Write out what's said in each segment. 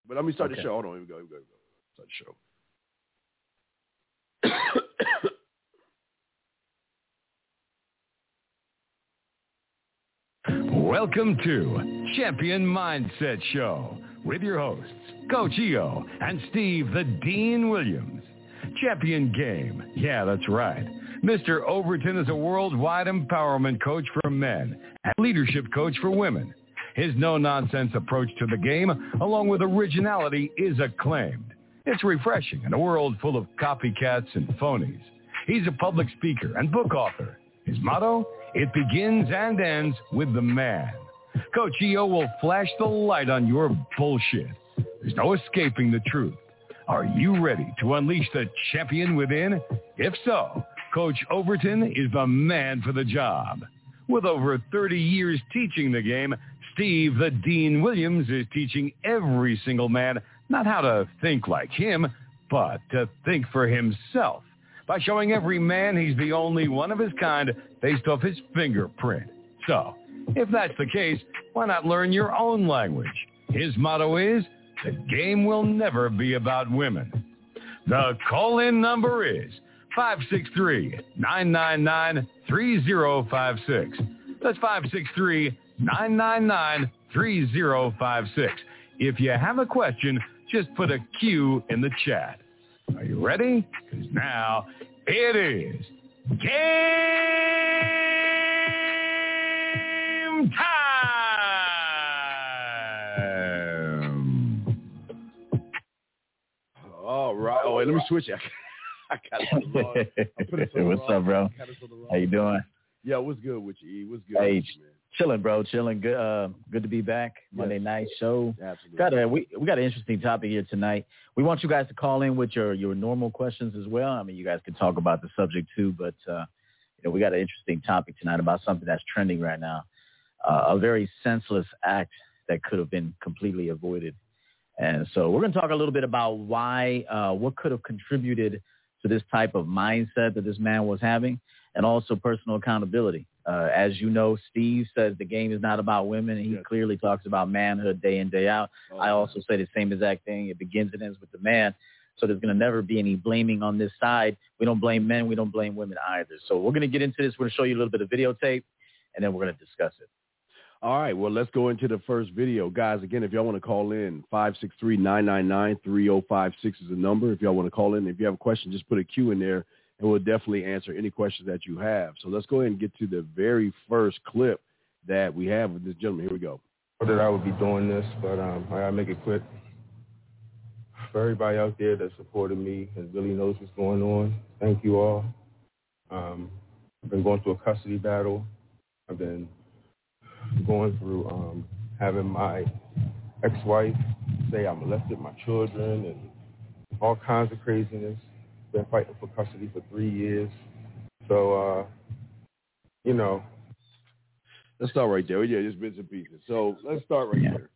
But let me start the show. Hold on. Here we go. Start the show. Welcome to Champion Mindset Show with your hosts, Coach EO and Steve the Dean Williams. Champion Game. Yeah, that's right. Mr. Overton is a worldwide empowerment coach for men and leadership coach for women. His no-nonsense approach to the game, along with originality, is acclaimed. It's refreshing in a world full of copycats and phonies. He's a public speaker and book author. His motto, it begins and ends with the man. Coach EO will flash the light on your bullshit. There's no escaping the truth. Are you ready to unleash the champion within? If so, Coach Overton is the man for the job. With over 30 years teaching the game, Steve the Dean Williams is teaching every single man not how to think like him, but to think for himself by showing every man he's the only one of his kind based off his fingerprint. So, if that's the case, why not learn your own language? His motto is, the game will never be about women. The call-in number is 563-999-3056. That's 563-999-3056. If you have a question, just put a Q in the chat. Are you ready? Because now it is game time. All right. Oh, wait, let me switch it. I got it on the wrong. What's up, bro? How you doing? Yeah, what's good with you, E? What's good hey, with you, man? Chilling, bro. Chilling. Good. Good to be back. Monday night show. Absolutely. We got an interesting topic here tonight. We want you guys to call in with your normal questions as well. I mean, you guys can talk about the subject too, but we got an interesting topic tonight about something that's trending right now. A very senseless act that could have been completely avoided. And so we're going to talk a little bit about why, what could have contributed to this type of mindset that this man was having, and also personal accountability. As you know, Steve says the game is not about women. He clearly talks about manhood day in, day out. I also say the same exact thing. It begins and ends with the man. So there's going to never be any blaming on this side. We don't blame men. We don't blame women either. So we're going to get into this. We're going to show you a little bit of videotape, and then we're going to discuss it. All right, well, let's go into the first video. Guys, again, if y'all want to call in, 563-999-3056 is the number. If y'all want to call in, if you have a question, just put a Q in there, and we'll definitely answer any questions that you have. So let's go ahead and get to the very first clip that we have with this gentleman. Here we go. That I would be doing this, but I got to make it quick. For everybody out there that supported me and really knows what's going on, thank you all. I've been going through a custody battle. I've been going through having my ex-wife say I molested my children and all kinds of craziness. Been fighting for custody for 3 years. So, Let's start right there. Yeah, just bits and pieces. So let's start right there.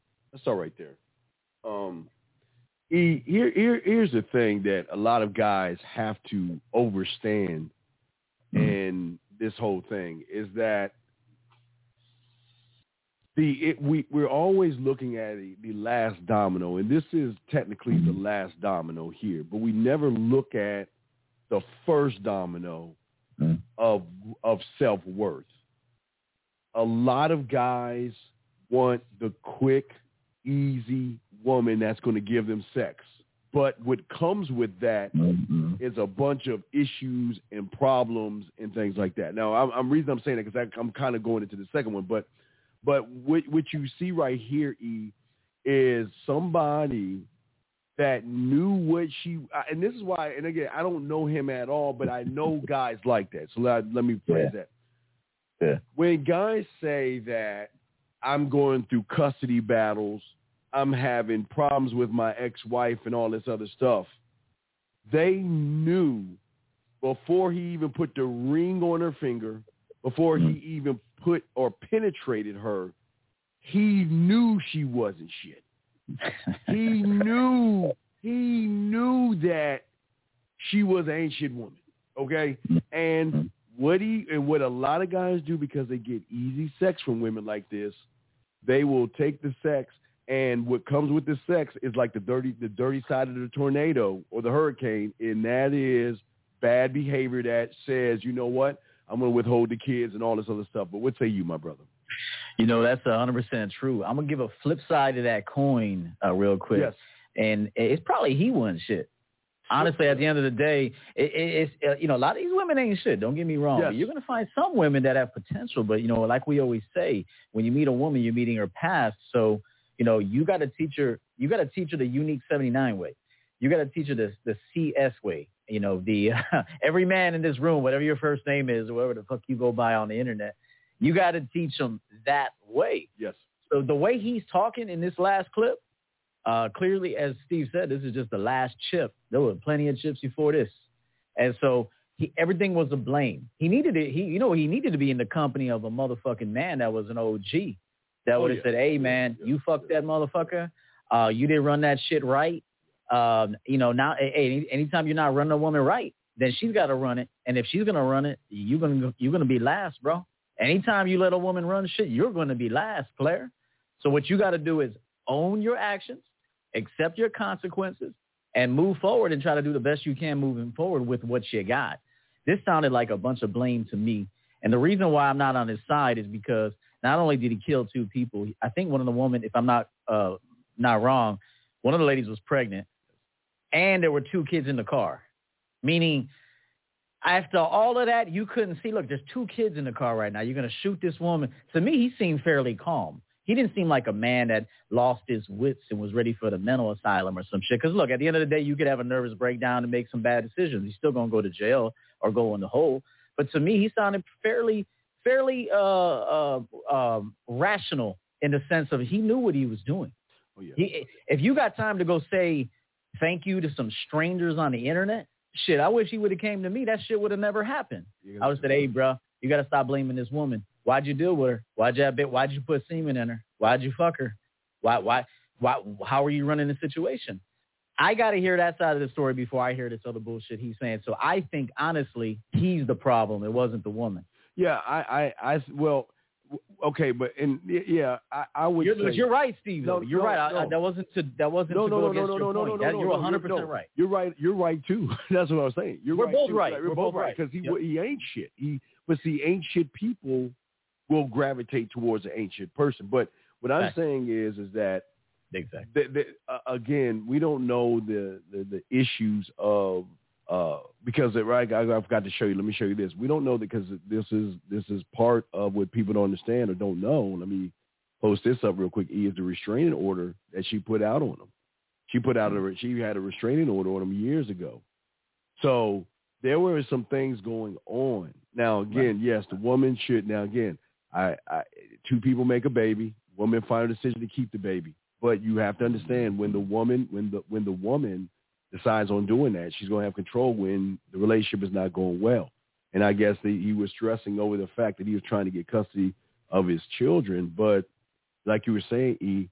Here's the thing that a lot of guys have to understand in this whole thing is that we're always looking at the last domino, and this is technically the last domino here, but we never look at the first domino of self-worth. A lot of guys want the quick, easy woman that's going to give them sex. But what comes with that is a bunch of issues and problems and things like that. Now, I'm reason I'm saying that because I'm kind of going into the second one, but what you see right here, E, is somebody that knew what and this is why, and again, I don't know him at all, but I know guys like that. So let me phrase that. Yeah. When guys say that I'm going through custody battles, I'm having problems with my ex-wife and all this other stuff, they knew before he even put the ring on her finger, before he even put or penetrated her, he knew she wasn't shit. He knew that she was an ain't shit woman. Okay? And what a lot of guys do, because they get easy sex from women like this, they will take the sex And what comes with the sex is like the dirty side of the tornado or the hurricane, and that is bad behavior that says, you know what, I'm going to withhold the kids and all this other stuff. But what say you, my brother? You know, that's 100% true. I'm going to give a flip side of that coin real quick. Yes. And it's probably he wasn't shit. Honestly, at the end of the day, it's you know, a lot of these women ain't shit. Don't get me wrong. Yes. You're going to find some women that have potential. But, you know, like we always say, when you meet a woman, you're meeting her past. So, you know, you got to teach her the unique 79 way. You got to teach her the CS way. You know, the every man in this room, whatever your first name is, or whatever the fuck you go by on the internet, you got to teach them that way. Yes. So the way he's talking in this last clip, clearly, as Steve said, this is just the last chip. There were plenty of chips before this. And so everything was a blame. He needed to be in the company of a motherfucking man that was an OG that would have said, hey, man, you fucked that motherfucker. You didn't run that shit right. You know, now, anytime you're not running a woman right, then she's got to run it. And if she's going to run it, you're going to be last, bro. Anytime you let a woman run shit, you're going to be last, player. So what you got to do is own your actions, accept your consequences, and move forward and try to do the best you can moving forward with what you got. This sounded like a bunch of blame to me. And the reason why I'm not on his side is because not only did he kill 2 people, I think one of the women, if I'm not wrong, one of the ladies was pregnant, and there were 2 kids in the car, meaning after all of that, you couldn't see, look, there's 2 kids in the car right now. You're going to shoot this woman. To me, he seemed fairly calm. He didn't seem like a man that lost his wits and was ready for the mental asylum or some shit. Because, look, at the end of the day, you could have a nervous breakdown and make some bad decisions. He's still going to go to jail or go in the hole. But to me, he sounded fairly rational in the sense of he knew what he was doing. Oh, yeah. If you got time to go say thank you to some strangers on the internet, shit, I wish he would have came to me. That shit would have never happened. I would have said, hey, bro, you got to stop blaming this woman. Why'd you deal with her? Why'd you put semen in her? Why'd you fuck her? Why, how are you running the situation? I got to hear that side of the story before I hear this other bullshit he's saying. So I think, honestly, he's the problem. It wasn't the woman. Yeah, well, okay, but I would say you're right, Steve. No, you're right. No. That wasn't to go against your point. You're 100% right. You're right. You're right too. That's what I was saying. We're both right. We're both right because he ain't shit. But see, ain't shit people will gravitate towards an ain't shit person. But what I'm saying is that exactly. Again, we don't know the issues of because right, I forgot to show you. Let me show you this. We don't know that because this is part of what people don't understand or don't know. Let me post this up real quick. Is the restraining order that she put out on him. She had a restraining order on him years ago. So there were some things going on. Now again, yes, the woman should. Now again, I 2 people make a baby. Woman final decision to keep the baby. But you have to understand when the woman decides on doing that, she's going to have control when the relationship is not going well. And I guess he was stressing over the fact that he was trying to get custody of his children. But like you were saying,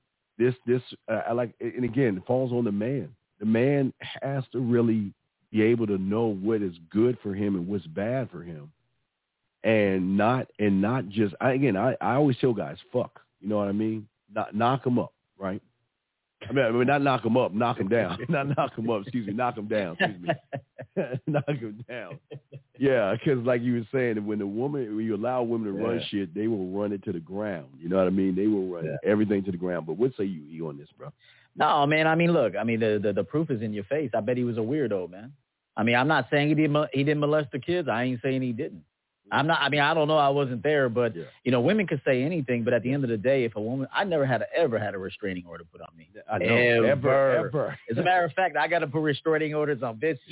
I like, and again, it falls on the man. The man has to really be able to know what is good for him and what's bad for him. And not just, I always tell guys, fuck, you know what I mean? Knock them up, right? I mean, not knock them up, knock them down. Not knock them up, excuse me, knock them down, excuse me. Knock them down. Yeah, because like you were saying, when you allow women to run shit, they will run it to the ground. You know what I mean? They will run everything to the ground. But what say you on this, bro? No, man, I mean, look, I mean, the proof is in your face. I bet he was a weirdo, man. I mean, I'm not saying he didn't molest the kids. I ain't saying he didn't. I don't know. I wasn't there, but you know, women can say anything. But at the end of the day, if a woman, I never ever had a restraining order put on me. I know, ever. As a matter of fact, I got to put restraining orders on bitches.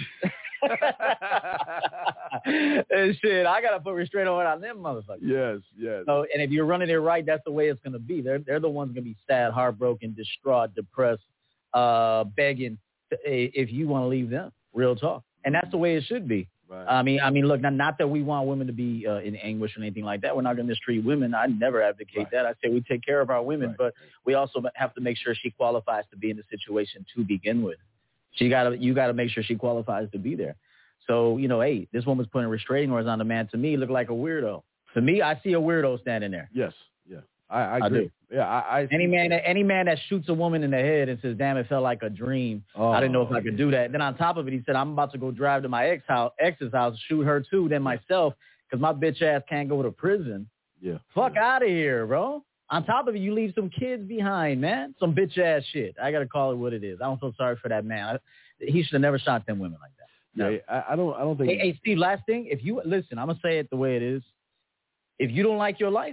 And shit, I got to put restraining order on them motherfuckers. Yes. So, and if you're running it right, that's the way it's going to be. They're the ones going to be sad, heartbroken, distraught, depressed, begging if you want to leave them. Real talk, and that's the way it should be. Right. I mean, look, not that we want women to be in anguish or anything like that. We're not going to mistreat women. I never advocate that. I say we take care of our women, but we also have to make sure she qualifies to be in the situation to begin with. You got to make sure she qualifies to be there. So, you know, hey, this woman's putting restraining orders on the man. To me, look like a weirdo. To me, I see a weirdo standing there. Yes, yeah. I agree. Yeah, any man that shoots a woman in the head and says, "Damn, it felt like a dream. I didn't know if I could do that." And then on top of it, he said, "I'm about to go drive to my ex's house, shoot her too, then myself, because my bitch ass can't go to prison." Yeah. Fuck out of here, bro. On top of it, you leave some kids behind, man. Some bitch ass shit. I gotta call it what it is. I don't feel sorry for that man. He should have never shot them women like that. No. Yeah, I don't think. Hey, Steve. Last thing, if you listen, I'm gonna say it the way it is. If you don't like your life,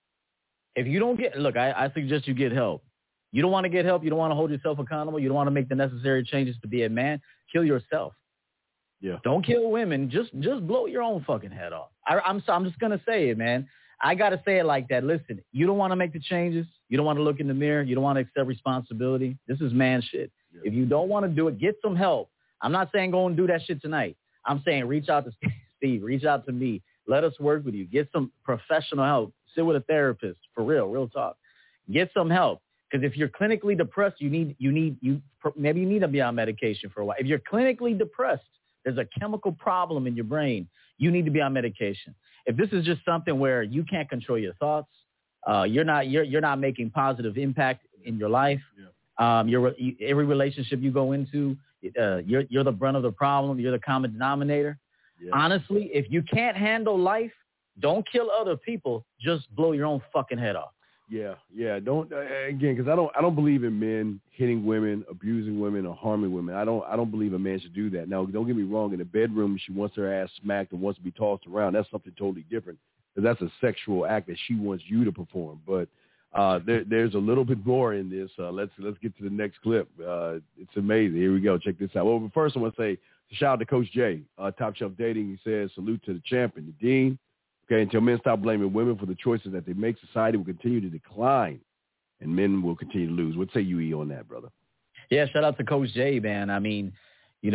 if you don't look, I suggest you get help. You don't want to get help. You don't want to hold yourself accountable. You don't want to make the necessary changes to be a man. Kill yourself. Yeah. Don't kill women. Just blow your own fucking head off. I'm just gonna say it, man. I gotta say it like that. Listen, you don't want to make the changes. You don't want to look in the mirror. You don't want to accept responsibility. This is man shit. Yeah. If you don't want to do it, get some help. I'm not saying go and do that shit tonight. I'm saying reach out to Steve. Reach out to me. Let us work with you. Get some professional help. Sit with a therapist. For real talk. Get some help. Because if you're clinically depressed, maybe you need to be on medication for a while. If you're clinically depressed, there's a chemical problem in your brain. You need to be on medication. If this is just something where you can't control your thoughts, you're not making positive impact in your life. Yeah. Every relationship you go into, you're the brunt of the problem. You're the common denominator. Yeah. Honestly, if you can't handle life, don't kill other people. Just blow your own fucking head off. Yeah. Don't again, because I don't believe in men hitting women, abusing women, or harming women. I don't believe a man should do that. Now, don't get me wrong. In the bedroom, she wants her ass smacked and wants to be tossed around. That's something totally different. Because that's a sexual act that she wants you to perform. But there's a little bit more in this. Let's get to the next clip. It's amazing. Here we go. Check this out. Well, but first I want to say shout out to Coach Jay, Top Shelf Dating. He says salute to the champion, the dean. Okay, until men stop blaming women for the choices that they make, society will continue to decline, and men will continue to lose. What say you, E, on that, brother? Yeah, shout out to Coach Jay, man. I mean, he's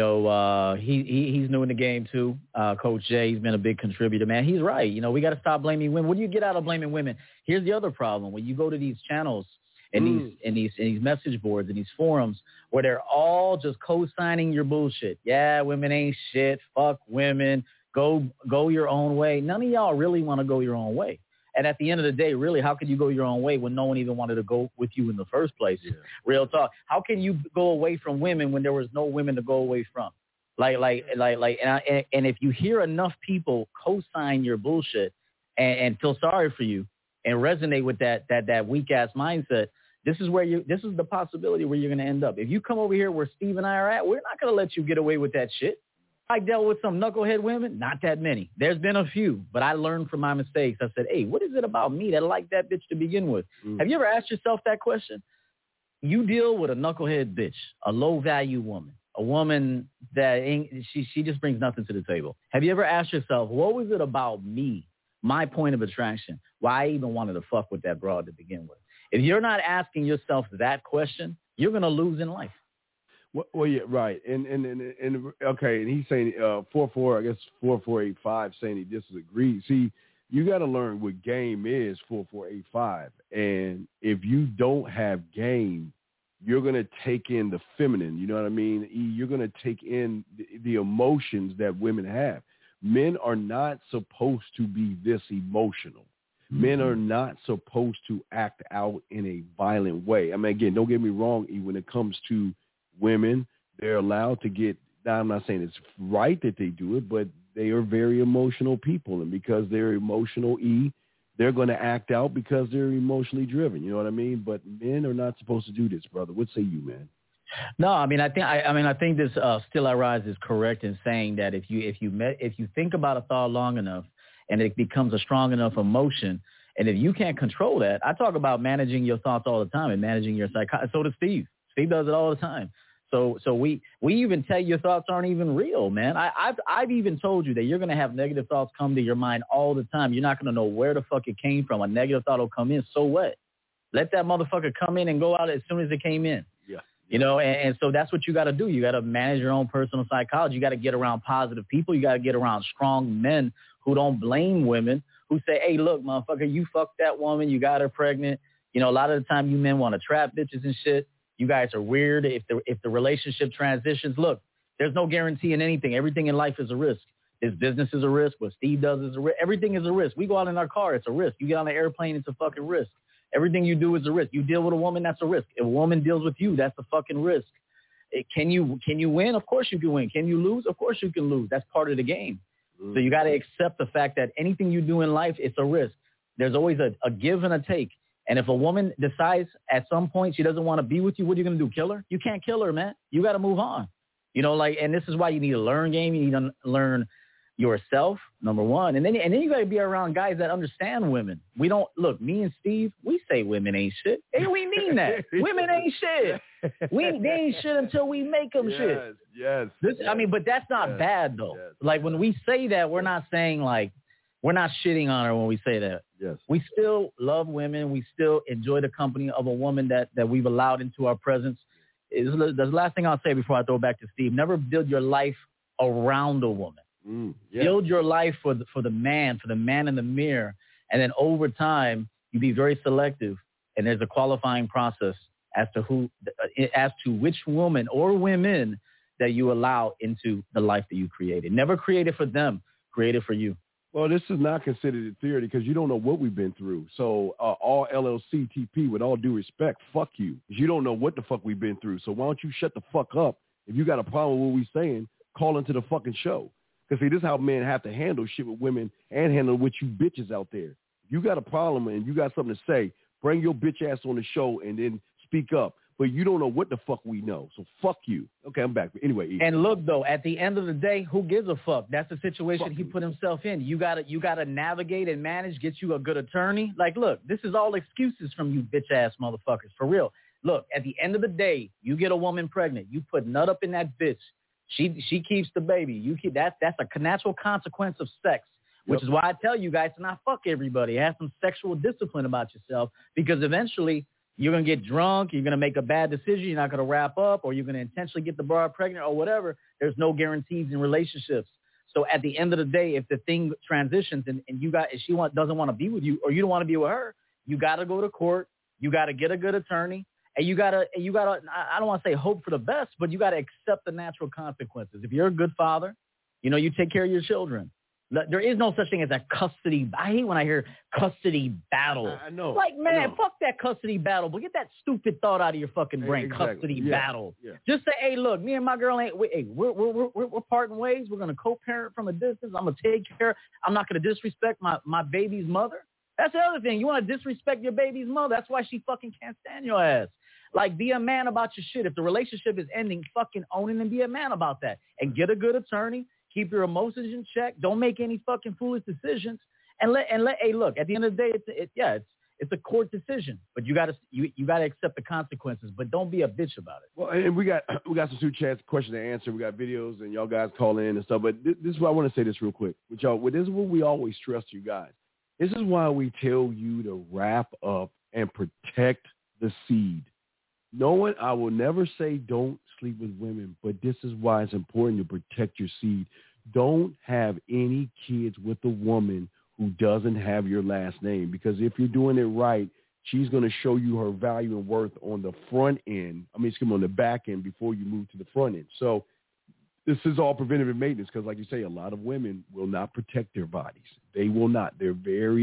new in the game too. Coach Jay, he's been a big contributor, man. He's right. We got to stop blaming women. What do you get out of blaming women? Here's the other problem: when you go to these channels and these message boards and these forums where they're all just co-signing your bullshit. Yeah, women ain't shit. Fuck women. Go your own way. None of y'all really want to go your own way. And at the end of the day, really, how could you go your own way when no one even wanted to go with you in the first place? Yeah. Real talk. How can you go away from women when there was no women to go away from? And if you hear enough people co-sign your bullshit and feel sorry for you and resonate with that weak ass mindset, this is the possibility where you're going to end up. If you come over here where Steve and I are at, we're not going to let you get away with that shit. I dealt with some knucklehead women, not that many. There's been a few, but I learned from my mistakes. I said, hey, what is it about me that I like that bitch to begin with? Have you ever asked yourself that question? You deal with a knucklehead bitch, a low-value woman, a woman that she just brings nothing to the table. Have you ever asked yourself, what was it about me, my point of attraction, why I even wanted to fuck with that broad to begin with? If you're not asking yourself that question, you're going to lose in life. Well, yeah, right, and okay, and he's saying 4485 saying he disagrees. See, you got to learn what game is 4485, and if you don't have game, you're gonna take in the feminine. You know what I mean? You're gonna take in the emotions that women have. Men are not supposed to be this emotional. Men are not supposed to act out in a violent way. I mean, again, don't get me wrong. When it comes to women, they're allowed to get, I'm not saying it's right that they do it, but they are very emotional people. And because they're emotional, they're going to act out because they're emotionally driven. You know what I mean? But men are not supposed to do this, brother. What say you, man? No, I think this Still I Rise is correct in saying that if you think about a thought long enough and it becomes a strong enough emotion, and if you can't control that, I talk about managing your thoughts all the time and managing your psychology. So does Steve. Steve does it all the time. So we even tell you your thoughts aren't even real, man. I've even told you that you're going to have negative thoughts come to your mind all the time. You're not going to know where the fuck it came from. A negative thought will come in. So what? Let that motherfucker come in and go out as soon as it came in. Yeah. And so that's what you got to do. You got to manage your own personal psychology. You got to get around positive people. You got to get around strong men who don't blame women, who say, hey, look, motherfucker, you fucked that woman. You got her pregnant. A lot of the time you men want to trap bitches and shit. You guys are weird. If the relationship transitions, look, there's no guarantee in anything. Everything in life is a risk. This business is a risk. What Steve does is a risk. Everything is a risk. We go out in our car, it's a risk. You get on an airplane, it's a fucking risk. Everything you do is a risk. You deal with a woman, that's a risk. If a woman deals with you, that's a fucking risk. Can you win? Of course you can win. Can you lose? Of course you can lose. That's part of the game. So you got to accept the fact that anything you do in life, it's a risk. There's always a give and a take. And if a woman decides at some point she doesn't want to be with you, what are you going to do? Kill her? You can't kill her, man. You got to move on. You know, like, and this is why you need to learn game. You need to learn yourself, number one. And then you got to be around guys that understand women. We don't, look, me and Steve, we say women ain't shit. Hey, we mean that. Women ain't shit. They ain't shit until we make them shit. Yes. I mean, but that's not bad, though. Yes. Like, when we say that, we're not saying, like, we're not shitting on her when we say that. Yes. We still love women. We still enjoy the company of a woman that we've allowed into our presence. The last thing I'll say before I throw it back to Steve, never build your life around a woman. Build your life for the man in the mirror. And then over time, you be very selective. And there's a qualifying process as to which woman or women that you allow into the life that you created. Never create it for them. Create it for you. Well, this is not considered a theory because you don't know what we've been through. So all LLC TP, with all due respect, fuck you. Because you don't know what the fuck we've been through. So why don't you shut the fuck up? If you got a problem with what we're saying, call into the fucking show. Because, see, this is how men have to handle shit with women and handle with you bitches out there. If you got a problem and you got something to say, bring your bitch ass on the show and then speak up. But you don't know what the fuck we know. So fuck you. Okay, I'm back. Anyway. Ethan. And look, though, at the end of the day, who gives a fuck? That's the situation he put himself in. You gotta navigate and manage, get you a good attorney. Like, look, this is all excuses from you bitch-ass motherfuckers. For real. Look, at the end of the day, you get a woman pregnant. You put nut up in that bitch. She keeps the baby. That's a natural consequence of sex, which is why I tell you guys to not fuck everybody. Have some sexual discipline about yourself, because eventually you're going to get drunk, you're going to make a bad decision, you're not going to wrap up, or you're going to intentionally get the broad pregnant or whatever. There's no guarantees in relationships. So at the end of the day, if the thing transitions and if she doesn't want to be with you or you don't want to be with her, you got to go to court, you got to get a good attorney, and you got to, I don't want to say hope for the best, but you got to accept the natural consequences. If you're a good father, you take care of your children. There is no such thing as a custody. I hate when I hear custody battle. I know. Like, man, fuck that custody battle. But get that stupid thought out of your fucking brain. Exactly. Custody battle. Yeah. Just say, hey, look, me and my girl we're parting ways. We're gonna co-parent from a distance. I'm gonna take care. I'm not gonna disrespect my baby's mother. That's the other thing. You want to disrespect your baby's mother. That's why she fucking can't stand your ass. Like, be a man about your shit. If the relationship is ending, fucking own it and be a man about that. And get a good attorney. Keep your emotions in check. Don't make any fucking foolish decisions. And hey, look, at the end of the day, it's a court decision. But you gotta accept the consequences. But don't be a bitch about it. Well, and we got some super chats, question to answer. We got videos, and y'all guys call in and stuff. But this is what I want to say this real quick. With y'all, this is what we always stress to you guys. This is why we tell you to wrap up and protect the seed. No one, I will never say don't sleep with women, but this is why it's important to protect your seed. Don't have any kids with a woman who doesn't have your last name, because if you're doing it right, she's going to show you her value and worth on the front end. On the back end before you move to the front end. So this is all preventative maintenance, because like you say, a lot of women will not protect their bodies. They will not. They're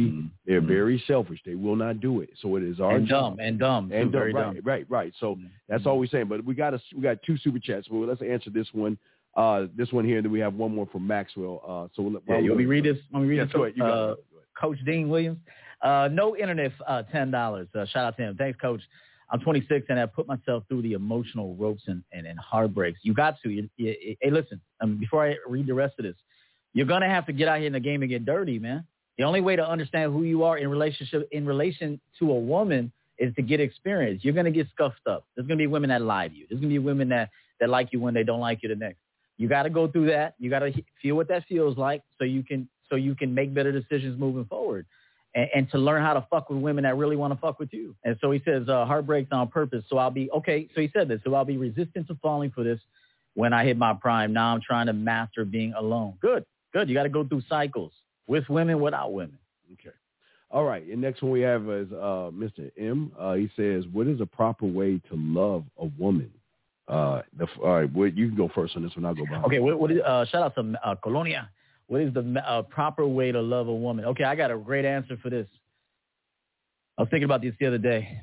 very selfish. They will not do it. So it is our job. Dumb. Right. So that's all we're saying. But we got two super chats. Well, let's answer this one. This one here, and then we have one more from Maxwell. Let me read this. Go ahead. Coach Dean Williams. No internet, $10. Shout out to him. Thanks, Coach. I'm 26 and I've put myself through the emotional ropes and heartbreaks. You got to. Hey, listen, before I read the rest of this, you're going to have to get out here in the game and get dirty, man. The only way to understand who you are in relation to a woman is to get experience. You're going to get scuffed up. There's going to be women that lie to you. There's going to be women that like you when they don't like you the next. You got to go through that. You got to feel what that feels like so you can make better decisions moving forward. And to learn how to fuck with women that really want to fuck with you. And so he says, heartbreaks on purpose. So he said this. So I'll be resistant to falling for this when I hit my prime. Now I'm trying to master being alone. Good. You got to go through cycles with women, without women. Okay. All right. And next one we have is Mr. M. He says, what is a proper way to love a woman? All right. You can go first on this one. I'll go behind. Okay. What is, shout out to Colonia. What is the proper way to love a woman? Okay, I got a great answer for this. I was thinking about this the other day.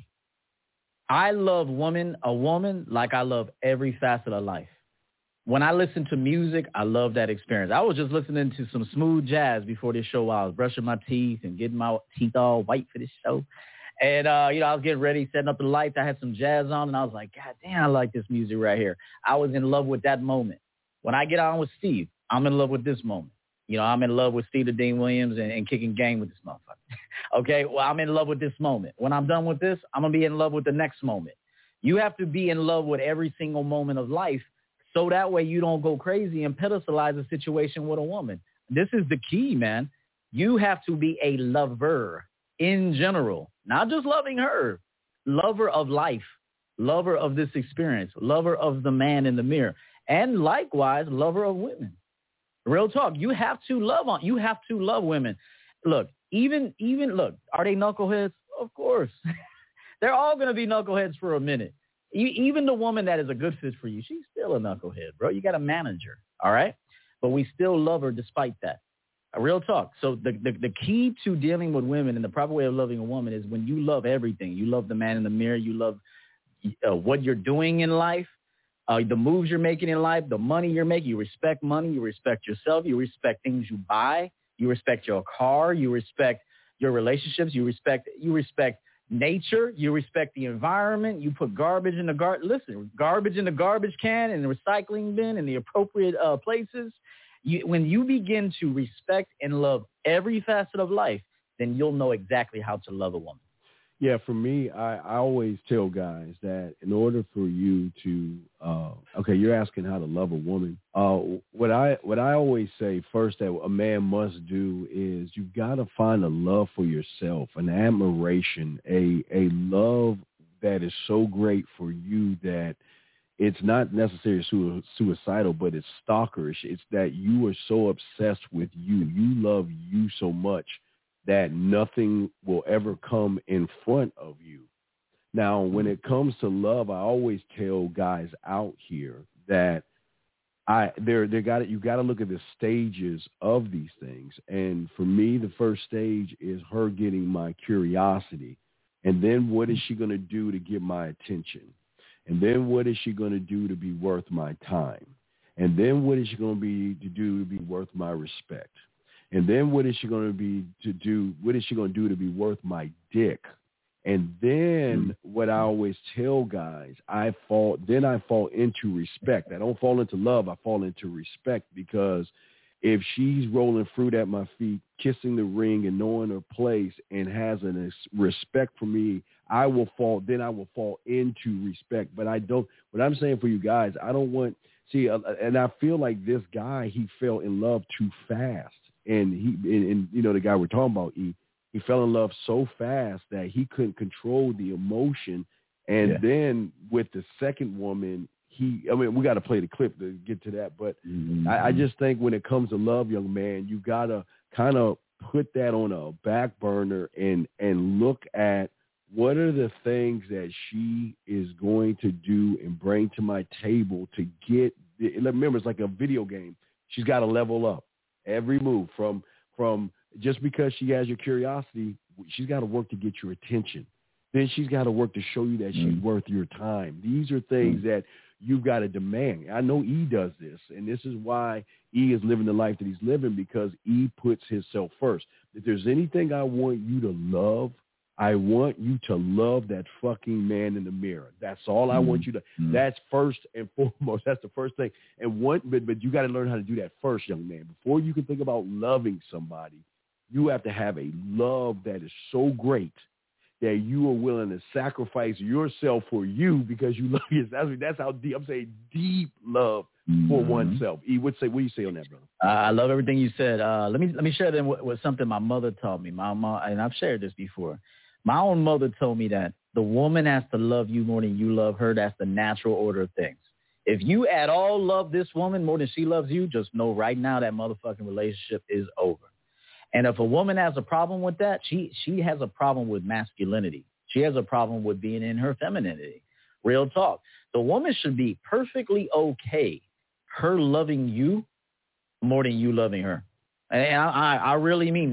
I love a woman like I love every facet of life. When I listen to music, I love that experience. I was just listening to some smooth jazz before this show while I was brushing my teeth and getting my teeth all white for this show. And, I was getting ready, setting up the lights. I had some jazz on, and I was like, God damn, I like this music right here. I was in love with that moment. When I get on with Steve, I'm in love with this moment. I'm in love with Steve the Dean Williams and kicking game with this motherfucker. Okay, well, I'm in love with this moment. When I'm done with this, I'm going to be in love with the next moment. You have to be in love with every single moment of life so that way you don't go crazy and pedestalize a situation with a woman. This is the key, man. You have to be a lover in general, not just loving her, lover of life, lover of this experience, lover of the man in the mirror, and likewise, lover of women. Real talk. You have to love women. Look, even look, are they knuckleheads? Of course. They're all going to be knuckleheads for a minute. Even the woman that is a good fit for you, she's still a knucklehead, bro. You got to manage her, all right? But we still love her despite that. Real talk. So the key to dealing with women and the proper way of loving a woman is when you love everything. You love the man in the mirror. You love what you're doing in life. The moves you're making in life, the money you're making. You respect money. You respect yourself. You respect things you buy. You respect your car. You respect your relationships. You respect nature. You respect the environment. You put garbage in the garbage in the garbage can and the recycling bin in the appropriate places. When you begin to respect and love every facet of life, then you'll know exactly how to love a woman. Yeah, for me, I always tell guys that in order for you to, you're asking how to love a woman. What I always say first that a man must do is you've got to find a love for yourself, an admiration, a love that is so great for you that it's not necessarily suicidal, but it's stalkerish. It's that you are so obsessed with you. You love you so much that nothing will ever come in front of you. Now, when it comes to love, I always tell guys out here that you got to look at the stages of these things. And for me, the first stage is her getting my curiosity. And then what is she going to do to get my attention? And then what is she going to do to be worth my time? And then what is she going to do to be worth my respect? And then what is she going to do to be worth my dick? And then what I always tell guys, I fall into respect. I don't fall into love. I fall into respect, because if she's rolling fruit at my feet, kissing the ring and knowing her place and has a respect for me, I will fall into respect. But what I'm saying for you guys, I don't want, and I feel like this guy, he fell in love too fast. And the guy we're talking about, he fell in love so fast that he couldn't control the emotion. And then with the second woman, we got to play the clip to get to that. But I just think when it comes to love, young man, you got to kind of put that on a back burner and look at what are the things that she is going to do and bring to my table to get. Remember, it's like a video game. She's got to level up. Every move from just because she has your curiosity, she's got to work to get your attention. Then she's got to work to show you that she's worth your time. These are things that you've got to demand. I know E does this, and this is why E is living the life that he's living, because E puts himself first. If there's anything I want you to love, I want you to love that fucking man in the mirror. That's all I want you to. That's first and foremost. That's the first thing. And but you got to learn how to do that first, young man. Before you can think about loving somebody, you have to have a love that is so great that you are willing to sacrifice yourself for you because you love yourself. That's how deep. I'm saying deep love for oneself. E, what do you say on that, brother? I love everything you said. Let me share them with something my mother taught me. My mom, and I've shared this before. My own mother told me that the woman has to love you more than you love her. That's the natural order of things. If you at all love this woman more than she loves you, just know right now that motherfucking relationship is over. And if a woman has a problem with that, she has a problem with masculinity. She has a problem with being in her femininity. Real talk. The woman should be perfectly okay her loving you more than you loving her. And I really mean that.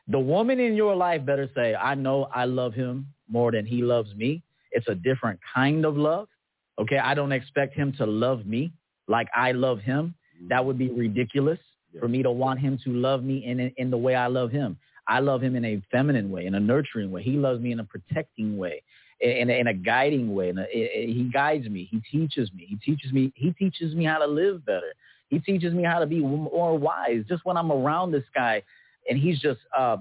The woman in your life better say, I know I love him more than he loves me. It's a different kind of love. Okay, I don't expect him to love me like I love him. That would be ridiculous for me to want him to love me in the way I love him. I love him in a feminine way, in a nurturing way. He loves me in a protecting way, in a guiding way. He guides me. He teaches me. He teaches me how to live better. He teaches me how to be more wise. Just when I'm around this guy and he's just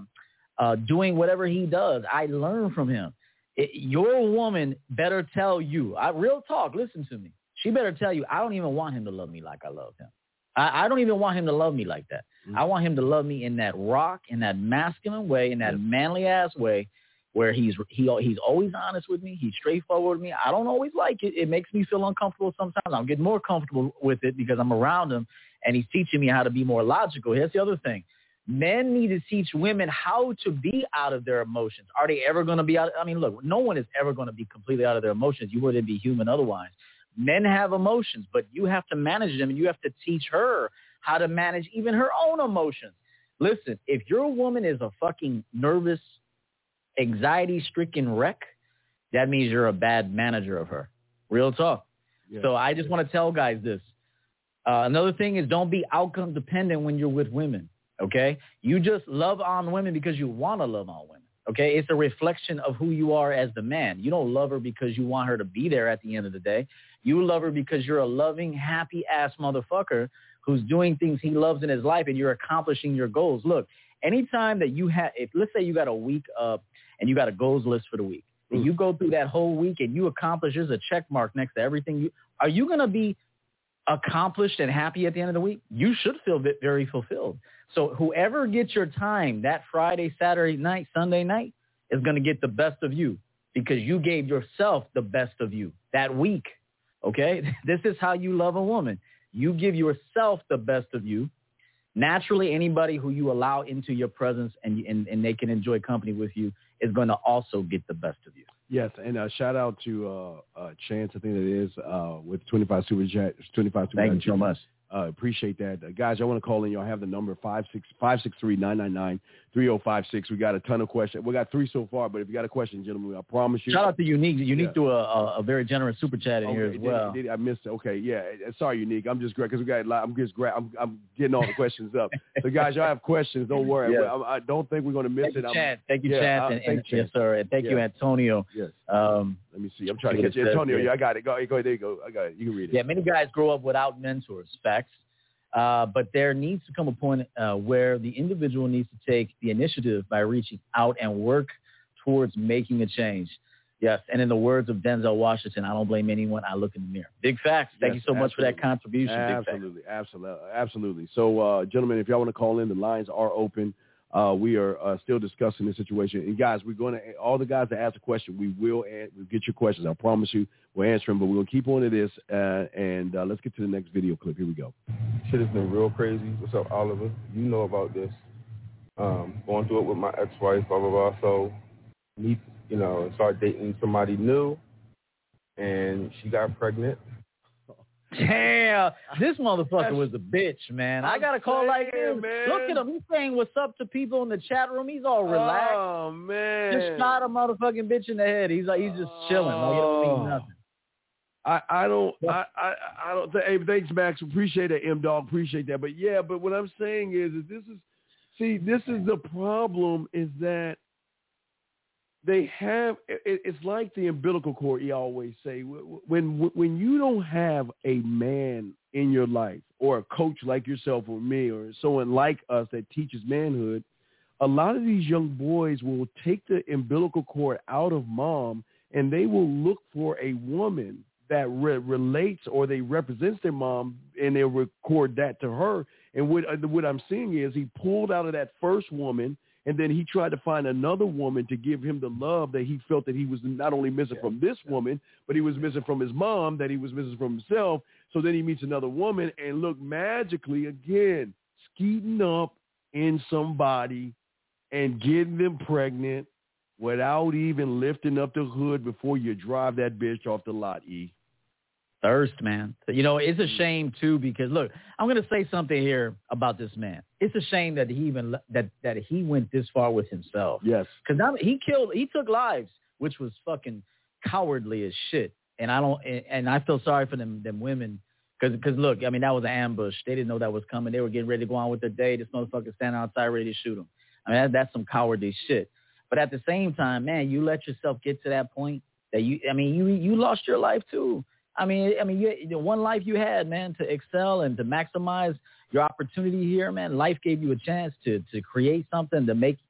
doing whatever he does, I learn from him. Your woman better tell you, real talk, listen to me. She better tell you, I don't even want him to love me like I love him. I don't even want him to love me like that. Mm-hmm. I want him to love me in that in that masculine way, in that manly-ass way, where he's always honest with me. He's straightforward with me. I don't always like it. It makes me feel uncomfortable sometimes. I'm getting more comfortable with it because I'm around him, and he's teaching me how to be more logical. Here's the other thing. Men need to teach women how to be out of their emotions. Are they ever going to be out? I mean, look, no one is ever going to be completely out of their emotions. You wouldn't be human otherwise. Men have emotions, but you have to manage them, and you have to teach her how to manage even her own emotions. Listen, if your woman is a fucking nervous, anxiety-stricken wreck, that means you're a bad manager of her. Real talk. Yeah. So I just want to tell guys this. Another thing is don't be outcome dependent when you're with women. Okay? You just love on women because you want to love on women. Okay? It's a reflection of who you are as the man. You don't love her because you want her to be there at the end of the day. You love her because you're a loving, happy-ass motherfucker who's doing things he loves in his life, and you're accomplishing your goals. Look, anytime that you have, let's say you got a week up and you got a goals list for the week, and you go through that whole week and you accomplish, there's a check mark next to everything. Are you going to be accomplished and happy at the end of the week? You should feel very fulfilled. So whoever gets your time that Friday, Saturday night, Sunday night is going to get the best of you because you gave yourself the best of you that week. Okay? This is how you love a woman. You give yourself the best of you. Naturally, anybody who you allow into your presence and they can enjoy company with you is going to also get the best of you. Yes, and shout out to Chance, I think it is, with 25 Super Chat. Thank you so much. Appreciate that. Guys, I want to call in. Y'all have the number 563-999-3056. We got a ton of questions. We got 3 so far, but if you got a question, gentlemen, I promise you. Shout out to Unique. Unique threw a very generous super chat in here as well. I missed it. Okay, yeah. Sorry, Unique. I'm just great because we got. I'm getting all the questions up. So guys, y'all have questions. Don't worry. Yes. I don't think we're going to miss it. Thank you, Chance. Yes, sir. And thank you, Antonio. Yes. Let me see. I'm trying to get you, Antonio. Yeah, I got it. Go ahead. There you go. I got it. You can read it. Yeah, many guys grow up without mentors. Facts. But there needs to come a point where the individual needs to take the initiative by reaching out and work towards making a change. Yes, and in the words of Denzel Washington, I don't blame anyone. I look in the mirror. Big facts. Thank you so much for that contribution. Absolutely. So, gentlemen, if y'all want to call in, the lines are open. We are still discussing the situation. And, guys, we're going to – all the guys that ask a question, we'll get your questions. I promise you we'll answer them. But we're going to keep on to this, and let's get to the next video clip. Here we go. Shit has been real crazy. What's up, Oliver? You know about this. Going through it with my ex-wife, blah, blah, blah. So, me, start dating somebody new, and she got pregnant. Damn, this motherfucker was a bitch, man. I got to call like him. Man. Look at him. He's saying what's up to people in the chat room. He's all relaxed. Oh, man. Just shot a motherfucking bitch in the head. He's just chilling. Like, it don't mean nothing. I don't. Hey, thanks, Max. Appreciate that, M-Dog. Appreciate that. But what I'm saying is this is the problem is that they have – it's like the umbilical cord, you always say. When you don't have a man in your life or a coach like yourself or me or someone like us that teaches manhood, a lot of these young boys will take the umbilical cord out of mom and they will look for a woman that relates or they represents their mom and they'll record that to her. And what I'm seeing is he pulled out of that first woman and then he tried to find another woman to give him the love that he felt that he was not only missing from this woman, but he was missing from his mom, that he was missing from himself. So then he meets another woman and look magically, again, skeeting up in somebody and getting them pregnant without even lifting up the hood before you drive that bitch off the lot, E. Thirst, man. You know, it's a shame too because look, I'm gonna say something here about this man. It's a shame that he even that he went this far with himself. Yes, because now he took lives, which was fucking cowardly as shit. And I feel sorry for them women because look, I mean that was an ambush. They didn't know that was coming. They were getting ready to go on with their day. This motherfucker standing outside ready to shoot them. I mean that's some cowardly shit. But at the same time, man, you let yourself get to that point that you lost your life too. I mean, the one life you had, man, to excel and to maximize your opportunity here, man. Life gave you a chance to create something to make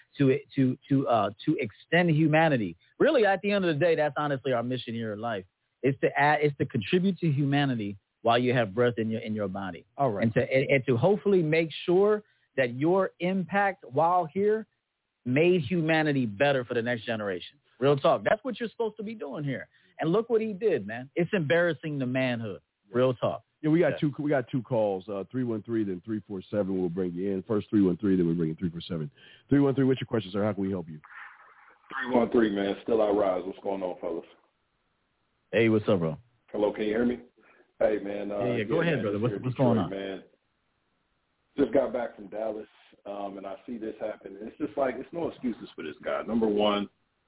to extend humanity. Really, at the end of the day, that's honestly our mission here in life. It's to contribute to humanity while you have breath in your body. All right, and to hopefully make sure that your impact while here made humanity better for the next generation. Real talk. That's what you're supposed to be doing here. And look what he did, man. It's embarrassing the manhood. Real talk. Yeah, we got two calls. 313, then 347. We'll bring you in. First 313, then we bring in 347. 313. What's your question, sir? How can we help you? 313, man. Still I rise. What's going on, fellas? Hey, what's up, bro? Hello, can you hear me? Hey, man. Yeah, go ahead, brother. What's going on, man? Just got back from Dallas, and I see this happen. It's just like it's no excuses for this guy. Number one.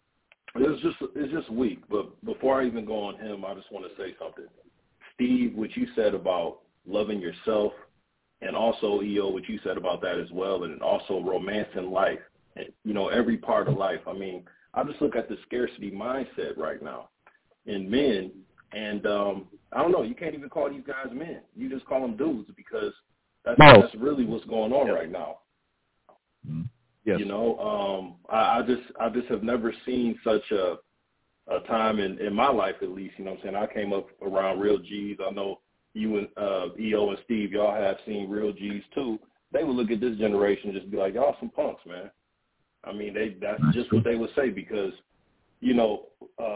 It's just weak. But before I even go on him, I just want to say something. Steve, what you said about loving yourself, and also EO, what you said about that as well, and also romance in life, and, you know, every part of life. I mean, I just look at the scarcity mindset right now in men, and I don't know. You can't even call these guys men. You just call them dudes because that's really what's going on right now. Mm-hmm. Yes. You know, I just have never seen such a time in my life, at least. You know what I'm saying? I came up around real G's. I know you and EO and Steve, y'all have seen real G's too. They would look at this generation and just be like, y'all some punks, man. I mean, that's just what they would say because, you know,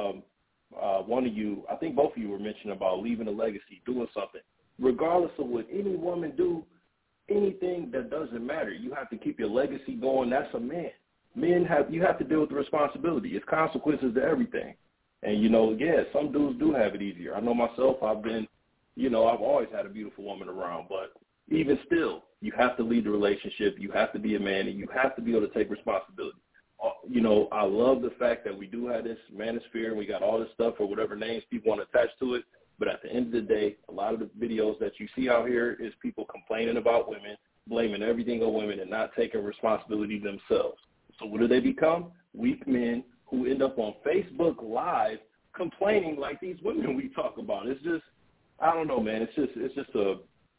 one of you, I think both of you were mentioning about leaving a legacy, doing something. Regardless of what any woman do, anything that doesn't matter, you have to keep your legacy going. That's a man. You have to deal with the responsibility. It's consequences to everything. And, you know, yeah, some dudes do have it easier. I know myself, I've always had a beautiful woman around, but even still, you have to lead the relationship. You have to be a man, and you have to be able to take responsibility. You know, I love the fact that we do have this manosphere and we got all this stuff or whatever names people want to attach to it. But at the end of the day, a lot of the videos that you see out here is people complaining about women, blaming everything on women, and not taking responsibility themselves. So what do they become? Weak men who end up on Facebook Live complaining like these women we talk about. It's just, I don't know, man. It's just a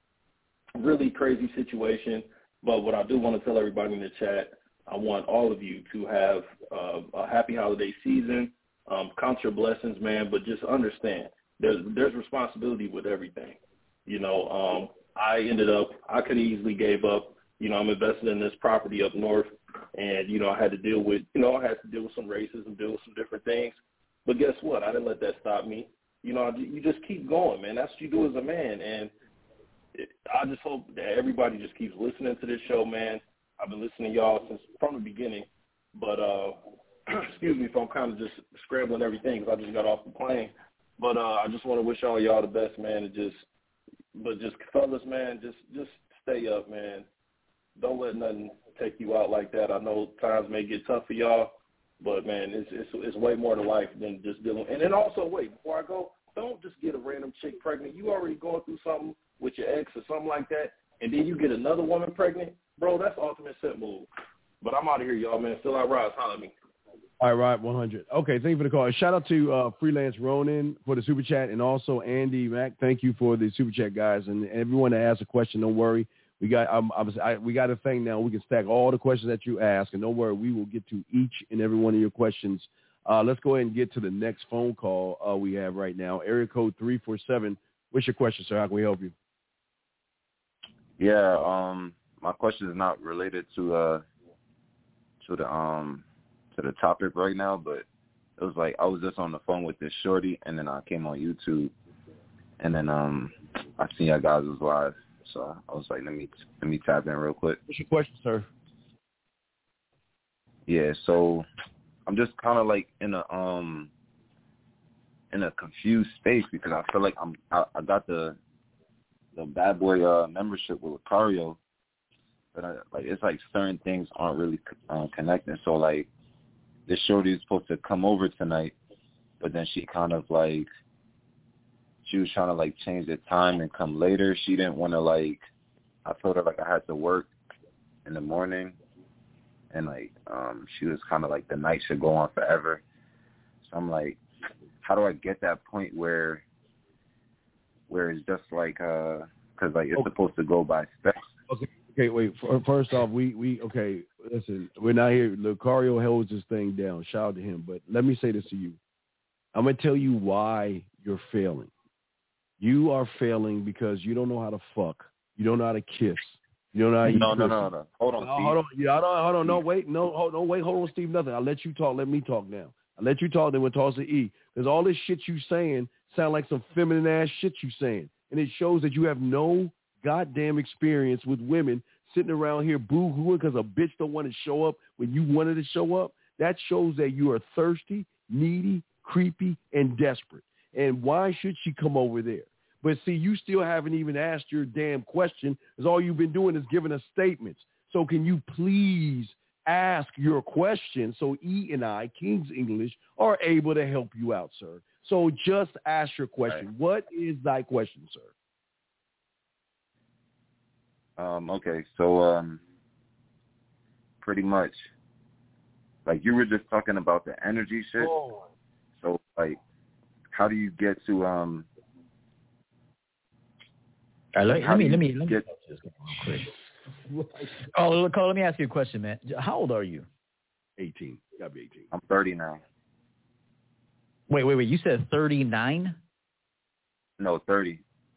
really crazy situation. But what I do want to tell everybody in the chat, I want all of you to have a happy holiday season. Count your blessings, man, but just understand. There's responsibility with everything. You know, I could have easily gave up. You know, I'm invested in this property up north, and, you know, I had to deal with some racism, deal with some different things. But guess what? I didn't let that stop me. You know, you just keep going, man. That's what you do as a man. And I just hope that everybody just keeps listening to this show, man. I've been listening to y'all from the beginning. But excuse me if I'm kind of just scrambling everything because I just got off the plane. But I just want to wish all y'all the best, man, and just fellas, man, just stay up, man. Don't let nothing take you out like that. I know times may get tough for y'all, but man, it's way more to life than just dealing. And then also, wait, before I go, don't just get a random chick pregnant. You already going through something with your ex or something like that, and then you get another woman pregnant, bro. That's ultimate simp move. But I'm out of here, y'all, man. Still I rise. Holler at me. All right, 100. Okay, thank you for the call. Shout out to Freelance Ronin for the super chat, and also Andy Mack. Thank you for the super chat, guys. And everyone that asks a question, don't worry. We got a thing now. We can stack all the questions that you ask, and don't worry, we will get to each and every one of your questions. Let's go ahead and get to the next phone call we have right now. Area code 347. What's your question, sir? How can we help you? Yeah, my question is not related to the topic right now, but it was like I was just on the phone with this shorty, and then I came on YouTube, and then I seen y'all guys was live, so I was like, let me tap in real quick. What's your question, sir? Yeah, so I'm just kind of like in in a confused space because I feel like I got the Bad Boy membership with Lucario, but it's like certain things aren't really connecting. So like this shorty is supposed to come over tonight, but then she kind of like she was trying to like change the time and come later. She didn't want to like. I told her like I had to work in the morning, and like she was kind of like the night should go on forever. So I'm like, how do I get that point where it's just like because like it's supposed to go by steps. Okay, wait. First off, we okay. Listen, we're not here. Lucario holds this thing down. Shout out to him. But let me say this to you. I'm gonna tell you why you're failing. You are failing because you don't know how to fuck. You don't know how to kiss. You don't know how to eat pussy. No. Hold on, Steve. Hold on. Yeah, hold on. No, wait. No, hold on, Steve. Nothing. I'll let you talk. Let me talk now. I'll let you talk. Then we'll toss to E. Because all this shit you saying sound like some feminine ass shit you saying, and it shows that you have no goddamn experience with women sitting around here boo-hooing because a bitch don't want to show up when you wanted to show up. That shows that you are thirsty, needy, creepy, and desperate. And why should she come over there? But see, you still haven't even asked your damn question, because all you've been doing is giving us statements. So can you please ask your question so E and I, King's English, are able to help you out, sir? So just ask your question. Right. What is thy question, sir? Okay, so pretty much, like you were just talking about the energy shit. Oh. So like, how do you get to let me get this real quick. Oh, Cole, let me ask you a question, man. How old are you? 18. You gotta be 18. I'm 30 now. Wait. You said 39? No, 30.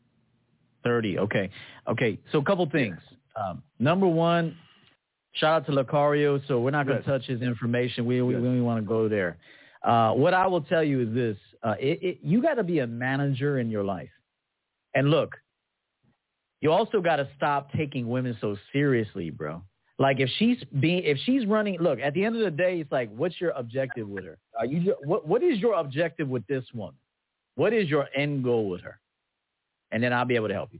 30. Okay. So a couple things. Number one, shout out to Lucario. So we're not going to touch his information. We don't want to go there. What I will tell you is this: you got to be a manager in your life. And look, you also got to stop taking women so seriously, bro. Like if she's running, look, at the end of the day, it's like, what's your objective with her? What is your objective with this woman? What is your end goal with her? And then I'll be able to help you.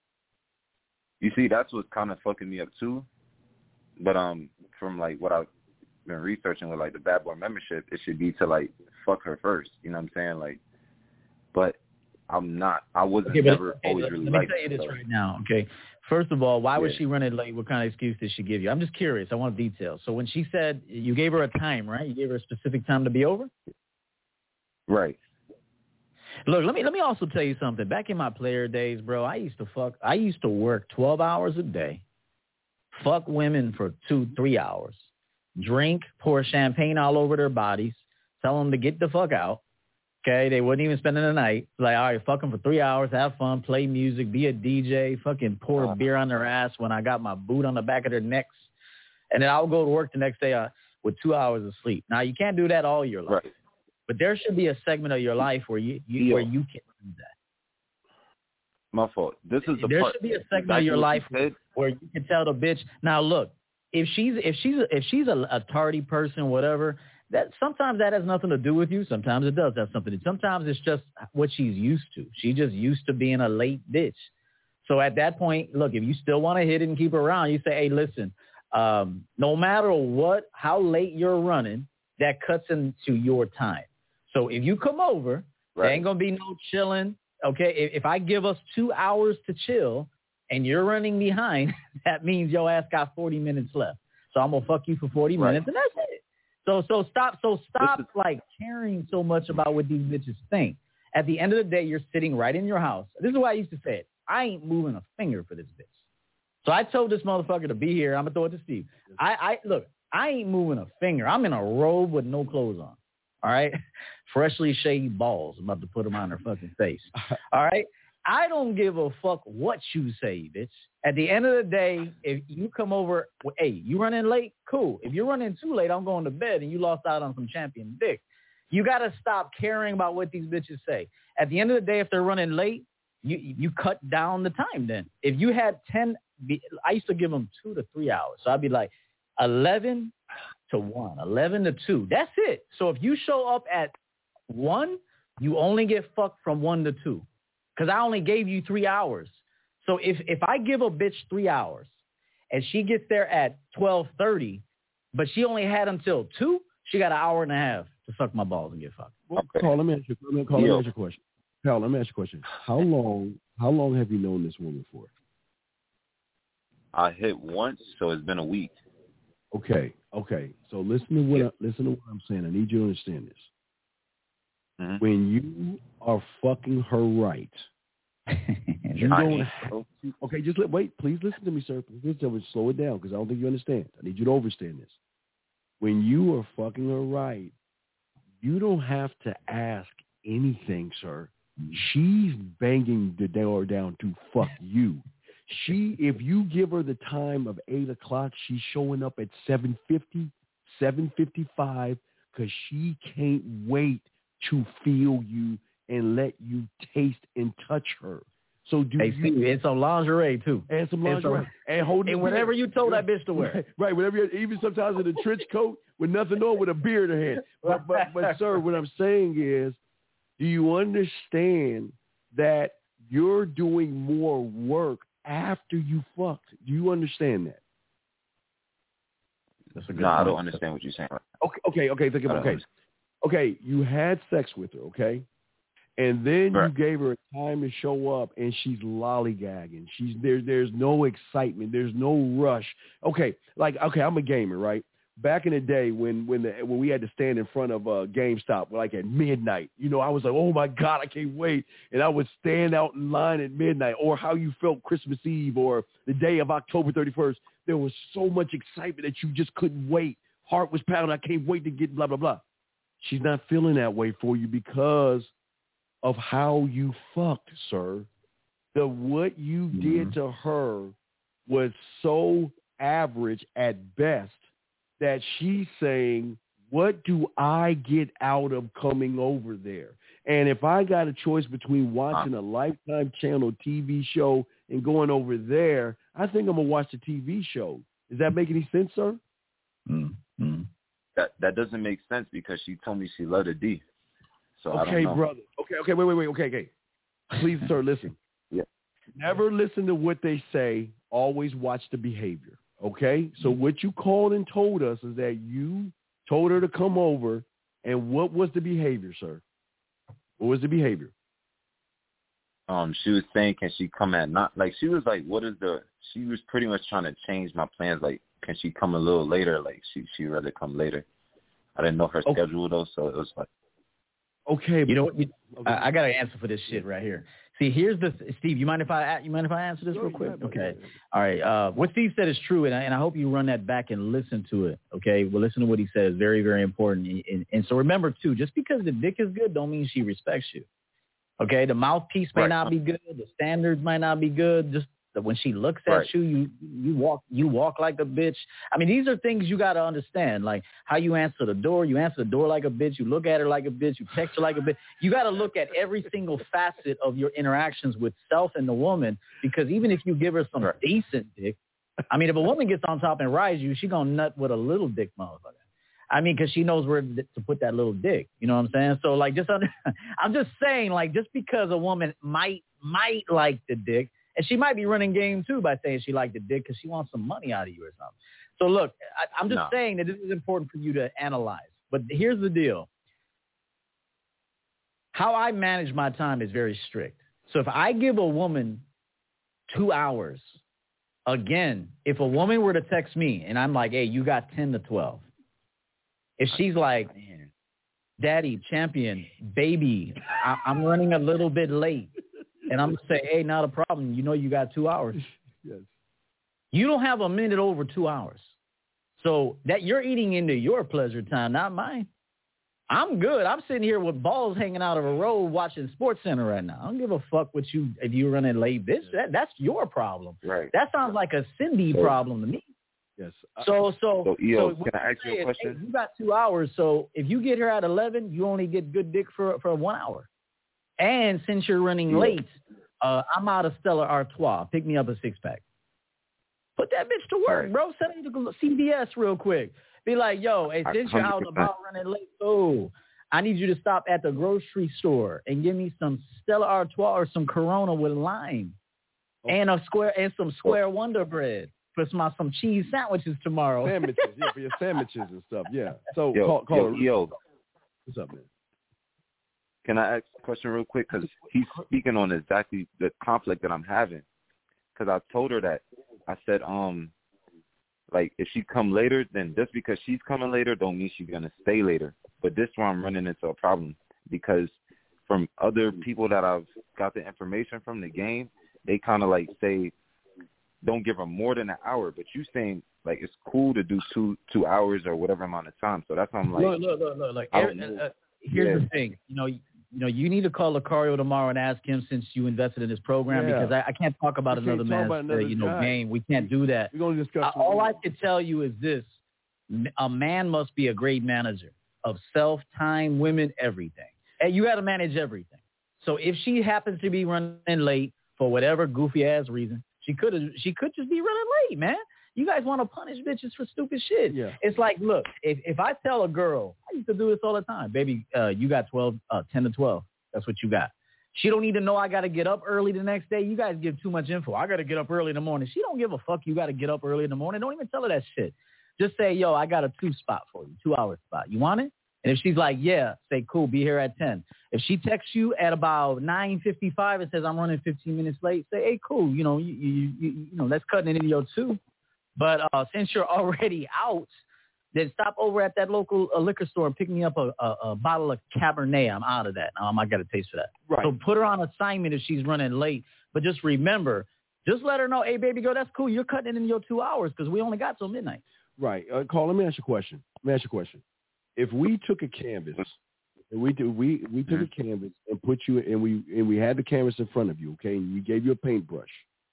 You see, that's what's kind of fucking me up too. But from like what I've been researching with like the Bad Boy membership, it should be to like fuck her first. You know what I'm saying? Like, but I'm not. I wasn't always really like. Let me tell you this right now, okay? First of all, why was she running late? What kind of excuse did she give you? I'm just curious. I want details. So when she said you gave her a time, right? You gave her a specific time to be over? Right. Look, let me also tell you something. Back in my player days, bro, I used to work 12 hours a day, fuck women for 2-3 hours, drink, pour champagne all over their bodies, tell them to get the fuck out. Okay, they wouldn't even spend the night. Like, all right, fuck them for 3 hours, have fun, play music, be a DJ, fucking pour beer on their ass when I got my boot on the back of their necks. And then I'll go to work the next day with 2 hours of sleep. Now, you can't do that all your life. Right. But there should be a segment of your life where you can do that. My fault. There should be a segment of your life where you can tell the bitch. Now, look, if she's a tardy person, whatever, that sometimes that has nothing to do with you. Sometimes it does have something. Sometimes it's just what she's used to. She's just used to being a late bitch. So at that point, look, if you still want to hit it and keep her around, you say, hey, listen, no matter how late you're running, that cuts into your time. So if you come over, there ain't going to be no chilling. Okay, if I give us 2 hours to chill and you're running behind, that means your ass got 40 minutes left. So I'm going to fuck you for 40 minutes, and that's it. So stop like caring so much about what these bitches think. At the end of the day, you're sitting right in your house. This is why I used to say it. I ain't moving a finger for this bitch. So I told this motherfucker to be here. I'm going to throw it to Steve. Look, I ain't moving a finger. I'm in a robe with no clothes on. All right? Freshly shaved balls. I'm about to put them on her fucking face. All right? I don't give a fuck what you say, bitch. At the end of the day, if you come over, hey, you running late? Cool. If you're running too late, I'm going to bed and you lost out on some champion dick. You got to stop caring about what these bitches say. At the end of the day, if they're running late, you cut down the time then. If you had 10, I used to give them 2 to 3 hours. So I'd be like 11 to 1, 11 to 2. That's it. So if you show up at 1, You only get fucked from 1 to 2 because I only gave you 3 hours. So if I give a bitch 3 hours and she gets there at 12:30, but she only had until 2, she got an hour and a half to suck my balls and get fucked. Well, Carl, let me ask you a question. Carl, let me ask you a question. How long have you known this woman for? I hit once, so it's been a week. Okay. So listen to what I'm saying. I need you to understand this. Mm-hmm. When you are fucking her right, you don't have to. Okay, wait. Please listen to me, sir. Please slow it down because I don't think you understand. I need you to understand this. When you are fucking her right, you don't have to ask anything, sir. She's banging the door down to fuck you. If you give her the time of 8 o'clock, she's showing up at 7:50, 7:55, because she can't wait to feel you and let you taste and touch her. So and some lingerie too. And some lingerie. And whatever you told that bitch to wear. Right, whatever, even sometimes in a trench coat with nothing on, with a beer in her hand. But sir, what I'm saying is, do you understand that you're doing more work after you fucked? Do you understand that? No, I don't understand what you're saying. Okay. Think about it. Okay, you had sex with her, okay? And then you gave her time to show up, and she's lollygagging. There's no excitement. There's no rush. Okay, I'm a gamer, right? Back in the day when we had to stand in front of GameStop, like at midnight, I was like, oh my God, I can't wait. And I would stand out in line at midnight, or how you felt Christmas Eve or the day of October 31st. There was so much excitement that you just couldn't wait. Heart was pounding. I can't wait to get blah, blah, blah. She's not feeling that way for you because of how you fucked, sir. What you did to her was so average at best that she's saying, what do I get out of coming over there? And if I got a choice between watching a Lifetime channel TV show and going over there, I think I'm going to watch the TV show. Does that make any sense, sir? Mm-hmm. That doesn't make sense because she told me she loved a D. So okay, I don't know. Brother. Okay, wait. Okay. Please, sir, listen. Yeah. Never listen to what they say. Always watch the behavior. Okay? So what you called and told us is that you told her to come over, and what was the behavior, sir? What was the behavior? She was saying, can she come at not like she was like, she was pretty much trying to change my plans, like, can she come a little later? Like she rather come later. I didn't know her schedule though, so it was like, okay. You know what? I got to answer for this shit right here. See, here's the Steve. You mind if I answer this real quick? Okay. All right. What Steve said is true, and I hope you run that back and listen to it. Okay. Well, listen to what he says. Very, very important. And so remember too, just because the dick is good, don't mean she respects you. Okay. The mouthpiece may not be good. The standards might not be good. Just when she looks at you, you walk like a bitch. I mean, these are things you got to understand, like how you answer the door. You answer the door like a bitch. You look at her like a bitch. You text her like a bitch. You got to look at every single facet of your interactions with self and the woman, because even if you give her some decent dick, I mean, if a woman gets on top and rides you, she going to nut with a little dick motherfucker. I mean, because she knows where to put that little dick. You know what I'm saying? So, like, I'm just saying, like, just because a woman might like the dick, and she might be running game, too, by saying she liked the dick because she wants some money out of you or something. So, look, I'm just saying that this is important for you to analyze. But here's the deal. How I manage my time is very strict. So if I give a woman 2 hours, again, if a woman were to text me and I'm like, hey, you got 10 to 12. If she's like, daddy, champion, baby, I'm running a little bit late. And I'm going to say, hey, not a problem. You know you got 2 hours. Yes. You don't have a minute over 2 hours. So that you're eating into your pleasure time, not mine. I'm good. I'm sitting here with balls hanging out of a road watching SportsCenter right now. I don't give a fuck what you if you're running late, bitch. That's your problem. Right. That sounds like a Cindy problem to me. Yes. So EO, can I ask you a question? Hey, you got 2 hours, so if you get here at 11, you only get good dick for 1 hour. And since you're running late, I'm out of Stella Artois. Pick me up a 6-pack. Put that bitch to work, bro. Send me to CVS real quick. Be like, yo, hey, since you're out and about running late, I need you to stop at the grocery store and give me some Stella Artois or some Corona with lime and some square Wonder Bread for some cheese sandwiches tomorrow. Sandwiches, yeah, for your sandwiches and stuff, yeah. So yo, what's up, man? Can I ask a question real quick? Because he's speaking on exactly the conflict that I'm having. Because I told her that. I said, like, if she come later, then just because she's coming later don't mean she's going to stay later. But this one I'm running into a problem because from other people that I've got the information from the game, they kind of, like, say don't give her more than an hour. But you saying, like, it's cool to do two hours or whatever amount of time. So that's why I'm like. Look. Here's the thing. You need to call Lucario tomorrow and ask him since you invested in this program because I can't talk about another man's game. We can't do that. We're going to discuss. All I can tell you is this: a man must be a great manager of self, time, women, everything. And you got to manage everything. So if she happens to be running late for whatever goofy ass reason, she could just be running late, man. You guys want to punish bitches for stupid shit. Yeah. It's like, look, if I tell a girl, I used to do this all the time, baby, you got 10 to 12. That's what you got. She don't need to know I got to get up early the next day. You guys give too much info. I got to get up early in the morning. She don't give a fuck. You got to get up early in the morning. Don't even tell her that shit. Just say, yo, I got a 2-spot for you, 2-hour spot. You want it? And if she's like, yeah, say, cool, be here at 10. If she texts you at about 9:55 and says, I'm running 15 minutes late, say, hey, cool, you know, let's cut it into your 2. But since you're already out, then stop over at that local liquor store and pick me up a bottle of Cabernet. I'm out of that. I got a taste for that. Right. So put her on assignment if she's running late. But just remember, just let her know, hey, baby girl, that's cool. You're cutting it in your 2 hours because we only got till midnight. Right. Carl, let me ask you a question. If we took a canvas, and we took a canvas and put you, and we had the canvas in front of you, okay, and we gave you a paintbrush.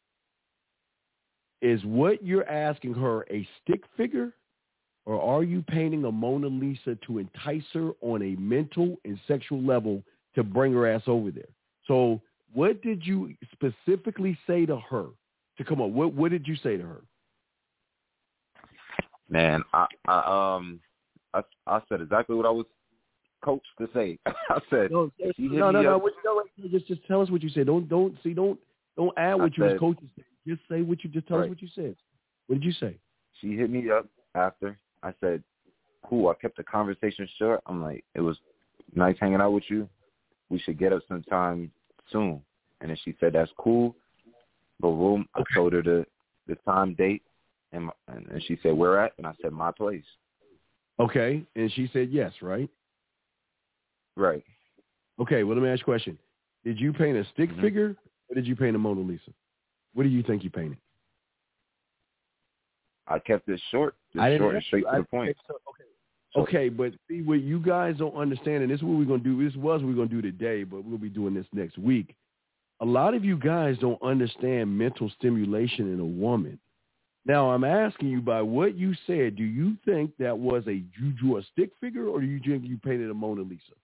Is what you're asking her a stick figure, or are you painting a Mona Lisa to entice her on a mental and sexual level to bring her ass over there? So what did you specifically say to her to come up? What did you say to her? Man, I said exactly what I was coached to say. I said, no. Just tell us what you said. Don't add what you was coached to say. Just say what you just tell us what you said. What did you say? She hit me up after. I said, cool. I kept the conversation short. I'm like, it was nice hanging out with you. We should get up sometime soon. And then she said, that's cool. Boom. I told her the time, date, and she said, where at? And I said, my place. Okay. And she said yes, right? Right. Okay. Well, let me ask you a question. Did you paint a stick figure or did you paint a Mona Lisa? What do you think you painted? I kept it short, straight to the point. Okay, but see what you guys don't understand, and this is what we're going to do. This was what we're going to do today, but we'll be doing this next week. A lot of you guys don't understand mental stimulation in a woman. Now, I'm asking you by what you said, do you think that was you drew a stick figure, or do you think you painted a Mona Lisa?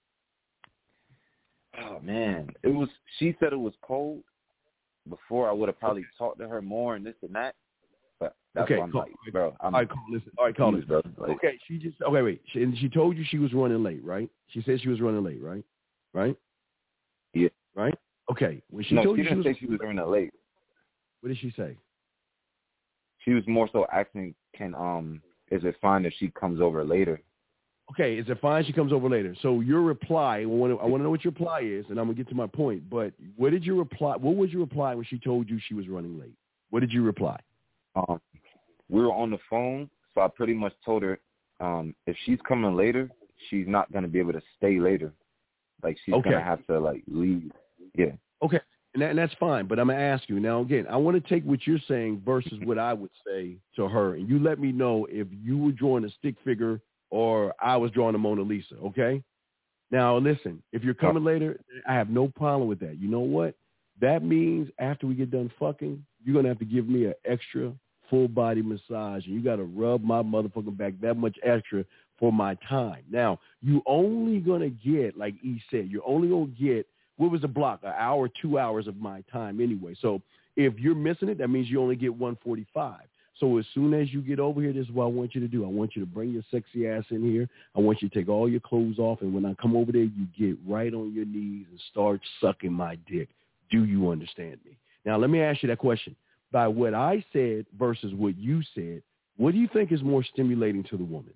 Oh, man. She said it was cold. Before I would have probably talked to her more and this and that, but that's what I'm like, bro. All right, call this, bro. Okay, wait. She told you she was running late, right? She said she was running late, right? Right? Yeah. Right? Okay. When she didn't say she was running late. What did she say? She was more so asking, is it fine if she comes over later? Okay, is it fine she comes over later? So your reply, I want to know what your reply is, and I'm going to get to my point. But what did you reply? What was your reply when she told you she was running late? What did you reply? We were on the phone, so I pretty much told her if she's coming later, she's not going to be able to stay later. Like, she's going to have to, like, leave. Yeah. Okay, and that's fine, but I'm going to ask you. Now, again, I want to take what you're saying versus what I would say to her, and you let me know if you were drawing a stick figure or I was drawing a Mona Lisa, okay? Now, listen, if you're coming later, I have no problem with that. You know what? That means after we get done fucking, you're going to have to give me an extra full-body massage, and you got to rub my motherfucking back that much extra for my time. Now, you only going to get, like E said, you're only going to get, what was the block, an hour, 2 hours of my time anyway. So if you're missing it, that means you only get 145. So as soon as you get over here, this is what I want you to do. I want you to bring your sexy ass in here. I want you to take all your clothes off. And when I come over there, you get right on your knees and start sucking my dick. Do you understand me? Now, let me ask you that question. By what I said versus what you said, what do you think is more stimulating to the woman?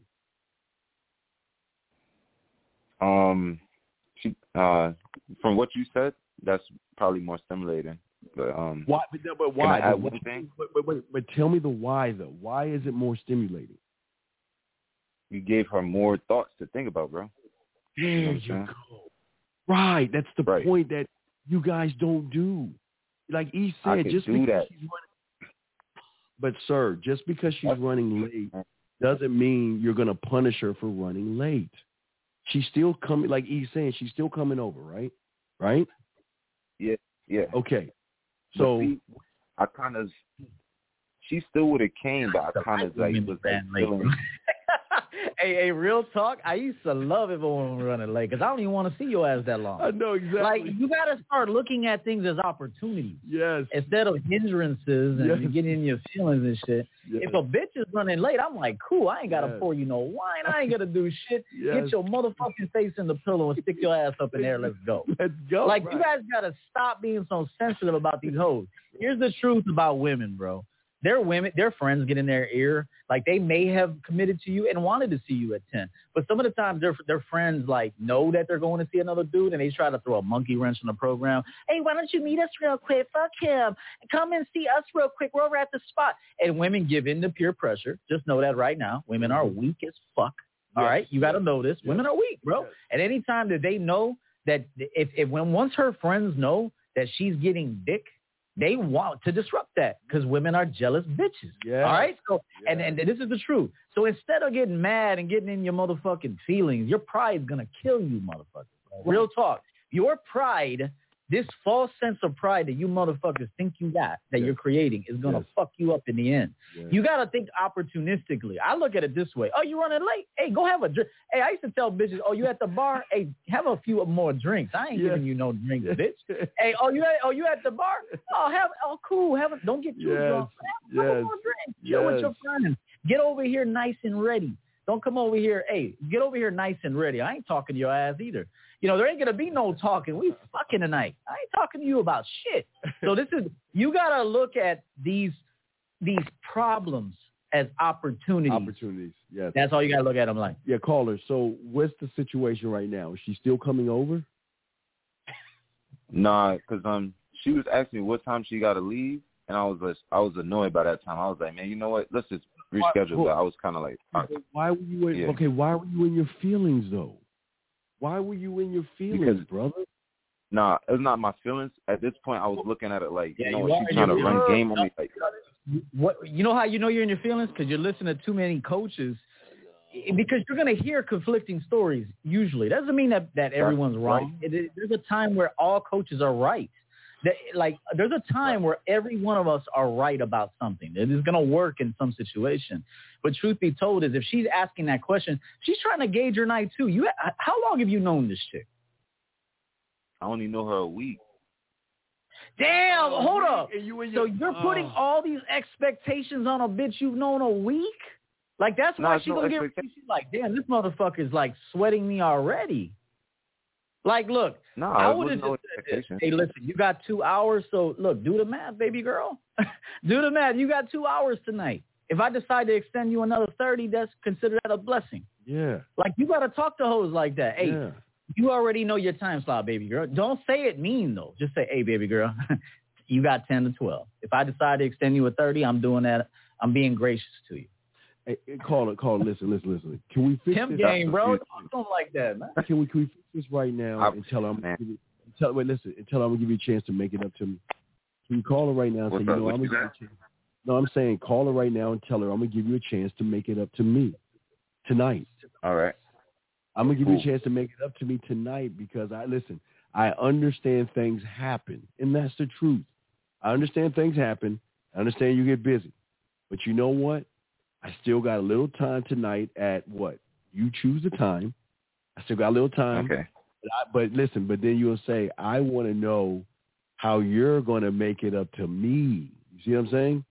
From what you said, that's probably more stimulating. But why? But why? Can I add one thing? But tell me the why, though. Why is it more stimulating? You gave her more thoughts to think about, bro. There you go. Right. That's the point that you guys don't do. Like E said, just because she's running. But, sir, just because she's running late doesn't mean you're going to punish her for running late. She's still coming, like E saying, she's still coming over, right? Right? Yeah. Okay. So she still would have came, but I kind of was feeling. Hey, real talk. I used to love it when we were running late because I don't even want to see your ass that long. I know exactly. Like you got to start looking at things as opportunities. Yes. Instead of hindrances and getting in your feelings and shit. Yes. If a bitch is running late, I'm like, cool. I ain't got to pour you no wine. I ain't got to do shit. Get your motherfucking face in the pillow and stick your ass up in there. Let's go. Let's go. Like you guys got to stop being so sensitive about these hoes. Here's the truth about women, bro. Their friends get in their ear. Like they may have committed to you and wanted to see you at 10. But some of the times their friends like know that they're going to see another dude and they try to throw a monkey wrench in the program. Hey, why don't you meet us real quick? Fuck him. Come and see us real quick. We're over at the spot. And women give in to peer pressure. Just know that right now. Women are weak as fuck. All right? You got to know this. Women are weak, bro. At any time that they know that once her friends know that she's getting dick, they want to disrupt that because women are jealous bitches. Yeah. All right. So, and this is the truth. So instead of getting mad and getting in your motherfucking feelings, your pride's going to kill you, motherfuckers. Real talk. Your pride, this false sense of pride that you motherfuckers think you got, that you're creating, is going to fuck you up in the end. Yeah. You got to think opportunistically. I look at it this way. Oh, you running late? Hey, go have a drink. Hey, I used to tell bitches, oh, you at the bar? Hey, have a few more drinks. I ain't giving you no drinks, bitch. Hey, you at the bar? Cool. Don't get too drunk. Have a more drink. Chill with your friends. Get over here nice and ready. Don't come over here. Hey, get over here nice and ready. I ain't talking to your ass either. You know, there ain't going to be no talking. We fucking tonight. I ain't talking to you about shit. So you got to look at these problems as opportunities. Opportunities, yes. That's all you got to look at them like. Yeah, caller. So what's the situation right now? Is she still coming over? Nah, because she was asking me what time she got to leave, and I was annoyed by that time. I was like, man, you know what? Let's just reschedule that. I was kind of like, why were you in, why were you in your feelings, though? Why were you in your feelings, brother? Nah, it's not my feelings. At this point, I was looking at it like, she's trying to run game on me. Like, what? You know how you know you're in your feelings? Because you're listening to too many coaches. Because you're going to hear conflicting stories, usually. That doesn't mean that everyone's wrong. Right. There's a time where all coaches are right. There's a time where every one of us are right about something. It is going to work in some situation. But truth be told is if she's asking that question, she's trying to gauge your night too. How long have you known this chick? I only know her a week. Damn, hold up. So you're putting all these expectations on a bitch you've known a week? Like that's why she's going to get – she's like, damn, this motherfucker's like sweating me already. Like, look, I would have just said, hey, listen, you got 2 hours, so look, do the math, baby girl. Do the math. You got 2 hours tonight. If I decide to extend you another 30, that's consider that a blessing. Yeah. Like, you got to talk to hoes like that. Hey, you already know your time slot, baby girl. Don't say it mean, though. Just say, hey, baby girl, you got 10 to 12. If I decide to extend you a 30, I'm doing that. I'm being gracious to you. Hey, call, listen. Can we fix this? Game, bro. Don't like that, man. Can we fix this right now and tell her I'm going to give you a chance to make it up to me? Can you call her right now and say, I'm going to give you a chance? No, I'm saying call her right now and tell her I'm going to give you a chance to make it up to me tonight. All right. I'm going to give you a chance to make it up to me tonight because I understand things happen, and that's the truth. I understand things happen. I understand you get busy. But you know what? I still got a little time tonight at what? You choose the time. I still got a little time. Okay. But then you'll say, I want to know how you're going to make it up to me. You see what I'm saying?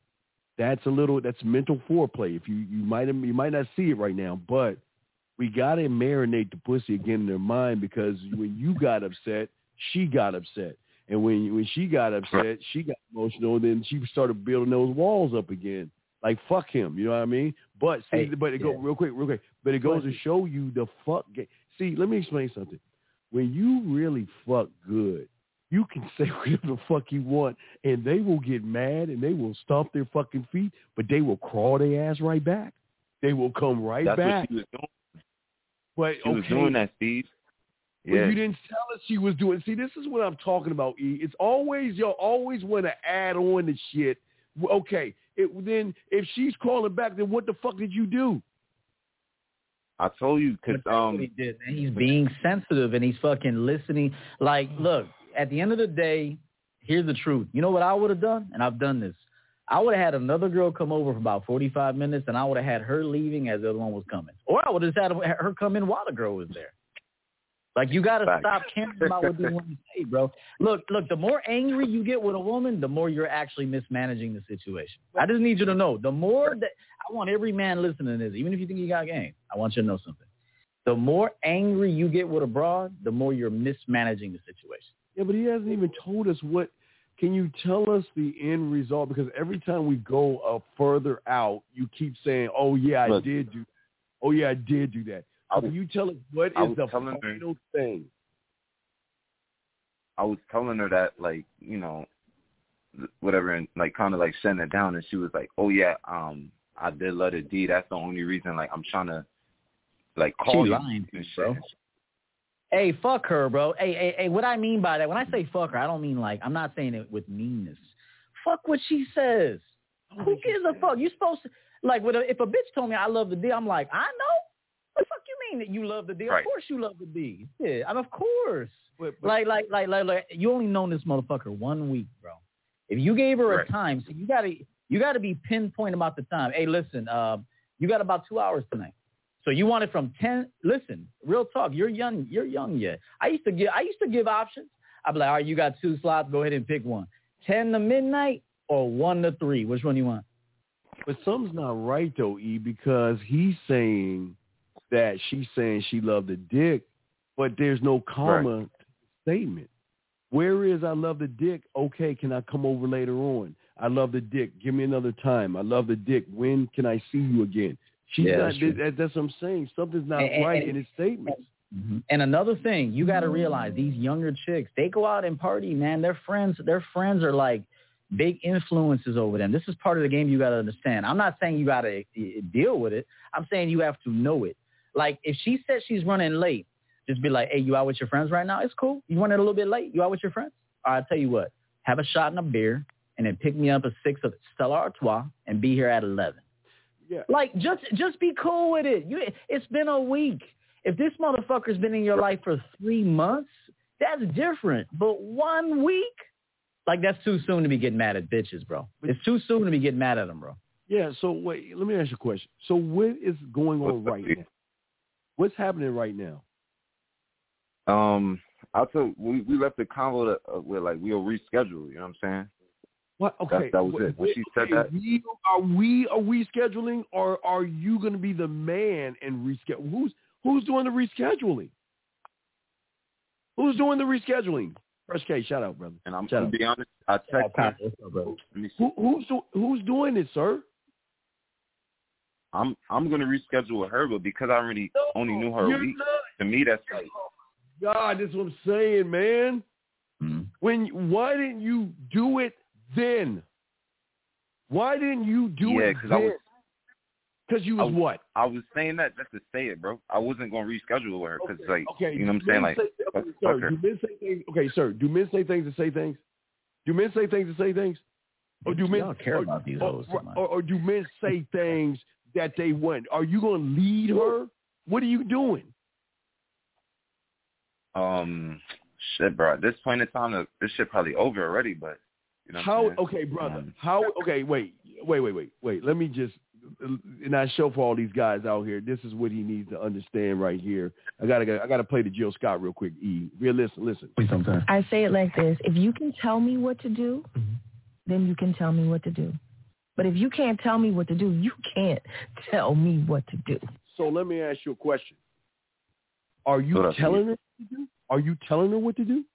That's mental foreplay. If you might not see it right now, but we gotta marinate the pussy again in their mind, because when you got upset, she got upset. And when she got upset, she got emotional. Then she started building those walls up again. Like, fuck him, you know what I mean? But see, go real quick. But it goes to show you the fuck game. See, let me explain something. When you really fuck good, you can say whatever the fuck you want, and they will get mad and they will stomp their fucking feet, but they will crawl their ass right back. They will come right back. That's what she was doing. But she was doing that, Steve. Yeah. Well, you didn't tell us she was doing. See, this is what I'm talking about, E. It's always, y'all always want to add on the shit. Okay, then if she's calling back, then what the fuck did you do? I told you, because he did, man. He's being sensitive and he's fucking listening. Like, look, at the end of the day, here's the truth. You know what I would have done? And I've done this. I would have had another girl come over for about 45 minutes, and I would have had her leaving as the other one was coming. Or I would have had her come in while the girl was there. Like, you got to stop caring about what they want to say, bro. Look, the more angry you get with a woman, the more you're actually mismanaging the situation. I just need you to know, the more that I want every man listening to this, even if you think you got game, I want you to know something. The more angry you get with a broad, the more you're mismanaging the situation. Yeah, but he hasn't even told us what. Can you tell us the end result? Because every time we go further out, you keep saying, oh, yeah, I did do that. Oh, yeah, I did do that. Can you tell us what is the final thing? I was telling her that, like, you know, whatever, and like kind of like shutting it down, and she was like, "Oh yeah, I did let it D. That's the only reason. Like, I'm trying to like call you and shit." Bro. Hey, fuck her, bro. Hey, what I mean by that, when I say fuck her, I don't mean like, I'm not saying it with meanness. Fuck what she says. Who gives a fuck? You supposed to, like, if a bitch told me I love the D, I'm like, I know. What the fuck you mean that you love the D? Right. Of course you love the D. Yeah, I mean, of course. But like, you only known this motherfucker 1 week, bro. If you gave her a time, so you gotta be pinpoint about the time. Hey, listen, you got about 2 hours tonight. So you want it from 10. Listen, real talk. You're young yet. I used to give options. I'd be like, all right, you got 2 slots. Go ahead and pick one. 10 to midnight or 1 to 3. Which one do you want? But something's not right though, E, because he's saying that she's saying she loved the dick, but there's no comma statement. Where is I love the dick? Okay, can I come over later on? I love the dick. Give me another time. I love the dick. When can I see you again? She's not. That's what I'm saying. Something's not right in his statements. And another thing, you got to realize these younger chicks, they go out and party, man. Their friends are like big influences over them. This is part of the game you got to understand. I'm not saying you got to deal with it. I'm saying you have to know it. Like, if she says she's running late, just be like, hey, you out with your friends right now? It's cool. You running a little bit late? You out with your friends? All right, I'll tell you what. Have a shot and a beer, and then pick me up a 6 of Stella Artois and be here at 11. Yeah. Like, just be cool with it. It's been a week. If this motherfucker's been in your life for 3 months, that's different. But 1 week? Like, that's too soon to be getting mad at bitches, bro. It's too soon to be getting mad at them, bro. Yeah, so wait, let me ask you a question. So what is going on right now? What's happening right now? I told we left the convo where like we'll reschedule. You know what I'm saying? What? Okay, that was it. When she said that, are we rescheduling, or are you going to be the man and reschedule? Who's doing the rescheduling? Who's doing the rescheduling? Fresh K, shout out, brother. And I'm gonna be honest. I texted. Who's doing it, sir? I'm gonna reschedule with her, but because I already only knew her a week, to me that's like, God, that's what I'm saying, man. Why didn't you do it then? Why didn't you do it then? Because you was what? I was saying that just to say it, bro. I wasn't gonna reschedule with her because, you know what I'm saying? Like, do men say things? Okay, sir. Do men say things to say things? Do men say things to say things? Or do men care about these hoes? Or do men say things that they want? Are you gonna lead her? What are you doing? Shit, bro. At this point in time, this shit probably over already. But you know how? Okay, brother. How? Okay, wait. Let me just. And I show for all these guys out here. This is what he needs to understand right here. I gotta play the Jill Scott real quick. Listen. I say it like this: if you can tell me what to do, then you can tell me what to do. But if you can't tell me what to do, you can't tell me what to do. So let me ask you a question. Are you telling her what to do? Are you telling her what to do?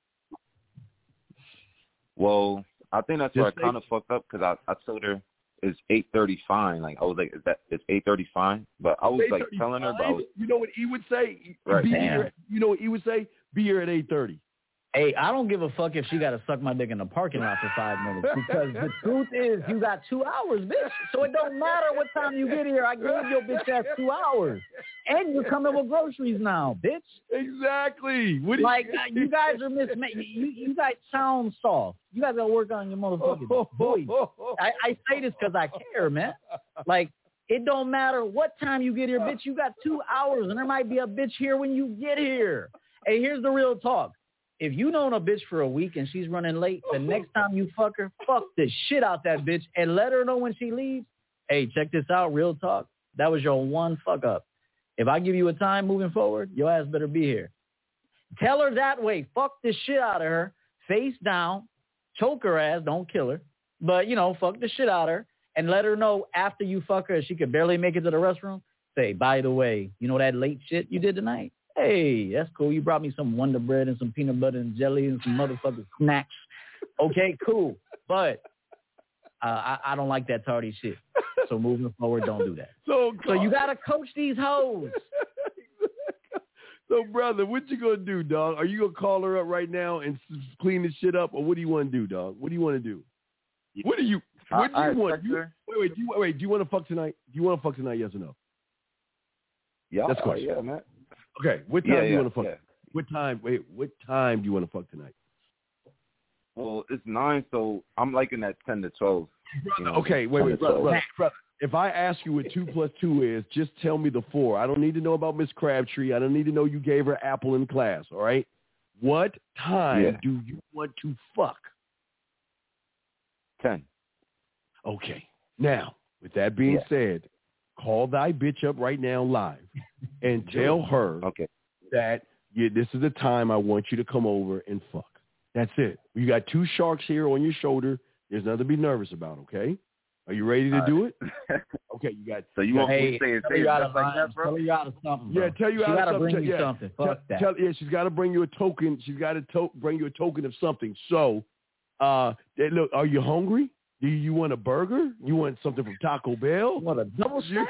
Well, I think that's where I kind of fucked up because I told her it's 8:30 fine. Like I was like, it's 8:30 fine? But I was like telling her, but you know what he would say? Right. You know what he would say? Be here at 8:30. Hey, I don't give a fuck if she got to suck my dick in the parking lot for 5 minutes because the truth is you got 2 hours, bitch. So it don't matter what time you get here. I gave your bitch ass 2 hours. And you're coming with groceries now, bitch. Exactly. You guys are you guys sound soft. You guys got to work on your motherfucking voice. I say this because I care, man. Like, it don't matter what time you get here, bitch. You got 2 hours, and there might be a bitch here when you get here. Hey, here's the real talk. If you known a bitch for a week and she's running late, the next time you fuck her, fuck the shit out that bitch and let her know when she leaves. Hey, check this out, real talk. That was your one fuck up. If I give you a time moving forward, your ass better be here. Tell her that way. Fuck the shit out of her. Face down. Choke her ass. Don't kill her. But, fuck the shit out of her. And let her know after you fuck her, she could barely make it to the restroom. Say, by the way, you know that late shit you did tonight? Hey, that's cool. You brought me some Wonder Bread and some peanut butter and jelly and some motherfucking snacks. Okay, cool. But I don't like that tardy shit. So moving forward, don't do that. So you got to coach these hoes. So, brother, what you going to do, dog? Are you going to call her up right now and clean this shit up? Or what do you want to do, dog? What do you want to do? What do you want? Wait, do you want to fuck tonight? Do you want to fuck tonight, yes or no? Yeah. That's question. Yeah, man. Okay, what time do you want to fuck? Yeah. What time do you want to fuck tonight? Well, it's 9, so I'm liking that 10 to 12. Okay, wait, brother. If I ask you what 2 plus 2 is, just tell me the 4. I don't need to know about Miss Crabtree. I don't need to know you gave her apple in class, all right? What time do you want to fuck? 10. Okay. Now, with that being said, call thy bitch up right now live and tell her that this is the time I want you to come over and fuck. That's it. You got 2 sharks here on your shoulder. There's nothing to be nervous about, okay? Are you ready to do it? Okay, you got. So you want me to say it like that, bro? Tell you out of something, bro. Yeah, tell you out of something. Bring you something. Fuck that. She's got to bring you a token. She's got to bring you a token of something. So, look, are you hungry? Do you want a burger? You want something from Taco Bell? You want a double stack?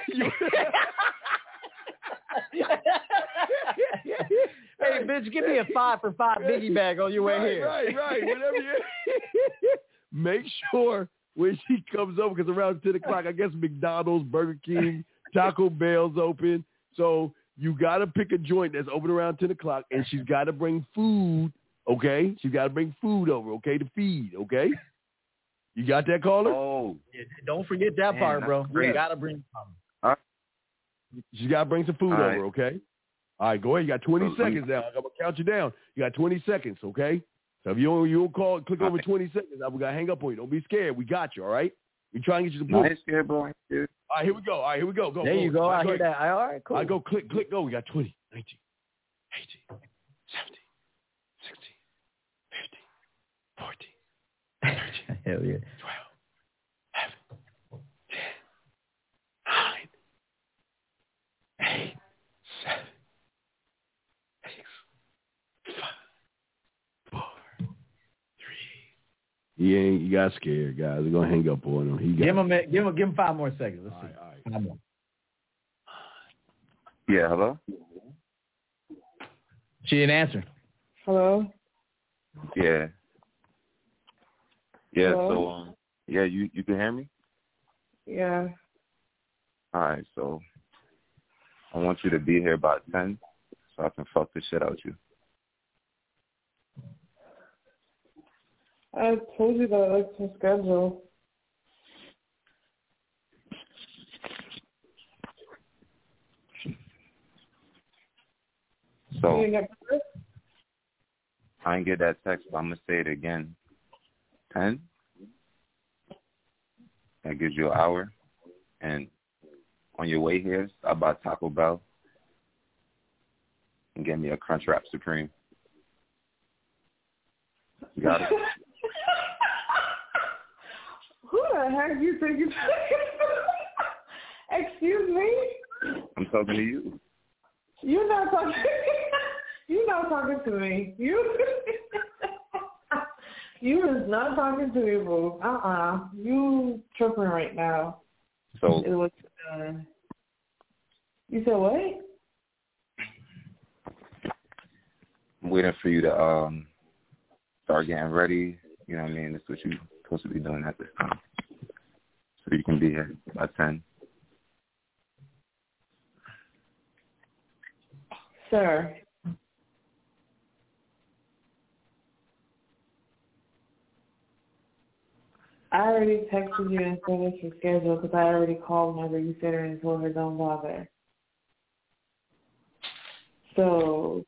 Hey, bitch, give me a 5 for $5 biggie bag on your way here. Right. Whatever you make sure when she comes over, because around 10 o'clock, I guess McDonald's, Burger King, Taco Bell's open. So you got to pick a joint that's open around 10 o'clock, and she's got to bring food, okay? She's got to bring food over, okay, to feed, okay? You got that, caller? Oh. Don't forget that part, bro. You got to bring something. She's got to bring some food over, okay? All right, go ahead. You got 20 seconds now. I'm going to count you down. You got 20 seconds, okay? So if you don't call, click over 20 seconds, I'm going to hang up on you. Don't be scared. We got you, all right? We try and get you the point. I ain't scared, bro. All right, here we go. Go. There you go. I hear that. All right, cool. I go, click, go. We got 20, 19, 18, 17, 16, 15, 14, 13, Hell yeah. 12, 11, 10, 9, 8, 7, 6, 5, 4, 3. You got scared, guys. We're gonna hang up on him. Give him 5 more seconds. Let's see. All right. 5 more. Yeah, hello? She didn't answer. Hello? Yeah. Yeah, hello? So you can hear me? Yeah. All right, so I want you to be here by 10 so I can fuck the shit out you. I told you that I like to schedule. So You didn't get I didn't get that text, but I'm going to say it again. 10? That gives you an hour. And on your way here, stop by Taco Bell and get me a Crunchwrap Supreme. You got it? Who the the heck you think you Excuse me? I'm talking to you. You're not talking You're not talking to me. You is not talking to me, boo. You tripping right now. So it was you said what? I'm waiting for you to start getting ready. You know what I mean? That's what you're supposed to be doing at this time. So you can be here by 10. Sir. I already texted you and said it's your schedule because I already called my babysitter and told her don't bother. So,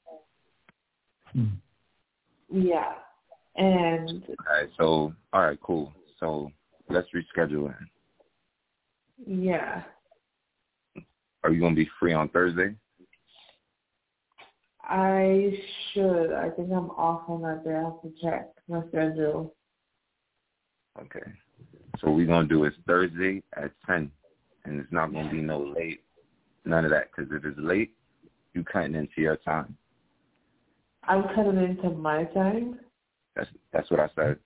yeah. And all right, cool. So let's reschedule it. Yeah. Are you going to be free on Thursday? I should. I think I'm off on that day. I have to check my schedule. Okay. So we're going to do it Thursday at 10, and it's not going to be no late, none of that, because if it's late, you cutting into your time. I'm cutting into my time? That's what I said.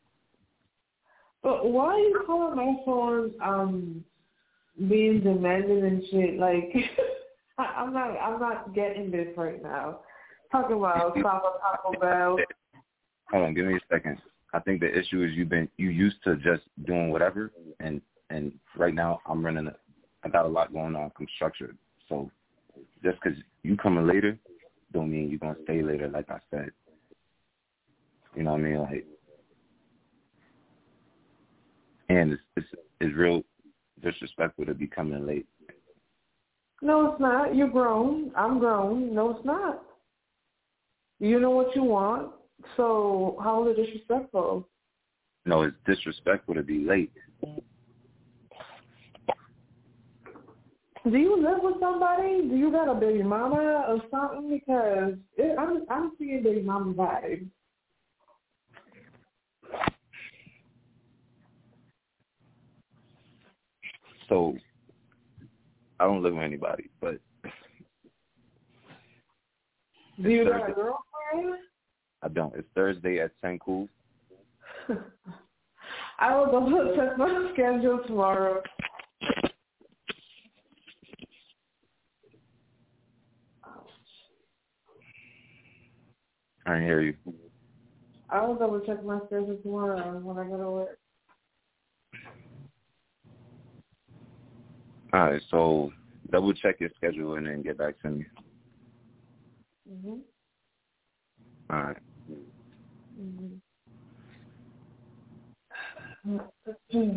But why are you calling my phone being demanding and shit? Like, I'm not getting this right now. Talking about Taco Bell. Hold on, give me a second. I think the issue is you used to just doing whatever, and right now I got a lot going on. I'm structured. So just because you coming later don't mean you're going to stay later, like I said. You know what I mean? Like, and it's real disrespectful to be coming late. No, it's not. You're grown. I'm grown. No, it's not. You know what you want. So how is it disrespectful? No, it's disrespectful to be late. Do you live with somebody? Do you got a baby mama or something? Because I'm seeing baby mama vibes. So I don't live with anybody, but do you got a girlfriend? I don't. It's Thursday at 10, cool? I will go check my schedule tomorrow. I didn't hear you. I will double check my schedule tomorrow when I go to work. All right, so double check your schedule and then get back to me. Mhm. All right. Mhm.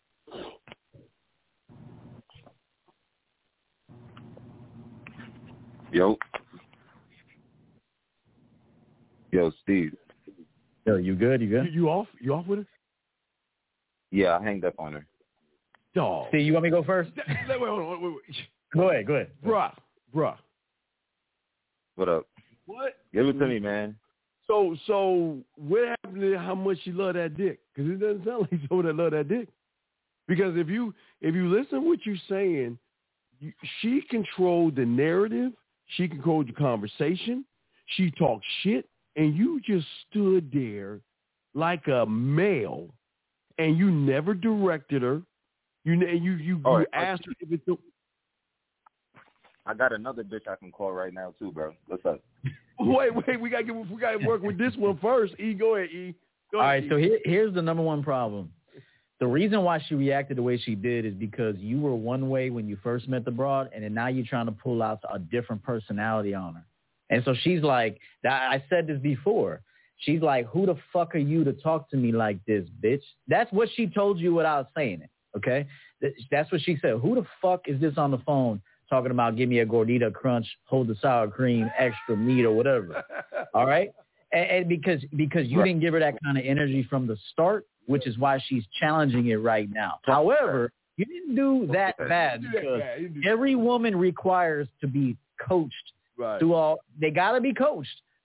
Yo, Steve. Yo, you good? You off? You off with it? Yeah, I hanged up on her. Dog. Steve, you want me to go first? Wait, hold on. Wait. Go ahead. Bruh. What up? What? Give it to me, man. So what happened to how much she loved that dick? Because it doesn't sound like someone that loved that dick. Because if you listen to what you're saying, she controlled the narrative. She controlled your conversation. She talked shit, and you just stood there like a male, and you never directed her. You asked her if it's. I got another bitch I can call right now too, bro. What's up? Wait, we gotta work with this one first. E, go ahead, E. Go ahead, All right, E. so here's the number one problem. The reason why she reacted the way she did is because you were one way when you first met the broad, and then now you're trying to pull out a different personality on her. And so she's like, I said this before. She's like, who the fuck are you to talk to me like this, bitch? That's what she told you without saying it, okay? That's what she said. Who the fuck is this on the phone talking about give me a gordita crunch, hold the sour cream, extra meat or whatever, all right? And because you didn't give her that kind of energy from the start, which is why she's challenging it right now. However, you didn't do that bad because every woman requires to be coached through all. They got to be coached.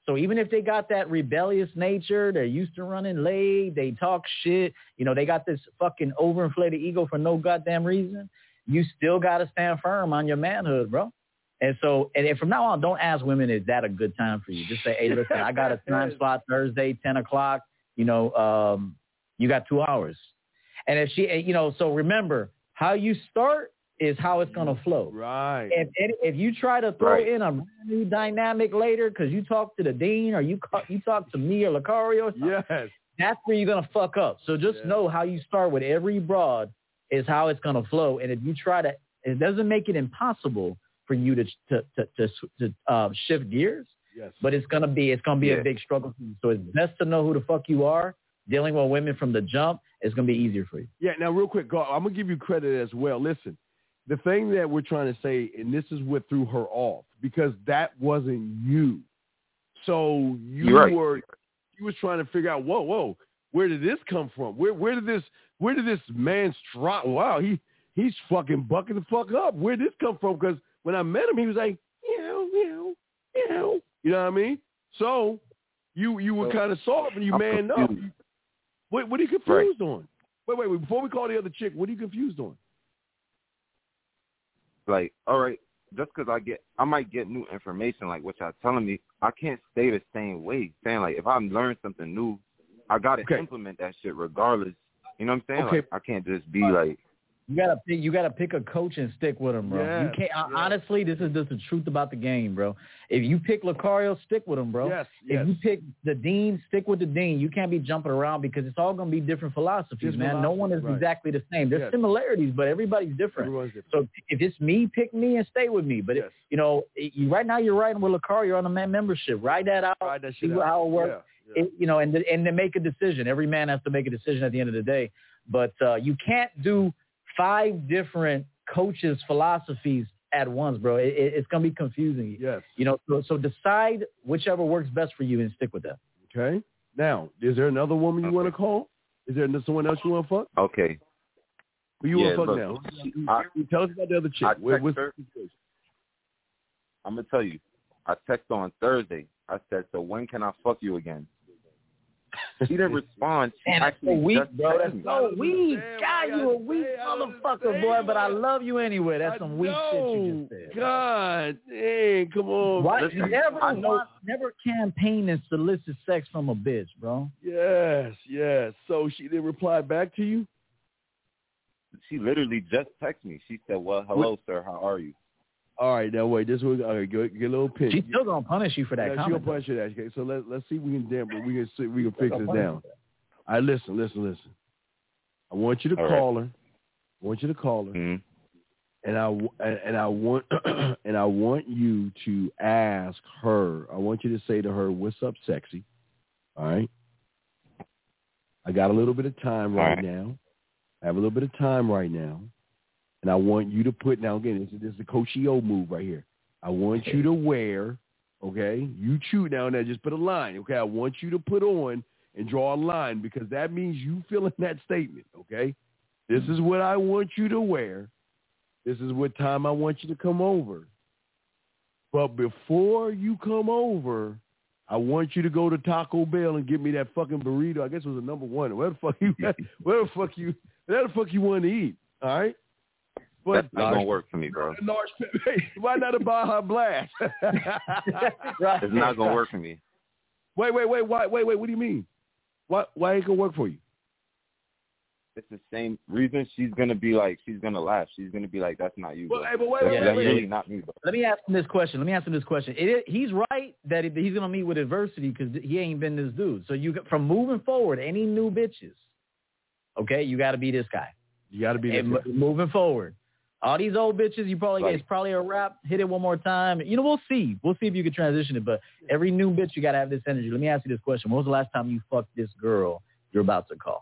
So even if they got that rebellious nature, they're used to running late, they talk shit, they got this fucking overinflated ego for no goddamn reason, you still got to stand firm on your manhood, bro. And so, and from now on, don't ask women, is that a good time for you? Just say, hey, listen, I got a time slot Thursday, 10 o'clock, you got 2 hours. And if she, so remember, how you start is how it's going to flow. Right. If you try to throw in a brand new dynamic later because you talk to the dean or you talk to me or Lucario or something, that's where you're going to fuck up. So just know how you start with every broad is how it's going to flow. And if you try to, it doesn't make it impossible for you to shift gears, but it's going to be a big struggle for you. So it's best to know who the fuck you are. Dealing with women from the jump is going to be easier for you. Yeah, now real quick, I'm going to give you credit as well. Listen, the thing that we're trying to say, and this is what threw her off, because that wasn't you. So you was trying to figure out, whoa, where did this come from? Where did this man strut? Wow, he's fucking bucking the fuck up. Where did this come from? Because when I met him, he was like, meow, meow, meow. You know what I mean? So you were kind of soft and you manned up. What are you confused on? Wait. Before we call the other chick, what are you confused on? Like, all right, just because I might get new information, like what y'all telling me, I can't stay the same way. Saying, like, if I learn something new, I got to implement that shit regardless. You know what I'm saying? Okay. Like, I can't just be like. You gotta pick a coach and stick with him, bro. You can't. Honestly, this is just the truth about the game, bro. If you pick Lucario, stick with him, bro. If you pick the dean, stick with the dean. You can't be jumping around because it's all gonna be different philosophies, man. No one is exactly the same. There's similarities, but everybody's different. So if it's me, pick me and stay with me. But right now you're riding with Lucario on the man membership. Ride that out. See how it works. And then make a decision. Every man has to make a decision at the end of the day. But you can't do 5 different coaches' philosophies at once, bro. It's going to be confusing. Yes. So decide whichever works best for you and stick with that. Okay. Now, is there another woman you want to call? Is there someone else you want to fuck? Okay. Who you want to fuck now? Tell us about the other chick. What's the situation? I'm going to tell you. I texted on Thursday. I said, so when can I fuck you again? She didn't respond. Man, that's so weak, bro. That's so weak. God, you a weak motherfucker, boy, but I love you anyway. That's some weak shit you just said. God, dang, come on. Why? Never campaign and solicit sex from a bitch, bro. Yes. So she didn't reply back to you? She literally just texted me. She said, well, hello, sir. How are you? All right, now wait. This was get a little pinch. She's still gonna punish you for that. She's gonna punish you for that. Okay, so let's see if we can fix this down. All right, listen. I want you to call her. Mm-hmm. And I want you to ask her. I want you to say to her, "What's up, sexy?" All right. I got a little bit of time right now. I have a little bit of time right now. And I want you to put, now again, this is a Coach EO move right here. I want you to wear, okay, you choose now, just put a line, okay? I want you to put on and draw a line because that means you filling that statement, okay? This is what I want you to wear. This is what time I want you to come over. But before you come over, I want you to go to Taco Bell and get me that fucking burrito. I guess it was a number one. Where the fuck you want to eat, all right? That's not going to work for me, bro. Why not a Baja Blast? It's not going to work for me. Wait. What do you mean? Why ain't going to work for you? It's the same reason. She's going to be like, she's going to laugh. She's going to be like, that's not you, bro. Wait. That's really not me, bro. Let me ask him this question. He's right that he's going to meet with adversity because he ain't been this dude. So from moving forward, any new bitches, okay, you got to be this guy. You got to be this guy. Moving forward. All these old bitches, it's probably a wrap. Hit it one more time. We'll see. We'll see if you can transition it. But every new bitch, you got to have this energy. Let me ask you this question. When was the last time you fucked this girl you're about to call?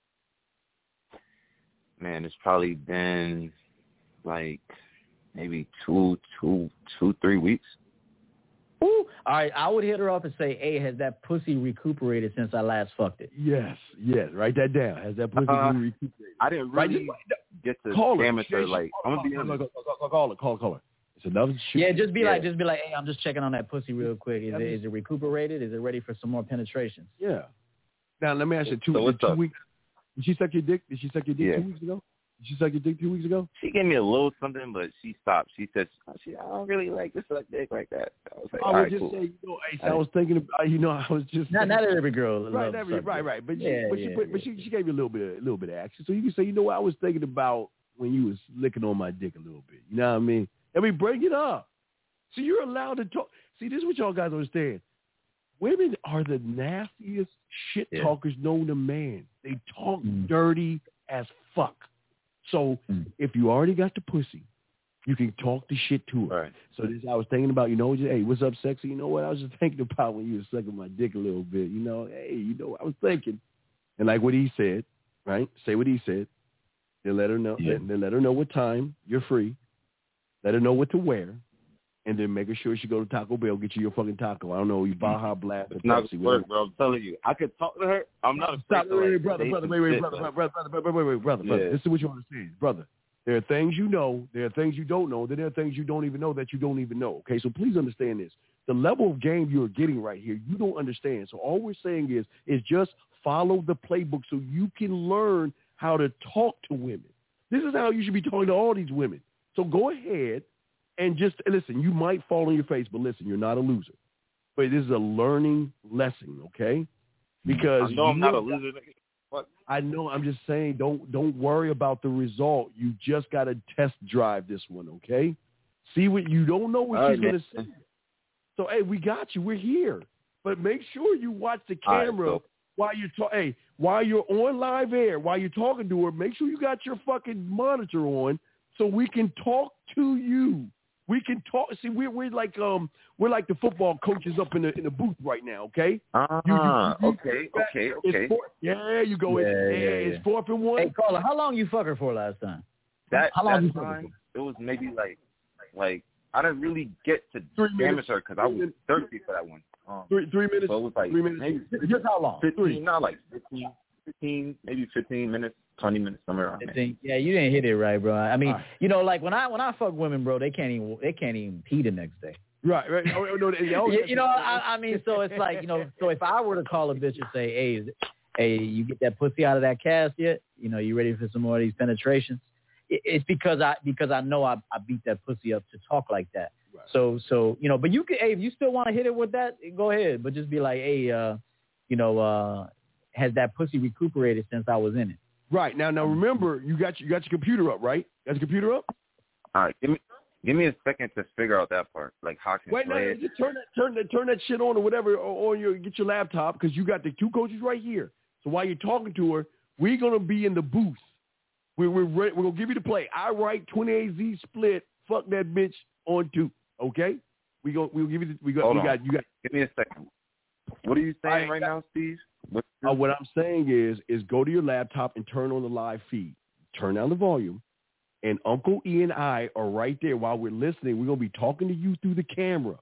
Man, it's probably been like maybe 3 weeks. Ooh. All right, I would hit her up and say, hey, has that pussy recuperated since I last fucked it? Yes. Write that down. Has that pussy recuperated? I didn't really get to damage her. Like, I'm going to be honest. Call her. It's enough. Yeah, just be like, hey, I'm just checking on that pussy real quick. Is it recuperated? Is it ready for some more penetrations? Yeah. Now let me ask you, two weeks. Did she suck your dick? 2 weeks ago? Did she suck your dick 2 weeks ago? She gave me a little something, but she stopped. She said, I don't really like to suck dick like that. I was like, I would just say, I was thinking about, I was just not every girl. Right. But she gave you a little bit of action. So you can say, I was thinking about when you was licking on my dick a little bit. You know what I mean? And we bring it up. So you're allowed to talk. See, this is what y'all guys understand. Women are the nastiest shit talkers known to man. They talk dirty as fuck. So if you already got the pussy, you can talk the shit to her. Right. So this I was thinking about, hey, what's up, sexy? You know what? I was just thinking about when you were sucking my dick a little bit. Hey, I was thinking. And like what he said, right? Say what he said. Then let her know. Yeah. Then let her know what time you're free. Let her know what to wear. And then making sure she go to Taco Bell, get you your fucking taco. I don't know, you Baja Blast. It's not going to work, bro. I'm telling you. I could talk to her. I'm not afraid to brother. Yeah. This is what you understand. Brother, there are things you know. There are things you don't know. Then there are things you don't even know that you don't even know. Okay, so please understand this. The level of game you're getting right here, you don't understand. So all we're saying is just follow the playbook so you can learn how to talk to women. This is how you should be talking to all these women. So go ahead. And just listen, you might fall on your face, but listen, you're not a loser. But this is a learning lesson, okay? Because I know I'm not a loser. What? I know. I'm just saying, don't worry about the result. You just got to test drive this one, okay? See what you don't know what she's going to say. So hey, we got you. We're here, but make sure you watch the camera while you're while you're on live air, while you're talking to her. Make sure you got your fucking monitor on so we can talk to you. We can talk. See, we're like the football coaches up in the booth right now. Okay. Okay. You go. It's 4th and 1. Hey, Carla, how long you fuck her for last time? How long you fuck her for? It was maybe like I didn't really get to damage her because I was thirsty for that one. 3 minutes. So it was like 3 minutes. Maybe just how long? 15, not like 15, maybe 15 minutes. 20 minutes somewhere around there. Yeah, you didn't hit it right, bro. I mean, like when I fuck women, bro, they can't even pee the next day. Right. Oh, no, I mean, so it's like, so if I were to call a bitch and say, hey, you get that pussy out of that cast yet? You ready for some more of these penetrations? It's because I know I beat that pussy up to talk like that. Right. So but you can, hey, if you still want to hit it with that, go ahead. But just be like, hey, has that pussy recuperated since I was in it? Right. Now remember, you got your computer up, right? Got your computer up? All right. Give me a second to figure out that part. Like how can wait, no, just turn that shit on or whatever, or get your laptop because you got the two coaches right here. So while you're talking to her, we're gonna be in the booth. We're gonna give you the play. I write 28Z split. Fuck that bitch on 2. Okay? We'll give you. You got. Give me a second. What are you saying right now, Steve? What I'm saying is go to your laptop and turn on the live feed. Turn down the volume, and Uncle E and I are right there while we're listening. We're going to be talking to you through the camera.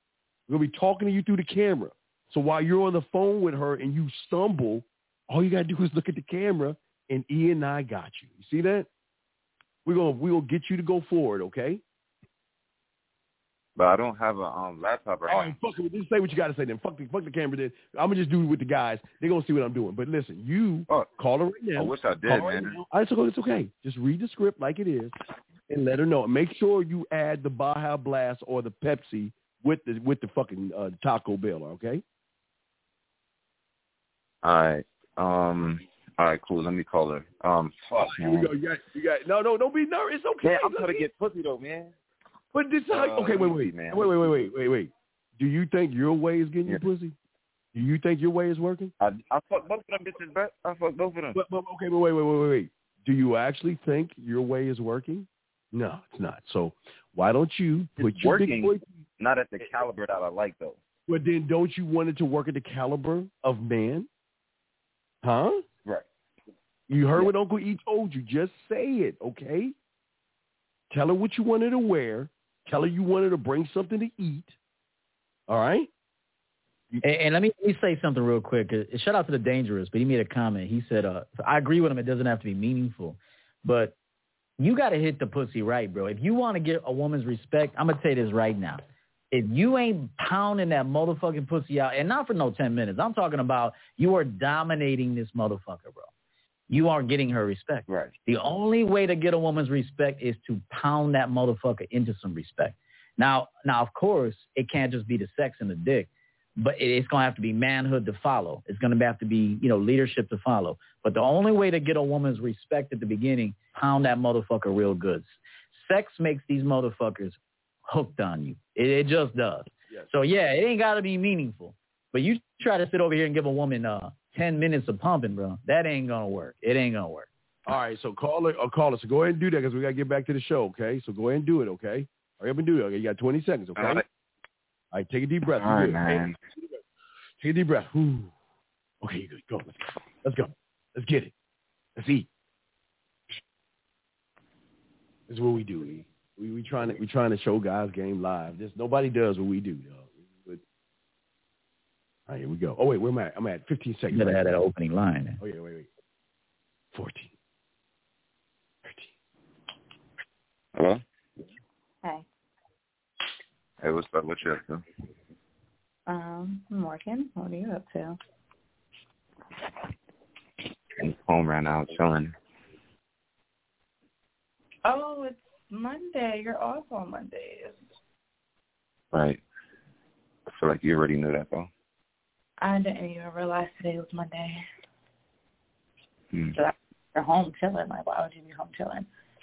So while you're on the phone with her and you stumble, all you got to do is look at the camera, and E and I got you. You see that? We will get you to go forward, okay? But I don't have a laptop right now. All right, fuck it. Just say what you got to say then. Fuck the camera then. I'm going to just do it with the guys. They're going to see what I'm doing. But listen, you call her right now. I wish I did, man. It's okay. Just read the script like it is and let her know. Make sure you add the Baja Blast or the Pepsi with the fucking Taco Bell, okay? All right, cool. Let me call her. Fuck, here we go. You got. No, don't be nervous. It's okay. Man, I'm trying to get pussy though, man. But this is how. Okay, wait. Do you think your way is getting you pussy? Do you think your way is working? I fuck both of them bitches, but I fuck both of them. But wait. Do you actually think your way is working? No, it's not. So why don't you put your big boy? Not at the caliber that I like though. But then don't you want it to work at the caliber of man? Huh? Right. You heard what Uncle E told you. Just say it, okay? Tell her what you wanted to wear. Tell her you wanted to bring something to eat. All right? And let me say something real quick. Shout out to the Dangerous, but he made a comment. He said, I agree with him. It doesn't have to be meaningful. But you got to hit the pussy right, bro. If you want to get a woman's respect, I'm going to say this right now. If you ain't pounding that motherfucking pussy out, and not for no 10 minutes, I'm talking about you are dominating this motherfucker, bro. You aren't getting her respect. Right. The only way to get a woman's respect is to pound that motherfucker into some respect. Now, of course, it can't just be the sex and the dick, but it's going to have to be manhood to follow. It's going to have to be, leadership to follow. But the only way to get a woman's respect at the beginning, pound that motherfucker real good. Sex makes these motherfuckers hooked on you. It just does. Yes. So, yeah, it ain't got to be meaningful. But you try to sit over here and give a woman 10 minutes of pumping, bro. That ain't going to work. It ain't going to work. All right, so call us. So go ahead and do that because we got to get back to the show, okay? So go ahead and do it, okay? Hurry up and do it. Okay, you got 20 seconds, okay? All right, take a deep breath. All right, man. Take a deep breath. Ooh. Okay, you good. Go. Let's go. Let's get it. Let's eat. This is what we do. We trying to show guys game live. Nobody does what we do, dog. All right, here we go. Oh, wait, where am I? I'm at 15 seconds. You gotta have that opening line. Oh, yeah, wait. 14. 13. Hello? Hey. Hey, what's up? What you up to? I'm working. What are you up to? I'm home right now, chilling. Oh, it's Monday. You're off on Mondays. Right. I feel like you already knew that, though. I didn't even realize today was Monday. So you're home chilling. Like, why would you be home chilling?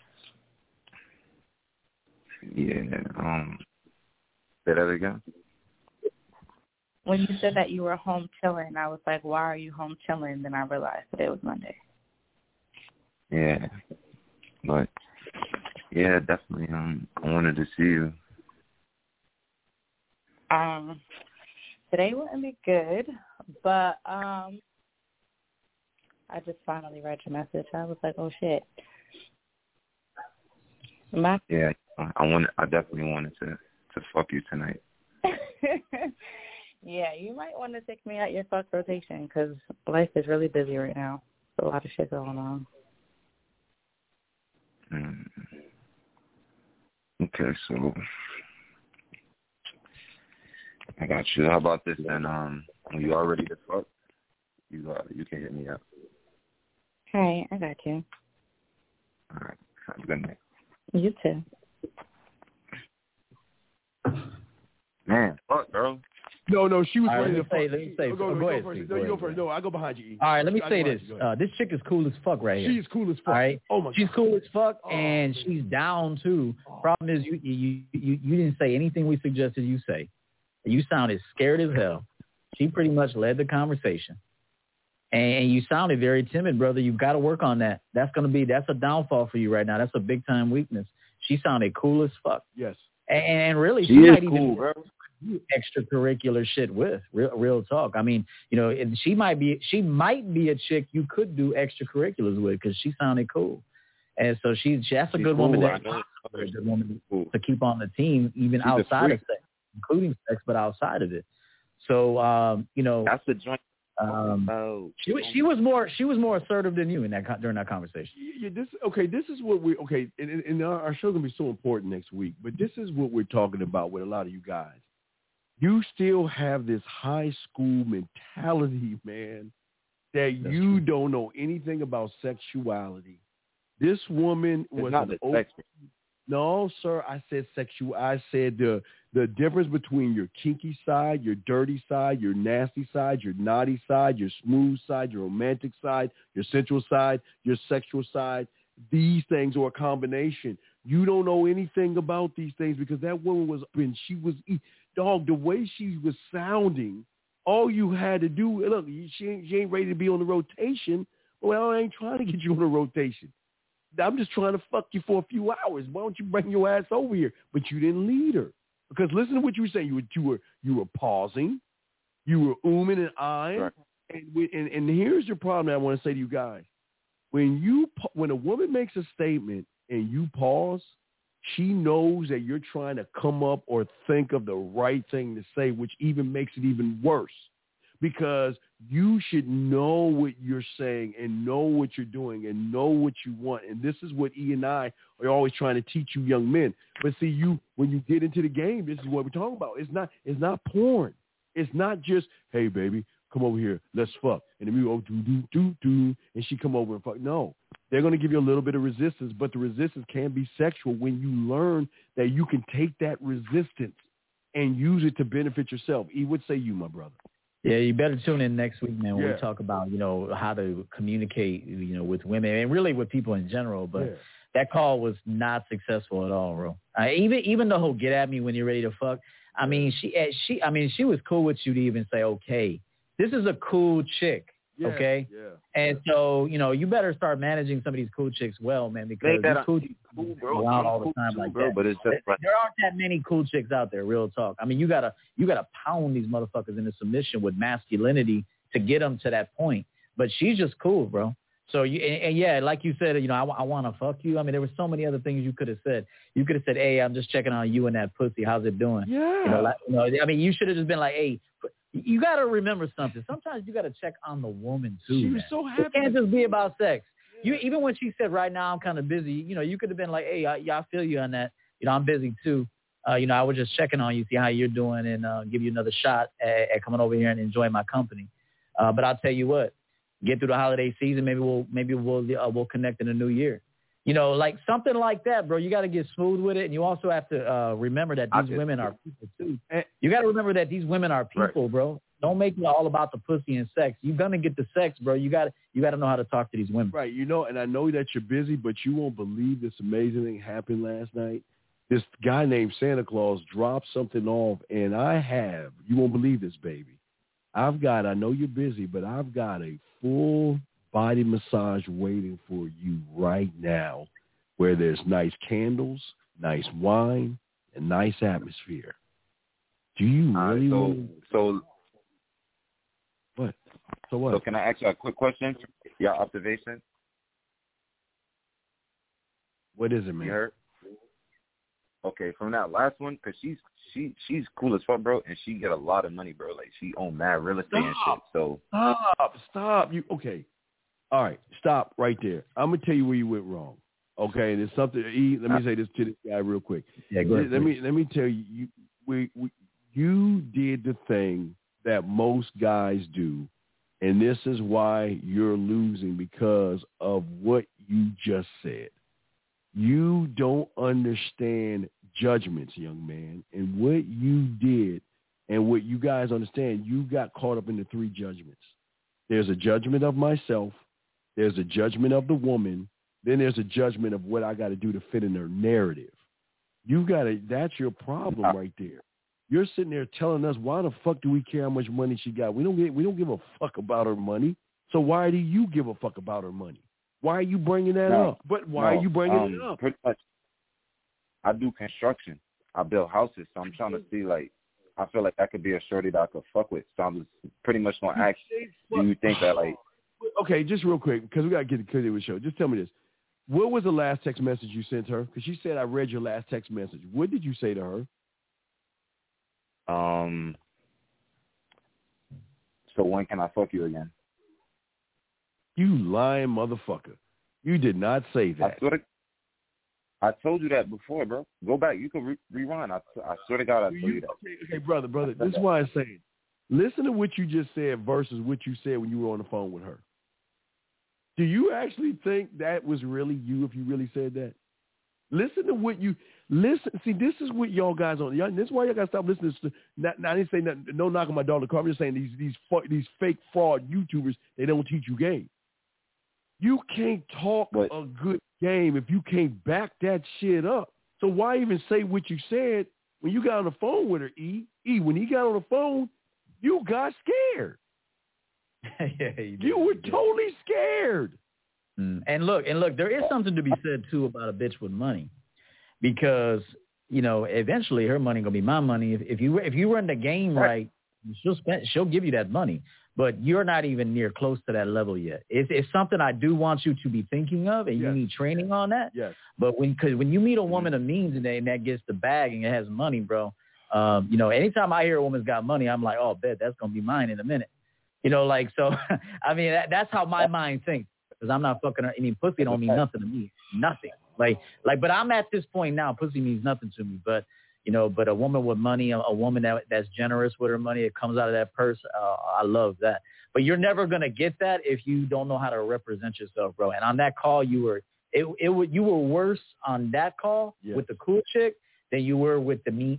Yeah. Say that again? When you said that you were home chilling, I was like, why are you home chilling? Then I realized today was Monday. Yeah. But, yeah, definitely. I wanted to see you. Today wouldn't be good, but I just finally read your message. I was like, oh, shit. Yeah, I definitely wanted to fuck you tonight. Yeah, you might want to take me out your fuck rotation because life is really busy right now. There's a lot of shit going on. Okay, so I got you. How about this then? When you all ready to fuck, you can hit me up. Hey, I got you. All right. Have a good night. You too. Man, fuck, bro. No, she was ready to fuck. Let me say. Go first. No, you go first. No, I go behind you. All right, let me say this. This chick is cool as fuck right here. She is cool as fuck. All right? Oh, my God. She's cool as fuck, and she's down, too. Problem is, you didn't say anything we suggested you say. You sounded scared as hell. She pretty much led the conversation. And you sounded very timid, brother. You've got to work on that. That's a downfall for you right now. That's a big-time weakness. She sounded cool as fuck. Yes. And really, she might cool, even bro. do extracurricular shit with. Real talk. I mean, she might be a chick you could do extracurriculars with because she sounded cool. And so that's a good woman. That's a good woman to keep on the team, even outside of sex, including sex, but outside of it. So, that's the joint. She was more assertive than you during that conversation. Yeah, this is what and our show's gonna be so important next week. But this is what we're talking about with a lot of you guys. You still have this high school mentality, man, that you don't know anything about sexuality. This woman was not the sex. No, sir. I said sexual. I said the difference between your kinky side, your dirty side, your nasty side, your naughty side, your smooth side, your romantic side, your sensual side, your sexual side. These things are a combination. You don't know anything about these things because that woman dog, the way she was sounding, all you had to do, look, she ain't ready to be on the rotation. Well, I ain't trying to get you on the rotation. I'm just trying to fuck you for a few hours. Why don't you bring your ass over here? But you didn't lead her. Because listen to what you were saying. You were pausing. You were ooming and eyeing. Right. And here's your problem that I want to say to you guys. When a woman makes a statement and you pause, she knows that you're trying to come up or think of the right thing to say, which even makes it even worse. because you should know what you're saying and know what you're doing and know what you want. And this is what E and I are always trying to teach you young men. But see, when you get into the game, this is what we're talking about. It's not porn. It's not just, hey, baby, come over here, let's fuck. And then we go do, and she come over and fuck. No, they're going to give you a little bit of resistance, but the resistance can be sexual when you learn that you can take that resistance and use it to benefit yourself. E, what say you, my brother? Yeah, you better tune in next week, man, when we talk about, how to communicate, with women and really with people in general. But that call was not successful at all, bro. Even the whole get at me when you're ready to fuck. I mean, she was cool with you to even say, okay, this is a cool chick. Okay. Yeah. And so, you better start managing some of these cool chicks well, man, because these cool chicks go out all the time like that. But it's just there aren't that many cool chicks out there, real talk. I mean, you gotta pound these motherfuckers into submission with masculinity to get them to that point. But she's just cool, bro. So yeah, like you said, I want to fuck you. I mean, there were so many other things you could have said. You could have said, hey, I'm just checking on you and that pussy. How's it doing? Yeah. I mean, you should have just been like, hey. You got to remember something. Sometimes you got to check on the woman, too. She was so happy. It can't just be about sex. Yeah. Even when she said, right now, I'm kind of busy, you could have been like, hey, I feel you on that. I'm busy, too. I was just checking on you, see how you're doing, and give you another shot at coming over here and enjoying my company. But I'll tell you what, get through the holiday season. Maybe we'll connect in the new year. Like something like that, bro. You got to get smooth with it. And you also have to remember that these women are people, too. You got to remember that these women are people, bro. Don't make it all about the pussy and sex. You're going to get the sex, bro. You got to know how to talk to these women. Right. And I know that you're busy, but you won't believe this amazing thing happened last night. This guy named Santa Claus dropped something off, and you won't believe this, baby. I know you're busy, but I've got a full body massage waiting for you right now, where there's nice candles, nice wine, and nice atmosphere. Do you really want So what? So what? So can I ask you a quick question? Your observation? What is it, man? You heard? Okay, from that last one, because she's cool as fuck, bro, and she get a lot of money, bro. Like, she own mad real estate and shit. So Stop. You okay? All right, stop right there. I'm gonna tell you where you went wrong. Okay, and it's something. Let me say this to this guy real quick. Yeah, go ahead. Let me tell you. You did the thing that most guys do, and this is why you're losing, because of what you just said. You don't understand judgments, young man, and what you did and what you guys understand. You got caught up in the three judgments. There's a judgment of myself. There's a judgment of the woman. Then there's a judgment of what I got to do to fit in their narrative. That's your problem right there. You're sitting there telling us, why the fuck do we care how much money she got? We don't give a fuck about her money. So why do you give a fuck about her money? Why are you bringing that up? But why are you bringing it up? Pretty much, I do construction. I build houses, so I'm trying to see, like, I feel like that could be a shorty that I could fuck with. So I'm just pretty much going to ask, do you think that, like... Okay, just real quick, because we got to get to the show. Just tell me this. What was the last text message you sent her? Because she said, I read your last text message. What did you say to her? So when can I fuck you again? You lying motherfucker. You did not say that. I told you that before, bro. Go back. You can rewind. I swear to God, I told you that. Okay, brother. This is why I'm saying. Listen to what you just said versus what you said when you were on the phone with her. Do you actually think that was really you if you really said that? Listen to what you listen. See, this is what y'all guys on. This is why y'all got to stop listening to. I didn't say nothing, no knock on my daughter. I'm just saying these fake fraud YouTubers, they don't teach you game. You can't talk a good game if you can't back that shit up. So why even say what you said when you got on the phone with her, E? When he got on the phone, you got scared. Yeah, you were totally scared. And look, there is something to be said too about a bitch with money, because eventually her money gonna be my money. If you run the game right, she'll give you that money. But you're not even near close to that level yet. It's something I do want you to be thinking of, and you need training on that. Yes. But when you meet a woman of means and that gets the bag and it has money, bro, anytime I hear a woman's got money, I'm like, oh, bet that's gonna be mine in a minute. You know, like, so, I mean, that's how my mind thinks. Because I'm not fucking her. I mean, pussy don't mean nothing to me. Nothing. Like, but I'm at this point now, pussy means nothing to me. But, you know, but a woman with money, a woman that's generous with her money, it comes out of that purse. I love that. But you're never going to get that if you don't know how to represent yourself, bro. And on that call, you were worse on that call with the cool chick than you were with the mean,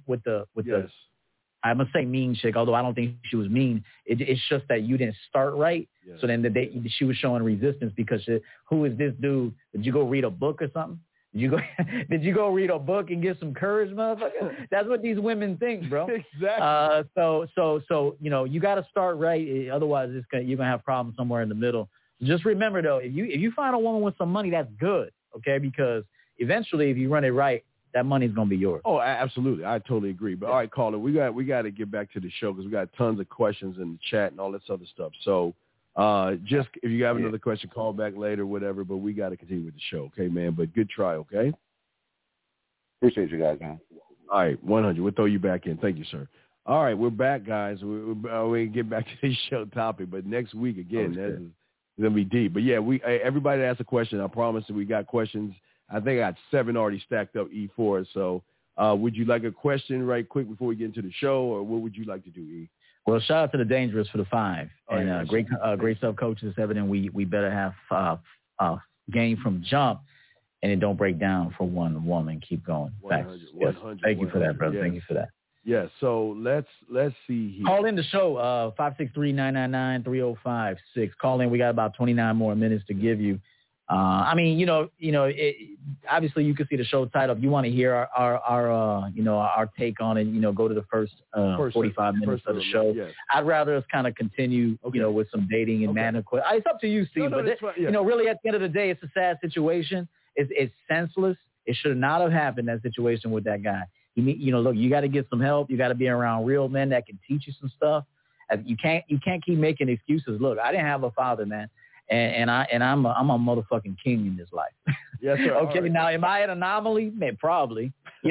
I'm going to say mean chick, although I don't think she was mean. It's just that you didn't start right. Yes. So then she was showing resistance because who is this dude? Did you go read a book or something? Did you go read a book and get some courage, motherfucker? That's what these women think, bro. Exactly. So you know, you got to start right. Otherwise, you're going to have problems somewhere in the middle. Just remember, though, if you find a woman with some money, that's good, okay? Because eventually, if you run it right, that money's going to be yours. Oh, absolutely. I totally agree. But all right, caller, we got to get back to the show because we got tons of questions in the chat and all this other stuff. So just if you have another question, call back later, whatever. But we got to continue with the show, okay, man? But good try, okay? Appreciate you guys, man. All right, 100. We'll throw you back in. Thank you, sir. All right, we're back, guys. We get back to the show topic. But next week, again, that's going to be deep. But, yeah, everybody asked a question. I promise that we got questions. I think I got 7 already stacked up, E, for us. So would you like a question right quick before we get into the show, or what would you like to do, E? Well, shout out to the Dangerous for the 5. And great stuff, coach. It's evident we better have game from jump, and it don't break down for one woman. Keep going. 100, Facts. 100, Thank you for that, brother. Yes. Thank you for that. Yeah, so let's see here. Call in the show, 563-999-3056. Call in. We got about 29 more minutes to give you. I mean, obviously you can see the show title. If you want to hear our take on it, go to the first 45 minutes of the show. Yes. I'd rather us kind of continue, with some dating and manhood. It's up to you, Steve. Really at the end of the day, it's a sad situation. It's senseless. It should not have happened, that situation with that guy. Look, you got to get some help. You got to be around real men that can teach you some stuff. You can't keep making excuses. Look, I didn't have a father, man. And I'm a motherfucking king in this life. Yes, sir. Okay, right. Now am I an anomaly? Man, probably.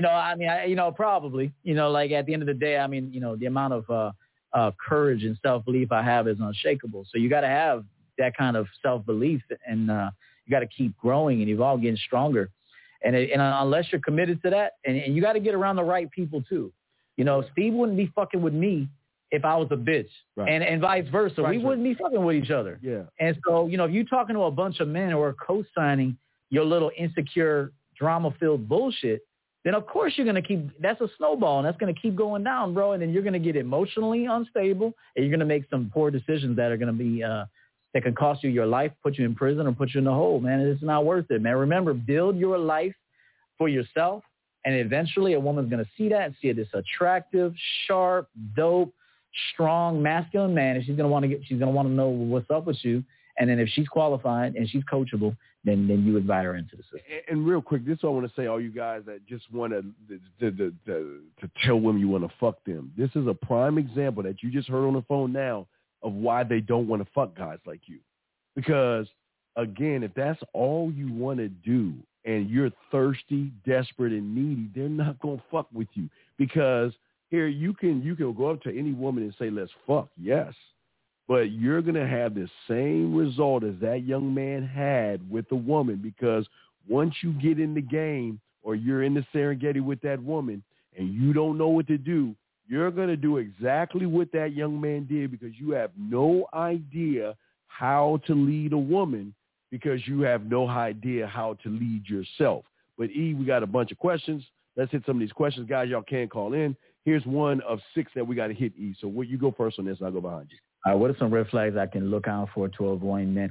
Probably. Like at the end of the day, the amount of courage and self-belief I have is unshakable. So you got to have that kind of self-belief, and you got to keep growing and evolve, getting stronger. And unless you're committed to that, and you got to get around the right people too. Steve wouldn't be fucking with me if I was a bitch, right. and vice versa. We wouldn't be fucking with each other. Yeah. And so, if you're talking to a bunch of men who are co-signing your little insecure, drama-filled bullshit, then of course you're going to that's a snowball, and that's going to keep going down, bro. And then you're going to get emotionally unstable, and you're going to make some poor decisions that are going to be, that can cost you your life, put you in prison, or put you in the hole, man. It's not worth it, man. Remember, build your life for yourself, and eventually a woman's going to see that and see it as attractive, sharp, dope, strong, masculine man, and she's gonna want to know what's up with you. And then if she's qualified and she's coachable, then you invite her into the system. And real quick, this is what I want to say, all you guys that just want to tell women you want to fuck them. This is a prime example that you just heard on the phone now of why they don't want to fuck guys like you. Because again, if that's all you want to do and you're thirsty, desperate, and needy, they're not gonna fuck with you. Because here, you can go up to any woman and say, let's fuck, yes. But you're going to have the same result as that young man had with the woman, because once you get in the game or you're in the Serengeti with that woman and you don't know what to do, you're going to do exactly what that young man did, because you have no idea how to lead a woman, because you have no idea how to lead yourself. But, E, we got a bunch of questions. Let's hit some of these questions. Guys, y'all can call in. Here's one of 6 that we got to hit, E. So you go first on this, and I'll go behind you. All right, what are some red flags I can look out for to avoid men?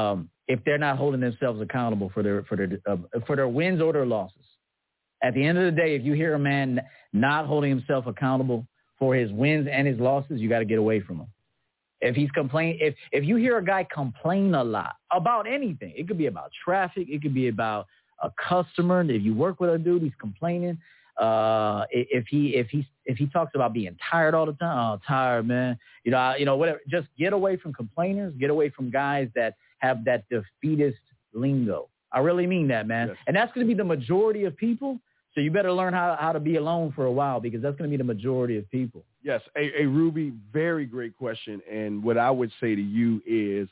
If they're not holding themselves accountable for their wins or their losses. At the end of the day, if you hear a man not holding himself accountable for his wins and his losses, you got to get away from him. If he's if you hear a guy complain a lot about anything, it could be about traffic, it could be about a customer. If you work with a dude, he's complaining. If he talks about being tired all the time, oh, tired, man, whatever. Just get away from complainers. Get away from guys that have that defeatist lingo. I really mean that, man. Yes. And that's going to be the majority of people. So you better learn how to be alone for a while, because that's going to be the majority of people. Yes. Hey, Ruby, very great question. And what I would say to you is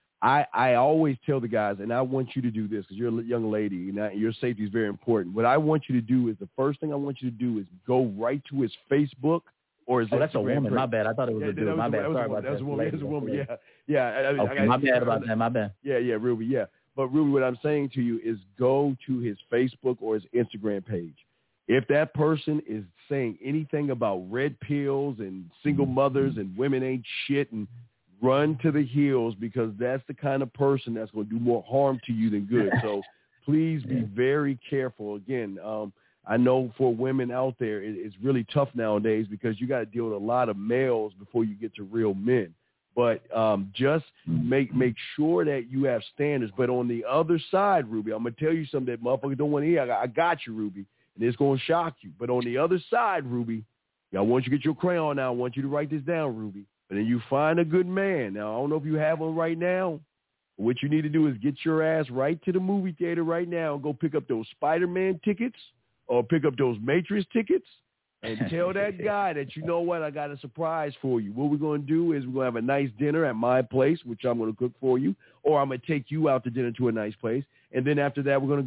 I always tell the guys, and I want you to do this because you're a young lady and your safety is very important. What I want you to do is the first thing I want you to do is go right to his Facebook or his Instagram. That's a woman. My bad. I thought it was a dude. My bad. Sorry about that. That's a woman. That's a woman. Yeah. My bad about that. My bad. Yeah, Ruby. Yeah. But Ruby, what I'm saying to you is go to his Facebook or his Instagram page. If that person is saying anything about red pills and single mothers and women ain't shit, and run to the hills, because that's the kind of person that's going to do more harm to you than good. So please be very careful. Again, I know for women out there, it's really tough nowadays because you got to deal with a lot of males before you get to real men. But just make sure that you have standards. But on the other side, Ruby, I'm going to tell you something that motherfuckers don't want to hear. I got you, Ruby, and it's going to shock you. But on the other side, Ruby, I want you to get your crayon now. I want you to write this down, Ruby. And then you find a good man. Now, I don't know if you have one right now. What you need to do is get your ass right to the movie theater right now and go pick up those Spider-Man tickets or pick up those Matrix tickets and tell that guy that, you know what, I got a surprise for you. What we're going to do is we're going to have a nice dinner at my place, which I'm going to cook for you, or I'm going to take you out to dinner to a nice place. And then after that, I'm going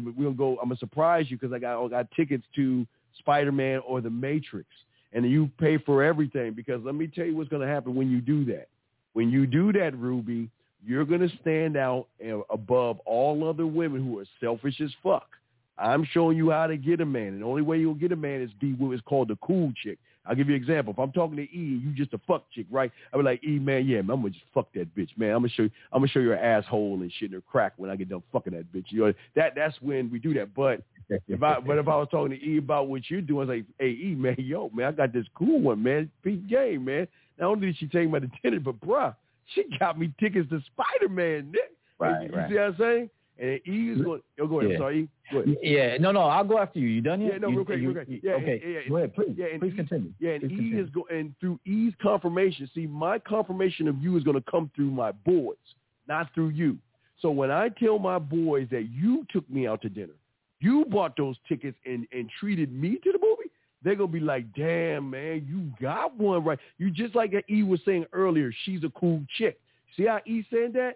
to surprise you because I got tickets to Spider-Man or the Matrix. And you pay for everything, because let me tell you what's going to happen when you do that. When you do that, Ruby, you're going to stand out above all other women who are selfish as fuck. I'm showing you how to get a man. And the only way you'll get a man is be what is called the cool chick. I'll give you an example. If I'm talking to E, you just a fuck chick, right? I'll be like, E, man, yeah, man, I'm going to just fuck that bitch, man. I'm going to show you her asshole and shit in her crack when I get done fucking that bitch. You know, that's when we do that. But if I was talking to E about what you're doing, I was like, hey, E, man, yo, man, I got this cool one, man. Big game, man. Not only did she take me to dinner, but, bruh, she got me tickets to Spider-Man, Nick. Right, you see what I'm saying? And E is going – go ahead. I'm sorry, E. Go ahead. Yeah, no, I'll go after you. You done yet? Yeah, no, real quick. Yeah, okay, go ahead, please. Yeah, please continue. Yeah, and E is and through E's confirmation, see, my confirmation of you is going to come through my boys, not through you. So when I tell my boys that you took me out to dinner, you bought those tickets and treated me to the movie, they're going to be like, damn, man, you got one right. You just like E was saying earlier, she's a cool chick. See how E said that?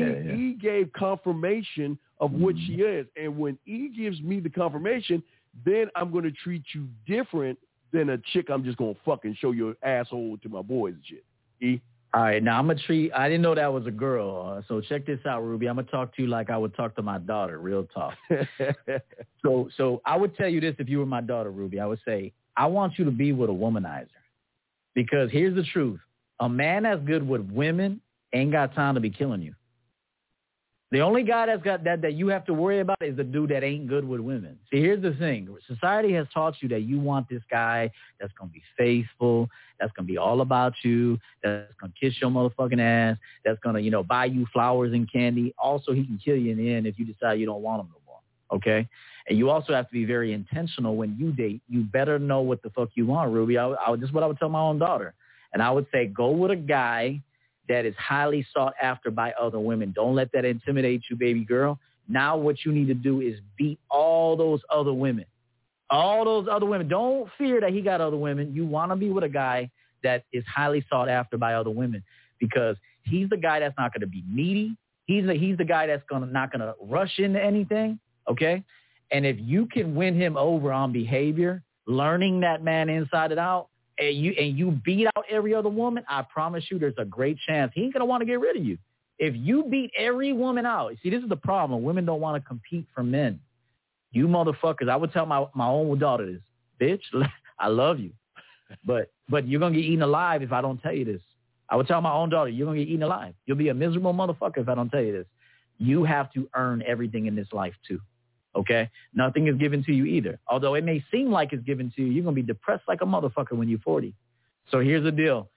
E gave confirmation of what she is. And when E gives me the confirmation, then I'm going to treat you different than a chick I'm just going to fucking show your asshole to my boys and shit. E? All right, now I'm going to treat – I didn't know that was a girl. So check this out, Ruby. I'm going to talk to you like I would talk to my daughter, real talk. So I would tell you this if you were my daughter, Ruby. I would say, I want you to be with a womanizer. Because here's the truth. A man that's good with women ain't got time to be killing you. The only guy that's got that you have to worry about is the dude that ain't good with women. See, here's the thing. Society has taught you that you want this guy that's going to be faithful, that's going to be all about you, that's going to kiss your motherfucking ass, that's going to, buy you flowers and candy. Also, he can kill you in the end if you decide you don't want him no more, okay? And you also have to be very intentional when you date. You better know what the fuck you want, Ruby. This is what I would tell my own daughter. And I would say go with a guy that is highly sought after by other women. Don't let that intimidate you, baby girl. Now what you need to do is beat all those other women. All those other women. Don't fear that he got other women. You want to be with a guy that is highly sought after by other women, because he's the guy that's not going to be needy. He's the guy that's not going to rush into anything, okay? And if you can win him over on behavior, learning that man inside and out, and you beat out every other woman, I promise you there's a great chance he ain't going to want to get rid of you. If you beat every woman out, see, this is the problem. Women don't want to compete for men. You motherfuckers, I would tell my own daughter this. Bitch, I love you. But you're going to get eaten alive if I don't tell you this. I would tell my own daughter, you're going to get eaten alive. You'll be a miserable motherfucker if I don't tell you this. You have to earn everything in this life too. Okay? Nothing is given to you either. Although it may seem like it's given to you, you're going to be depressed like a motherfucker when you're 40. So here's the deal.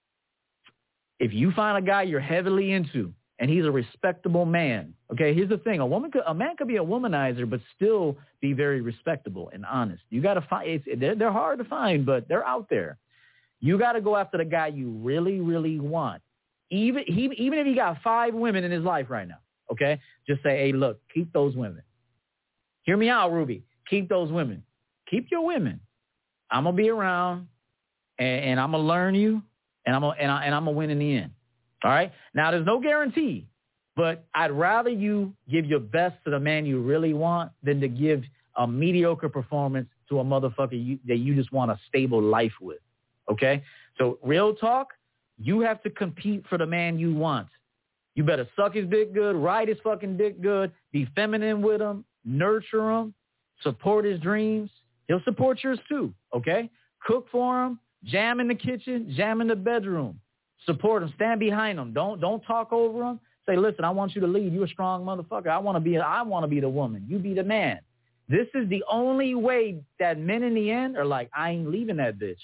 If you find a guy you're heavily into and he's a respectable man, okay, here's the thing. A man could be a womanizer but still be very respectable and honest. You got to find they're hard to find, but they're out there. You got to go after the guy you really, really want. Even if he got 5 women in his life right now, okay? Just say, hey, look, keep those women. Hear me out, Ruby. keep those women. Keep your women. I'm gonna be around, and I'm gonna learn you, and I'm gonna win in the end. All right. Now, there's no guarantee, but I'd rather you give your best to the man you really want than to give a mediocre performance to a motherfucker that you just want a stable life with. Okay. So real talk, you have to compete for the man you want. You better suck his dick good, ride his fucking dick good, be feminine with him, nurture him, support his dreams. He'll support yours too, okay? Cook for him, jam in the kitchen, jam in the bedroom. Support him, stand behind him. Don't talk over him. Say, listen, I want you to lead. You a strong motherfucker. I want to be the woman. You be the man. This is the only way that men in the end are like, I ain't leaving that bitch.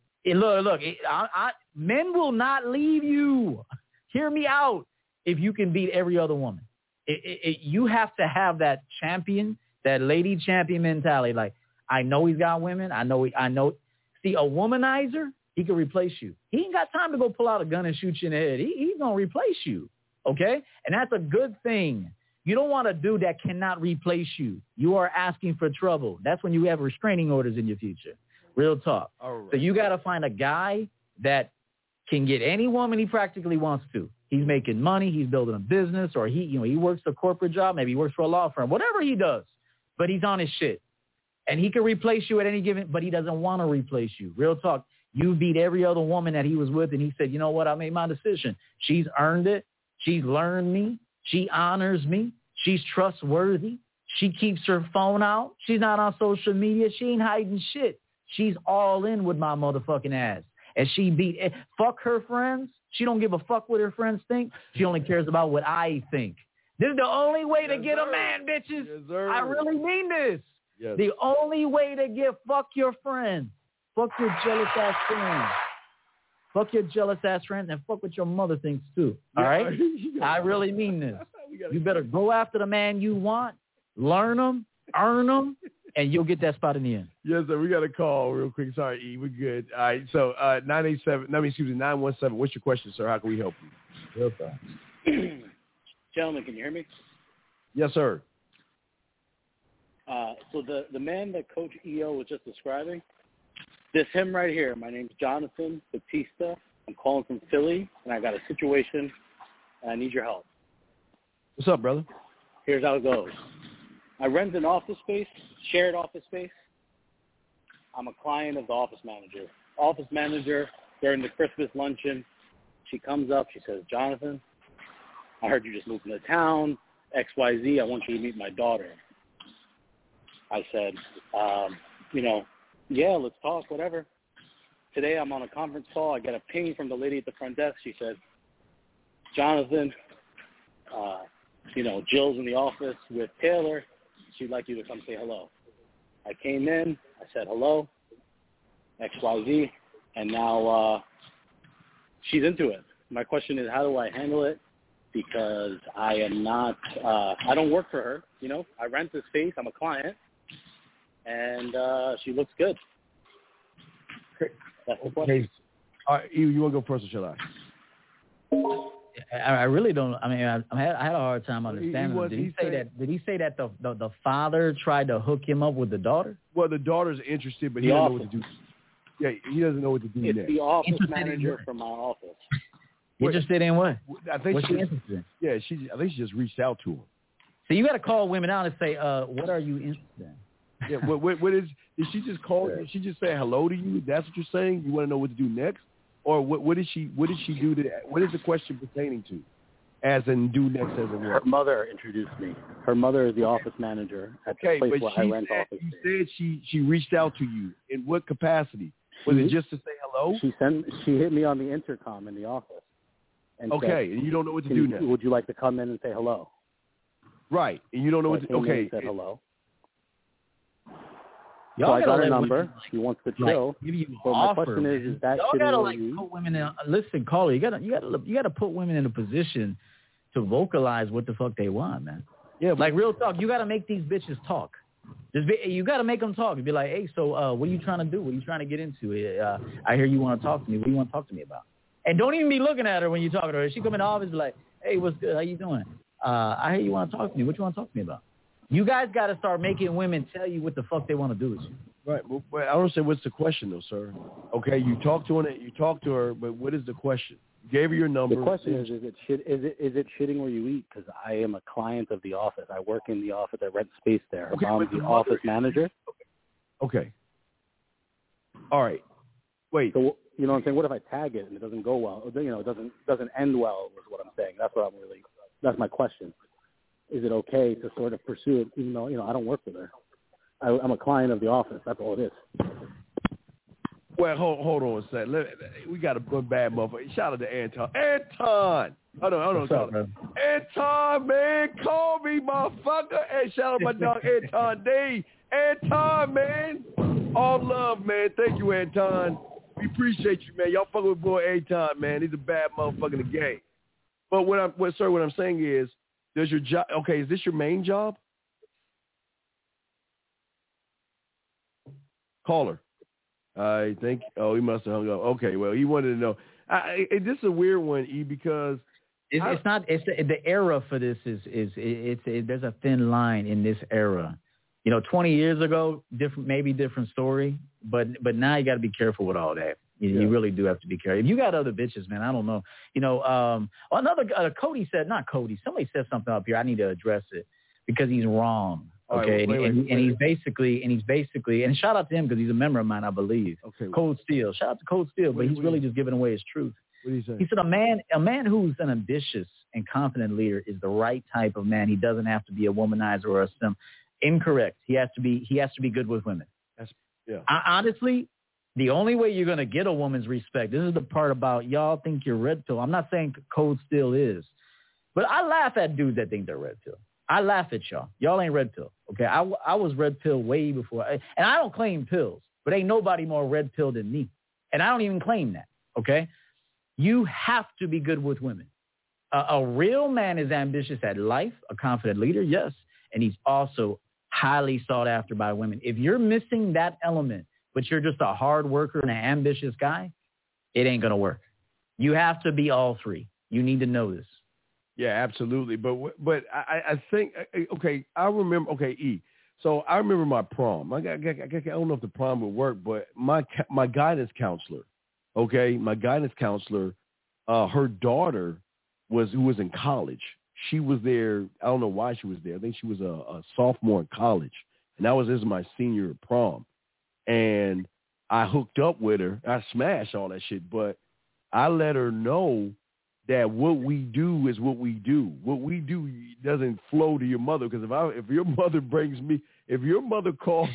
Men will not leave you. Hear me out. If you can beat every other woman, you have to have that champion, that lady champion mentality. Like, I know he's got women. I know. See, a womanizer, he can replace you. He ain't got time to go pull out a gun and shoot you in the head. He's going to replace you, okay? And that's a good thing. You don't want a dude that cannot replace you. You are asking for trouble. That's when you have restraining orders in your future. Real talk. All right. So you got to find a guy that can get any woman he practically wants to. He's making money. He's building a business, or he works a corporate job. Maybe he works for a law firm, whatever he does, but he's on his shit. And he can replace you at any given, but he doesn't want to replace you. Real talk. You beat every other woman that he was with, and he said, you know what? I made my decision. She's earned it. She's learned me. She honors me. She's trustworthy. She keeps her phone out. She's not on social media. She ain't hiding shit. She's all in with my motherfucking ass. And she beat, fuck her friends. She don't give a fuck what her friends think. She only cares about what I think. This is the only way to get a man, bitches. Yes, I really mean this. Yes. The only way to get fuck your friends. Fuck your jealous ass friends. Fuck your jealous ass friends and fuck what your mother thinks too. All right? I really mean this. You better go after the man you want, learn him, earn him, and you'll get that spot in the end. Yes, sir. We got a call real quick. Sorry, E. We're good. All right. So 917. What's your question, sir? How can we help you? Real fast. Gentlemen, can you hear me? Yes, sir. So the man that Coach EO was just describing, this him right here. My name's Jonathan Batista. I'm calling from Philly, and I got a situation, and I need your help. What's up, brother? Here's how it goes. I rent an office space, shared office space. I'm a client of the office manager. Office manager, during the Christmas luncheon, she comes up. She says, Jonathan, I heard you just moved into town, XYZ. I want you to meet my daughter. I said, yeah, let's talk, whatever. Today I'm on a conference call. I get a ping from the lady at the front desk. She said, Jonathan, Jill's in the office with Taylor. She'd like you to come say hello. I came in. I said hello, XYZ, and now she's into it. My question is, how do I handle it? Because I am not, I don't work for her. I rent the space. I'm a client, and she looks good. That's the question. All right, you want to go first or shall I? I really don't. I mean, I had a hard time understanding. Did he say that the father tried to hook him up with the daughter? Well, the daughter's interested, but he doesn't know what to do. Yeah, he doesn't know what to do next. It's the office manager from my office. Interested in what? I think What's she interested in? Yeah, I think she just reached out to him. So you got to call women out and say, what are you interested in? Yeah, what is? Did she just call? Did she just say hello to you? That's what you're saying. You want to know what to do next, or what did she do to? What is the question pertaining to? As in, do next as in what? Her mother introduced me. Her mother is the office manager at the place where I rent office. You said she reached out to you. In what capacity? Was it just to say hello? She hit me on the intercom in the office. And okay, and you don't know what to do now. Would you like to come in and say hello? Right, and you don't know what to do. Okay. Said hello. Y'all so I got her number. She wants to chill. So my question is that y'all gotta put women in? Listen, caller, you gotta put women in a position to vocalize what the fuck they want, man. Yeah, like real talk. You gotta make these bitches talk. You gotta make them talk. Be like, hey, so what are you trying to do? What are you trying to get into? I hear you want to talk to me. What do you want to talk to me about? And don't even be looking at her when you're talking to her. She come in the office and be like, hey, what's good? How you doing? I hear you want to talk to me. What you want to talk to me about? You guys got to start making women tell you what the fuck they want to do with you. Right. But I don't say what's the question though, sir. Okay, you talk to her, but what is the question? You gave her your number. The question is it shitting where you eat? Because I am a client of the office. I work in the office. I rent space there. Okay, I'm the office manager. Okay. All right. Wait. So you know what I'm saying? What if I tag it and it doesn't go well? You know, it doesn't end well. Is what I'm saying. That's my question. Is it okay to sort of pursue it, even though I don't work with her? I'm a client of the office. That's all it is. Well, hold on a second. We got a bad motherfucker. Shout out to Anton. Anton! Hold on. Anton, man, call me, motherfucker. Hey, shout out my dog Anton D. Anton, man. All love, man. Thank you, Anton. We appreciate you, man. Y'all fucking with boy Anton, man. He's a bad motherfucker in the game. But what I'm saying is, does your job? Okay, is this your main job? Caller. I think. Oh, he must have hung up. Okay, well, he wanted to know. This is a weird one, E, because it's not. It's the era for this is there's a thin line in this era. 20 years ago, different story. But now you got to be careful with all that. You really do have to be careful. If you got other bitches, man, I don't know. Cody said, not Cody. Somebody said something up here. I need to address it because he's wrong. Okay, right, and he's basically, and shout out to him because he's a member of mine, I believe. Okay, Cold Steel. Shout out to Cold Steel, but he's really just giving away his truth. What did he say? He said a man who's an ambitious and confident leader is the right type of man. He doesn't have to be a womanizer or a sim. Incorrect. He has to be good with women. Honestly, the only way you're going to get a woman's respect, this is the part about y'all think you're red pill. I'm not saying Cold Steel is, but I laugh at dudes that think they're red pill. I laugh at y'all. Y'all ain't red pill. Okay, I was red pill way before, and I don't claim pills, but ain't nobody more red pill than me, and I don't even claim that. Okay, you have to be good with women. A real man is ambitious at life, a confident leader, yes, and he's also highly sought after by women. If you're missing that element, but you're just a hard worker and an ambitious guy, it ain't gonna work. You have to be all three. You need to know this. Yeah, absolutely. But I think, okay, I remember, okay, E. So I remember my prom. I don't know if the prom would work, but my guidance counselor, her daughter who was in college. She was there. I don't know why she was there. I think she was a sophomore in college. And this is my senior prom. And I hooked up with her. I smashed all that shit, but I let her know that what we do is what we do. What we do doesn't flow to your mother. Because if your mother calls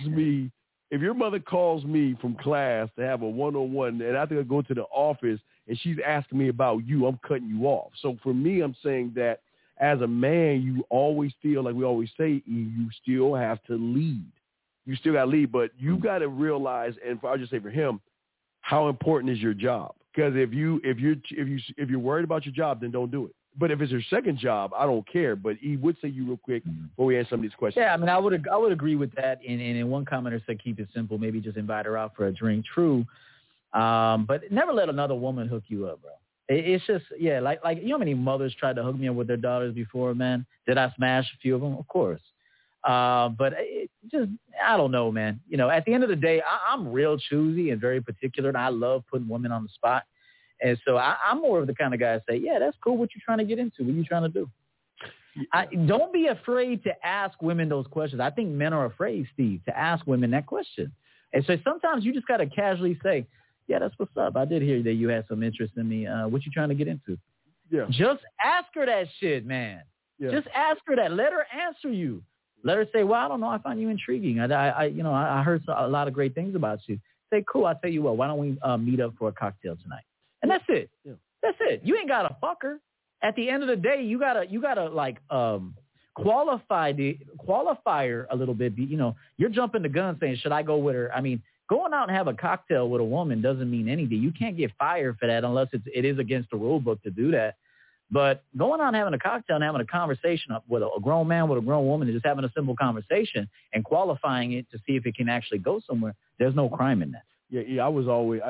me from class to have a one-on-one, and I think I go to the office and she's asking me about you, I'm cutting you off. So for me, I'm saying that as a man, you always feel like we always say, you still have to lead. You still got to lead, but you got to realize, and I'll just say for him, how important is your job? Because if you're worried about your job, then don't do it. But if it's your second job, I don't care. But he would say you real quick before we answer some of these questions. Yeah, I mean, I would agree with that. And one commenter said, keep it simple. Maybe just invite her out for a drink. True, but never let another woman hook you up, bro. It's just, like you know how many mothers tried to hook me up with their daughters before, man? Did I smash a few of them? Of course. But it just, I don't know, man. At the end of the day, I'm real choosy and very particular, and I love putting women on the spot. And so I'm more of the kind of guy to say, yeah, that's cool. What you trying to get into? What you trying to do? Don't be afraid to ask women those questions. I think men are afraid, Steve, to ask women that question. And so sometimes you just got to casually say, yeah, that's what's up. I did hear that you had some interest in me. What you trying to get into? Yeah. Just ask her that shit, man. Yeah. Just ask her that. Let her answer you. Let her say, well, I don't know. I find you intriguing. I heard a lot of great things about you. Say, cool. I'll tell you what. Why don't we meet up for a cocktail tonight? And that's it. Yeah. That's it. You ain't got to fuck her. At the end of the day, you gotta like qualify her a little bit. You're jumping the gun saying, should I go with her? I mean, going out and have a cocktail with a woman doesn't mean anything. You can't get fired for that unless it is against the rule book to do that. But going out and having a cocktail and having a conversation with a grown man with a grown woman and just having a simple conversation and qualifying it to see if it can actually go somewhere, there's no crime in that. Yeah, I was always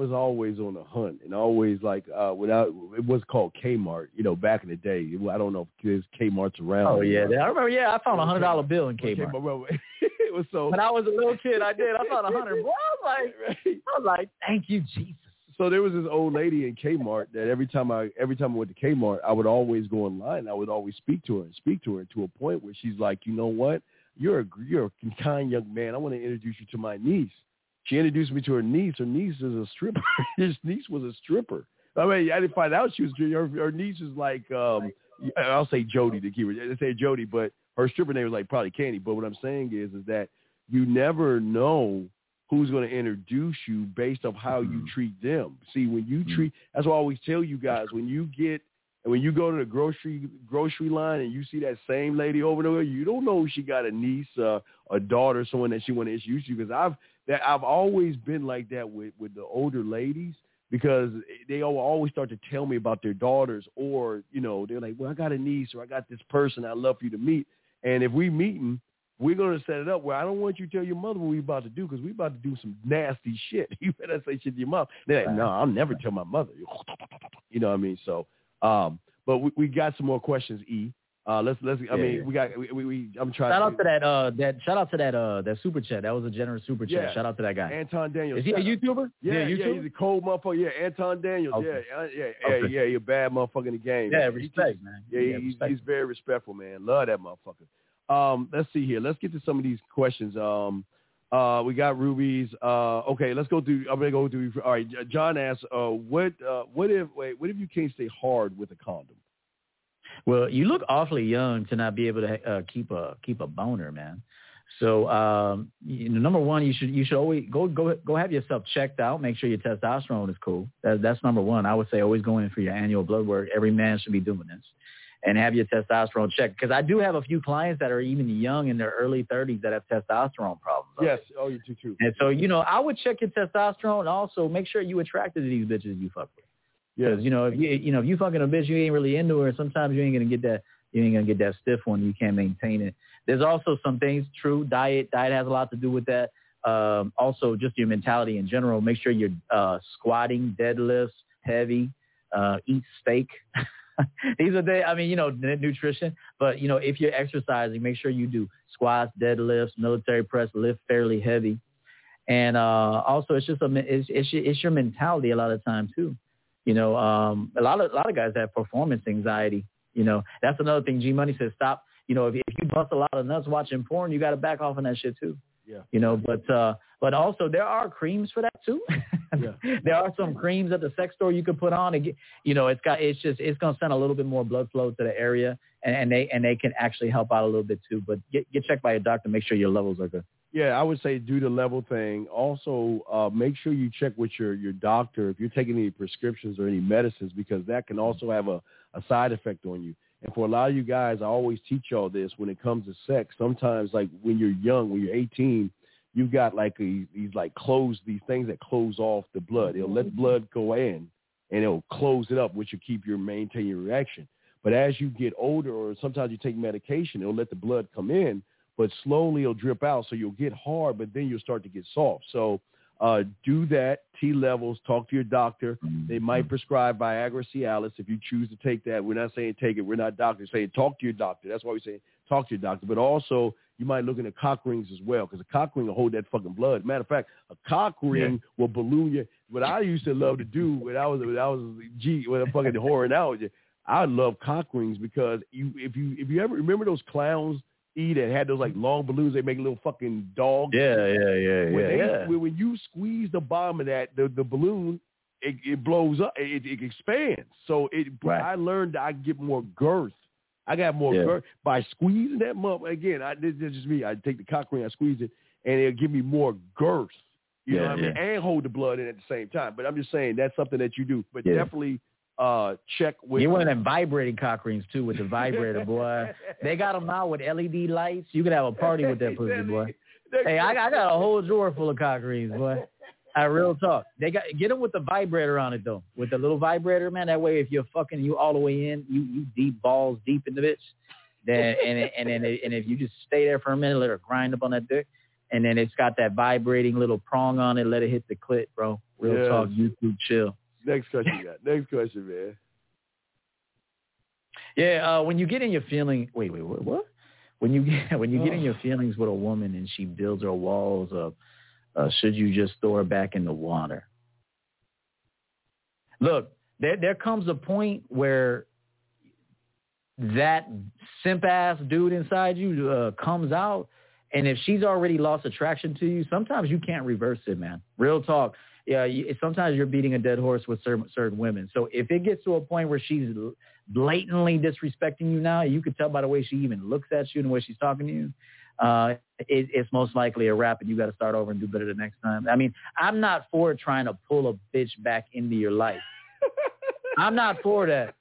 on the hunt, and always like it was called Kmart, back in the day. I don't know if there's Kmart's around. Oh yeah, I remember. Yeah, I found $100 bill in Kmart. It was so. When I was a little kid, I found 100. Boy, I was like, thank you, Jesus. So there was this old lady in Kmart that every time I went to Kmart, I would always go online. I would always speak to her to a point where she's like, you know what? You're a kind young man. I want to introduce you to my niece. She introduced me to her niece. Her niece is a stripper. His niece was a stripper. I mean, I didn't find out she was her niece is like I'll say Jody to keep it. They say Jody, but her stripper name was like probably Candy. But what I'm saying is that you never know who's going to introduce you based off how you treat them. See, when you treat, that's why I always tell you guys, when you go to the grocery line and you see that same lady over there, you don't know if she got a niece, a daughter, someone that she want to introduce you. Because I've always been like that with the older ladies, because they always start to tell me about their daughters, or they're like, well, I got a niece, or I got this person I'd love for you to meet, and if we meeting, we're going to set it up where I don't want you to tell your mother what we're about to do, because we're about to do some nasty shit. You better say shit to your mom. They're like, no, I'll never tell my mother. You know what I mean? So, but we got some more questions, E. Let's. I mean, we got. I'm trying. Shout out to that super chat. That was a generous super chat. Yeah. Shout out to that guy. Anton Daniels. Is he a YouTuber? Yeah, he's a cold motherfucker. Yeah, Anton Daniels. Okay. Yeah. He's a bad motherfucker in the game. Yeah, respect, man. Yeah, he's very respectful, man. Love that motherfucker. Let's see here. Let's get to some of these questions. We got Ruby's. Okay, let's go through. I'm gonna go through. All right, John asks, what if you can't stay hard with a condom? Well, you look awfully young to not be able to keep a boner, man. So, number one, you should always go have yourself checked out. Make sure your testosterone is cool. That's number one. I would say always go in for your annual blood work. Every man should be doing this. And have your testosterone checked. Because I do have a few clients that are even young, in their early 30s, that have testosterone problems. Yes. Oh, you do too. And so, I would check your testosterone, and also make sure you attracted to these bitches you fuck with. Because, if you fucking a bitch, you ain't really into her, sometimes you ain't going to get that stiff one. You can't maintain it. There's also some things, true, diet has a lot to do with that. Also, just your mentality in general. Make sure you're squatting, deadlifts, heavy, eat steak. These are nutrition. But, if you're exercising, make sure you do squats, deadlifts, military press, lift fairly heavy. And also, it's just it's your mentality a lot of times too. A lot of guys have performance anxiety. That's another thing. G Money says stop. If you bust a lot of nuts watching porn, you got to back off on that shit too. Yeah. But also there are creams for that too. Yeah. There are some creams at the sex store you can put on. And it's gonna send a little bit more blood flow to the area, and they can actually help out a little bit too. But get checked by your doctor. Make sure your levels are good. Yeah, I would say do the level thing. Also, make sure you check with your doctor if you're taking any prescriptions or any medicines, because that can also have a side effect on you. And for a lot of you guys, I always teach y'all this when it comes to sex. Sometimes, like when you're young, when you're 18, you've got like these things that close off the blood. It'll let blood go in, and it'll close it up, which will maintain your erection. But as you get older, or sometimes you take medication, it'll let the blood come in, but slowly it'll drip out. So you'll get hard, but then you'll start to get soft. So do that. T levels. Talk to your doctor. They might prescribe Viagra, Cialis if you choose to take that. We're not saying take it. We're not doctors. Saying talk to your doctor. That's why we say talk to your doctor. But also you might look into cock rings as well, because a cock ring will hold that fucking blood. Matter of fact, a cock ring will balloon you. What I used to love to do when I was fucking whoring out, I love cock rings, because if you ever remember those clowns that had those like long balloons, they make little fucking dogs. When you squeeze the bottom of that, the balloon, it blows up, it expands. So I learned I get more girth. I got more girth by squeezing that mother. Again, this is just me. I take the cock ring, I squeeze it, and it'll give me more girth. You know what I mean? And hold the blood in at the same time. But I'm just saying that's something that you do. But definitely check with. You want them vibrating cock rings too, with the vibrator, boy. They got them now with LED lights. You could have a party with that pussy, boy. Hey, I got a whole drawer full of cock rings, boy. Real talk. Get them with the vibrator on it though, with the little vibrator, man. That way, if you're fucking you all the way in, you deep balls deep in the bitch. Then and if you just stay there for a minute, let her grind up on that dick, and then it's got that vibrating little prong on it. Let it hit the clit, bro. Real talk, YouTube chill. Next question, Next question, man. Yeah, when you get in your feeling, wait, what? When you get in your feelings with a woman and she builds her walls up, should you just throw her back in the water? Look, there comes a point where that simp ass dude inside you comes out, and if she's already lost attraction to you, sometimes you can't reverse it, man. Real talk. Yeah, sometimes you're beating a dead horse with certain women. So if it gets to a point where she's blatantly disrespecting you now, you can tell by the way she even looks at you and the way she's talking to you, it's most likely a wrap, and you got to start over and do better the next time. I mean, I'm not for trying to pull a bitch back into your life. I'm not for that.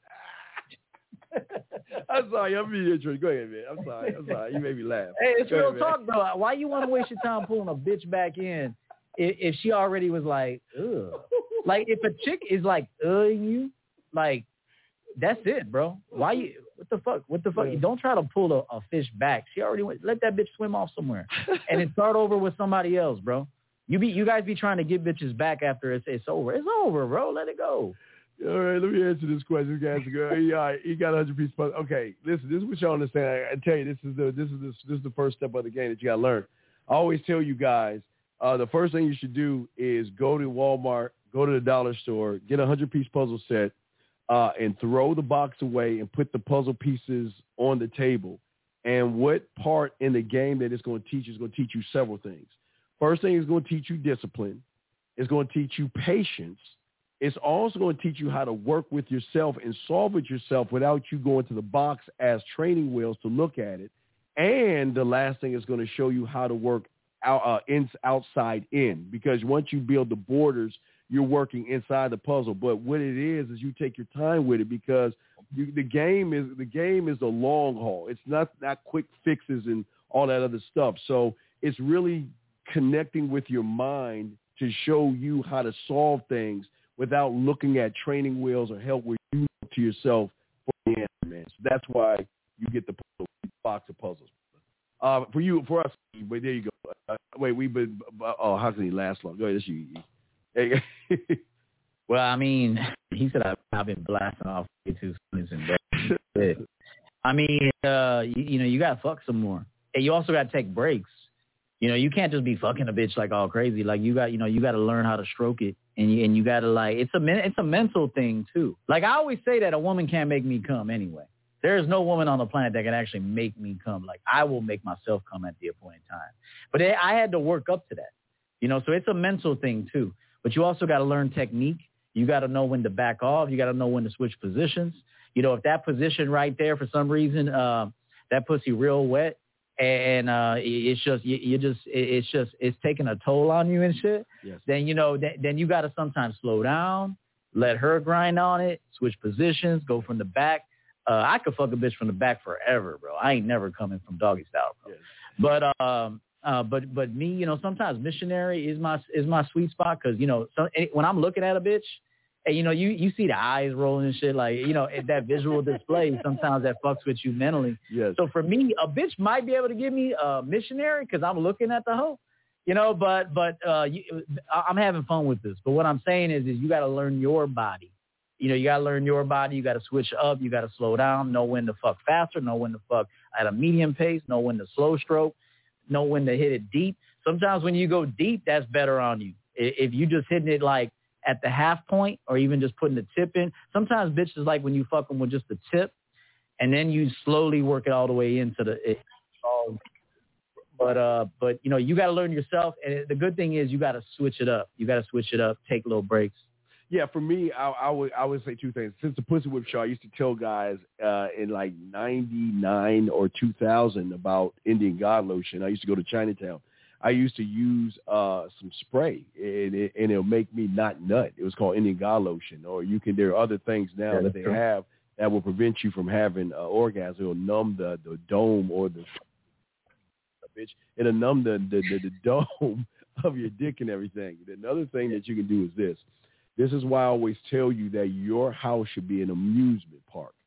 I'm sorry. I'm being interested. Go ahead, man. I'm sorry. You made me laugh. Hey, it's real talk, bro. Why you want to waste your time pulling a bitch back in if she already was like, ugh? Like, if a chick is like, you, like, that's it, bro. Why you? What the fuck? Yeah. Don't try to pull a fish back. She already went. Let that bitch swim off somewhere, and then start over with somebody else, bro. You guys be trying to get bitches back after it's over. It's over, bro. Let it go. All right, let me answer this question, guys. He got 100 pieces. Okay, listen. This is what y'all understand. I tell you, this is the first step of the game that you got to learn. I always tell you guys, the first thing you should do is go to Walmart, go to the dollar store, get a 100-piece puzzle set, and throw the box away and put the puzzle pieces on the table. And what part in the game that it's going to teach is going to teach you several things. First thing is going to teach you discipline. It's going to teach you patience. It's also going to teach you how to work with yourself and solve it yourself without you going to the box as training wheels to look at it. And the last thing is going to show you how to work outside in, because once you build the borders, you're working inside the puzzle. But what it is you take your time with it, because the game is a long haul. It's not quick fixes and all that other stuff. So it's really connecting with your mind to show you how to solve things without looking at training wheels or help where you look to yourself for the answer, man. So that's why you get the box of puzzles. For us, but there you go. How can he last long? Go ahead, that's you. Hey. Well, I mean, he said I've been blasting off way too soon. I mean, you got to fuck some more. And you also got to take breaks. You can't just be fucking a bitch like all crazy. Like you got to learn how to stroke it, and you got to like it's a mental thing too. Like I always say that a woman can't make me come anyway. There is no woman on the planet that can actually make me come. Like I will make myself come at the appointed time. But I had to work up to that. So it's a mental thing too. But you also got to learn technique. You got to know when to back off. You got to know when to switch positions. If that position right there for some reason that pussy real wet. And it's taking a toll on you and shit. Yes. Then then you got to sometimes slow down, let her grind on it, switch positions, go from the back. I could fuck a bitch from the back forever, bro. I ain't never coming from doggy style, bro. Yes. But me, sometimes missionary is my sweet spot, because when I'm looking at a bitch. And, you see the eyes rolling and shit, like, that visual display, sometimes that fucks with you mentally. Yes. So for me, a bitch might be able to give me a missionary because I'm looking at the hoe, but I'm having fun with this. But what I'm saying is you got to learn your body. You got to learn your body. You got to switch up. You got to slow down, know when to fuck faster, know when to fuck at a medium pace, know when to slow stroke, know when to hit it deep. Sometimes when you go deep, that's better on you. If you just hitting it like at the half point or even just putting the tip in. Sometimes bitches like when you fuck them with just the tip and then you slowly work it all the way into the But you got to learn yourself. And the good thing is you got to switch it up. Take little breaks. Yeah, for me, I would say two things. Since the Pussy Whip Show, I used to tell guys in like 99 or 2000 about Indian God lotion. I used to go to Chinatown. I used to use some spray, and it'll make me not nut. It was called Indian God lotion. Or there are other things now that they have that will prevent you from having orgasm. It'll numb the dome or the bitch. It'll numb the dome of your dick and everything. Another thing that you can do is this. This is why I always tell you that your house should be an amusement park.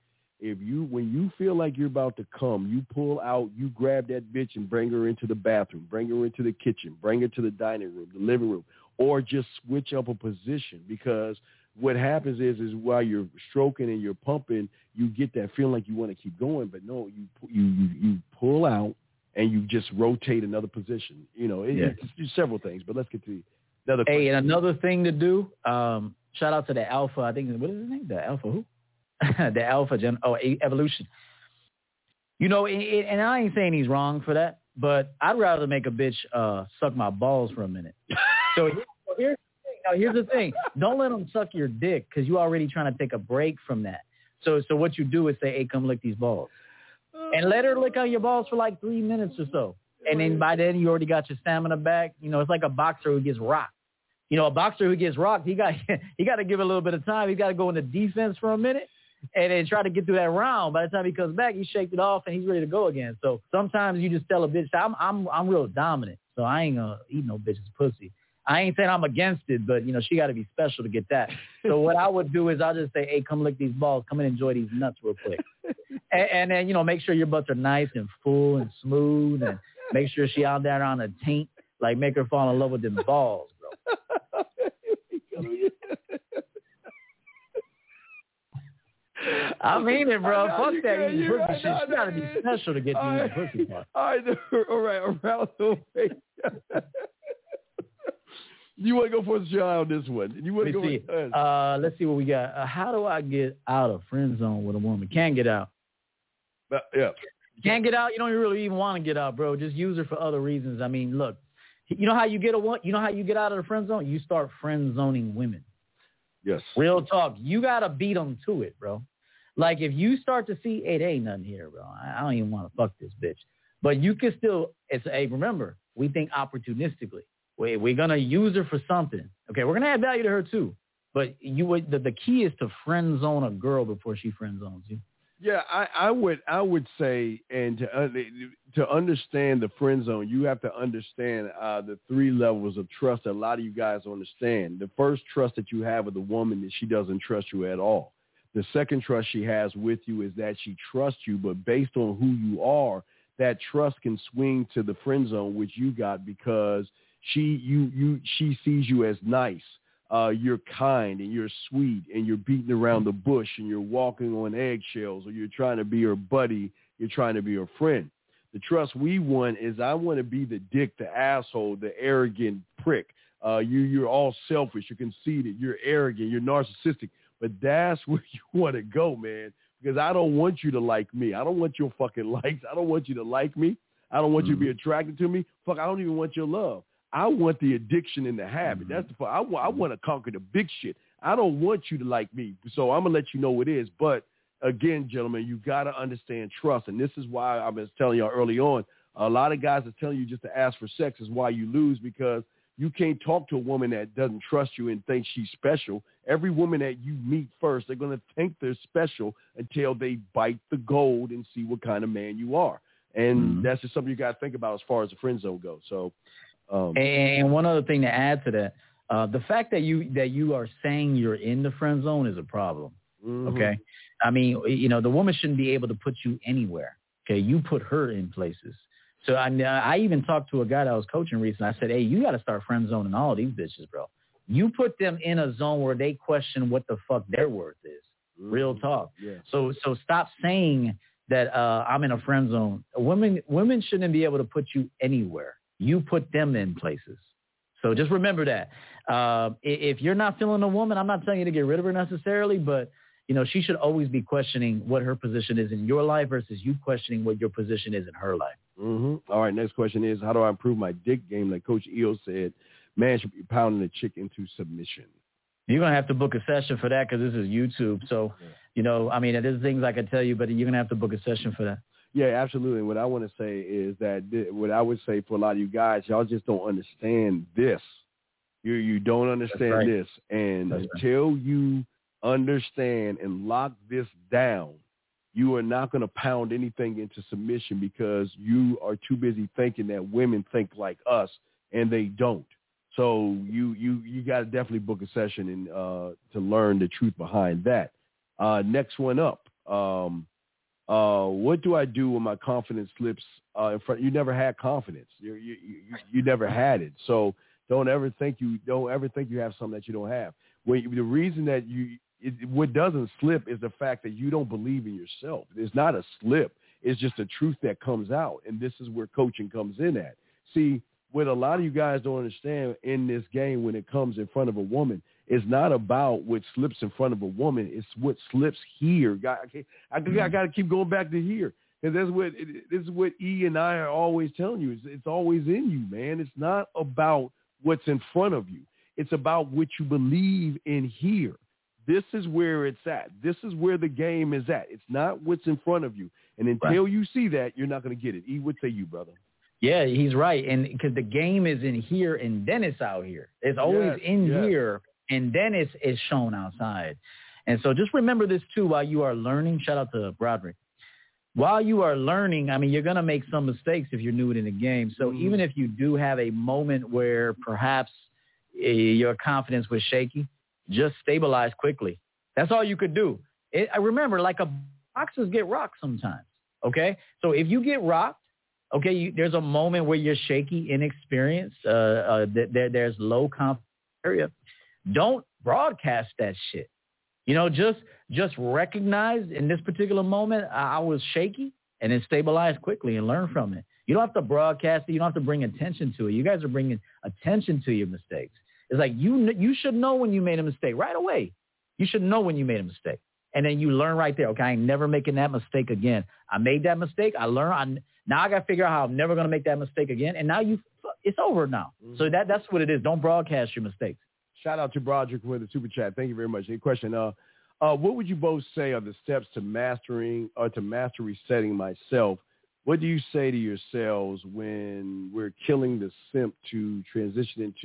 when you feel like you're about to come, you pull out, you grab that bitch and bring her into the bathroom, bring her into the kitchen, bring her to the dining room, the living room, or just switch up a position, because what happens is while you're stroking and you're pumping, you get that feeling like you want to keep going, but no, you pull out and you just rotate another position. It's several things, but let's get to another question. Hey, and another thing to do, shout out to the Alpha, I think, what is his name? The Alpha who? The Alpha Evolution. And I ain't saying he's wrong for that, but I'd rather make a bitch suck my balls for a minute. So here's the thing. Don't let them suck your dick, because you're already trying to take a break from that. So what you do is say, hey, come lick these balls. And let her lick on your balls for like 3 minutes or so. And then by then you already got your stamina back. It's like a boxer who gets rocked. A boxer who gets rocked, he got to give it a little bit of time. He got to go into defense for a minute and then try to get through that round. By the time he comes back, he shakes it off and he's ready to go again. So sometimes you just tell a bitch, I'm real dominant, so I ain't gonna eat no bitch's pussy. I ain't saying I'm against it, but she got to be special to get that. So what I would do is I'll just say, hey, come lick these balls, come and enjoy these nuts real quick, and then make sure your butts are nice and full and smooth, and make sure she out there on a taint, like make her fall in love with them balls, bro. I mean it, bro. Fuck that eating pussy shit. She got to be special to get the eating pussy part. All right, around the way. You want to go for a shot on this one? Let's see what we got. How do I get out of friend zone with a woman? Can't get out. Can't get out. You don't really even want to get out, bro. Just use her for other reasons. I mean, look. You know how you get out of the friend zone? You start friend zoning women. Yes. Real talk. You got to beat them to it, bro. Like, if you start to see, hey, there ain't nothing here, bro. I don't even want to fuck this bitch. But you can still, remember, we think opportunistically. We're going to use her for something. Okay, we're going to add value to her too. But the key is to friend zone a girl before she friend zones you. Yeah, I would say, and to understand the friend zone, you have to understand the 3 levels of trust that a lot of you guys understand. The first trust that you have with a woman is she doesn't trust you at all. The second trust she has with you is that she trusts you, but based on who you are, that trust can swing to the friend zone, which you got because she sees you as nice. You're kind and you're sweet and you're beating around the bush and you're walking on eggshells, or you're trying to be her buddy. You're trying to be her friend. The trust we want is I want to be the dick, the asshole, the arrogant prick. You're all selfish. You're conceited. You're arrogant. You're narcissistic. But that's where you want to go, man, because I don't want you to like me. I don't want your fucking likes. I don't want you to like me. I don't want you to be attracted to me. Fuck, I don't even want your love. I want the addiction and the habit. That's the part. I want to conquer the big shit. I don't want you to like me. So I'm going to let you know what it is. But again, gentlemen, you got to understand trust. And this is why I was telling y'all early on, a lot of guys are telling you just to ask for sex is why you lose, because you can't talk to a woman that doesn't trust you and think she's special. Every woman that you meet first, they're going to think they're special until they bite the gold and see what kind of man you are. And that's just something you got to think about as far as the friend zone goes. So, and one other thing to add to that, the fact that you are saying you're in the friend zone is a problem. Okay. I mean, the woman shouldn't be able to put you anywhere. Okay. You put her in places. So I even talked to a guy that I was coaching recently. I said, hey, you got to start friend zoning all these bitches, bro. You put them in a zone where they question what the fuck their worth is. Real talk. Yeah. So stop saying that I'm in a friend zone. Women shouldn't be able to put you anywhere. You put them in places. So just remember that. If you're not feeling a woman, I'm not telling you to get rid of her necessarily, but she should always be questioning what her position is in your life versus you questioning what your position is in her life. All right, next question is, how do I improve my dick game? Like Coach EO said, man should be pounding the chick into submission. You're going to have to book a session for that because this is YouTube. So, there's things I can tell you, but you're going to have to book a session for that. Yeah, absolutely. What I want to say is that what I would say for a lot of you guys, y'all just don't understand this. You don't understand this. And until you understand and lock this down, you are not going to pound anything into submission because you are too busy thinking that women think like us, and they don't. So you got to definitely book a session and to learn the truth behind that. Next one up. What do I do when my confidence slips in front? You never had confidence. You never had it. So don't ever think you have something that you don't have. The reason that what doesn't slip is the fact that you don't believe in yourself. It's not a slip. It's just a truth that comes out, and this is where coaching comes in at. See, what a lot of you guys don't understand in this game when it comes in front of a woman, it's not about what slips in front of a woman. It's what slips here. I got to keep going back to here. And this is what E and I are always telling you. It's always in you, man. It's not about what's in front of you. It's about what you believe in here. This is where it's at. This is where the game is at. It's not what's in front of you. And until you see that, you're not going to get it. E, what say you, brother? Yeah, he's right. And because the game is in here and then it's out here. It's always here and then it's shown outside. And so just remember this, too, while you are learning. Shout out to Broderick. While you are learning, I mean, you're going to make some mistakes if you're new in the game. So even if you do have a moment where perhaps your confidence was shaky, just stabilize quickly. That's all you could do. I remember, like boxers get rocked sometimes, okay? So if you get rocked, okay, there's a moment where you're shaky, inexperienced, there's low confidence area. Don't broadcast that shit. You know, just recognize in this particular moment I was shaky and then stabilize quickly and learn from it. You don't have to broadcast it. You don't have to bring attention to it. You guys are bringing attention to your mistakes. It's like you should know when you made a mistake right away. You should know when you made a mistake. And then you learn right there. Okay, I ain't never making that mistake again. I made that mistake. I learned. Now I got to figure out how I'm never going to make that mistake again. And now it's over now. Mm-hmm. So that's what it is. Don't broadcast your mistakes. Shout out to Broderick for the super chat. Thank you very much. Any question? What would you both say are the steps to master resetting myself? What do you say to yourselves when we're killing the simp to transition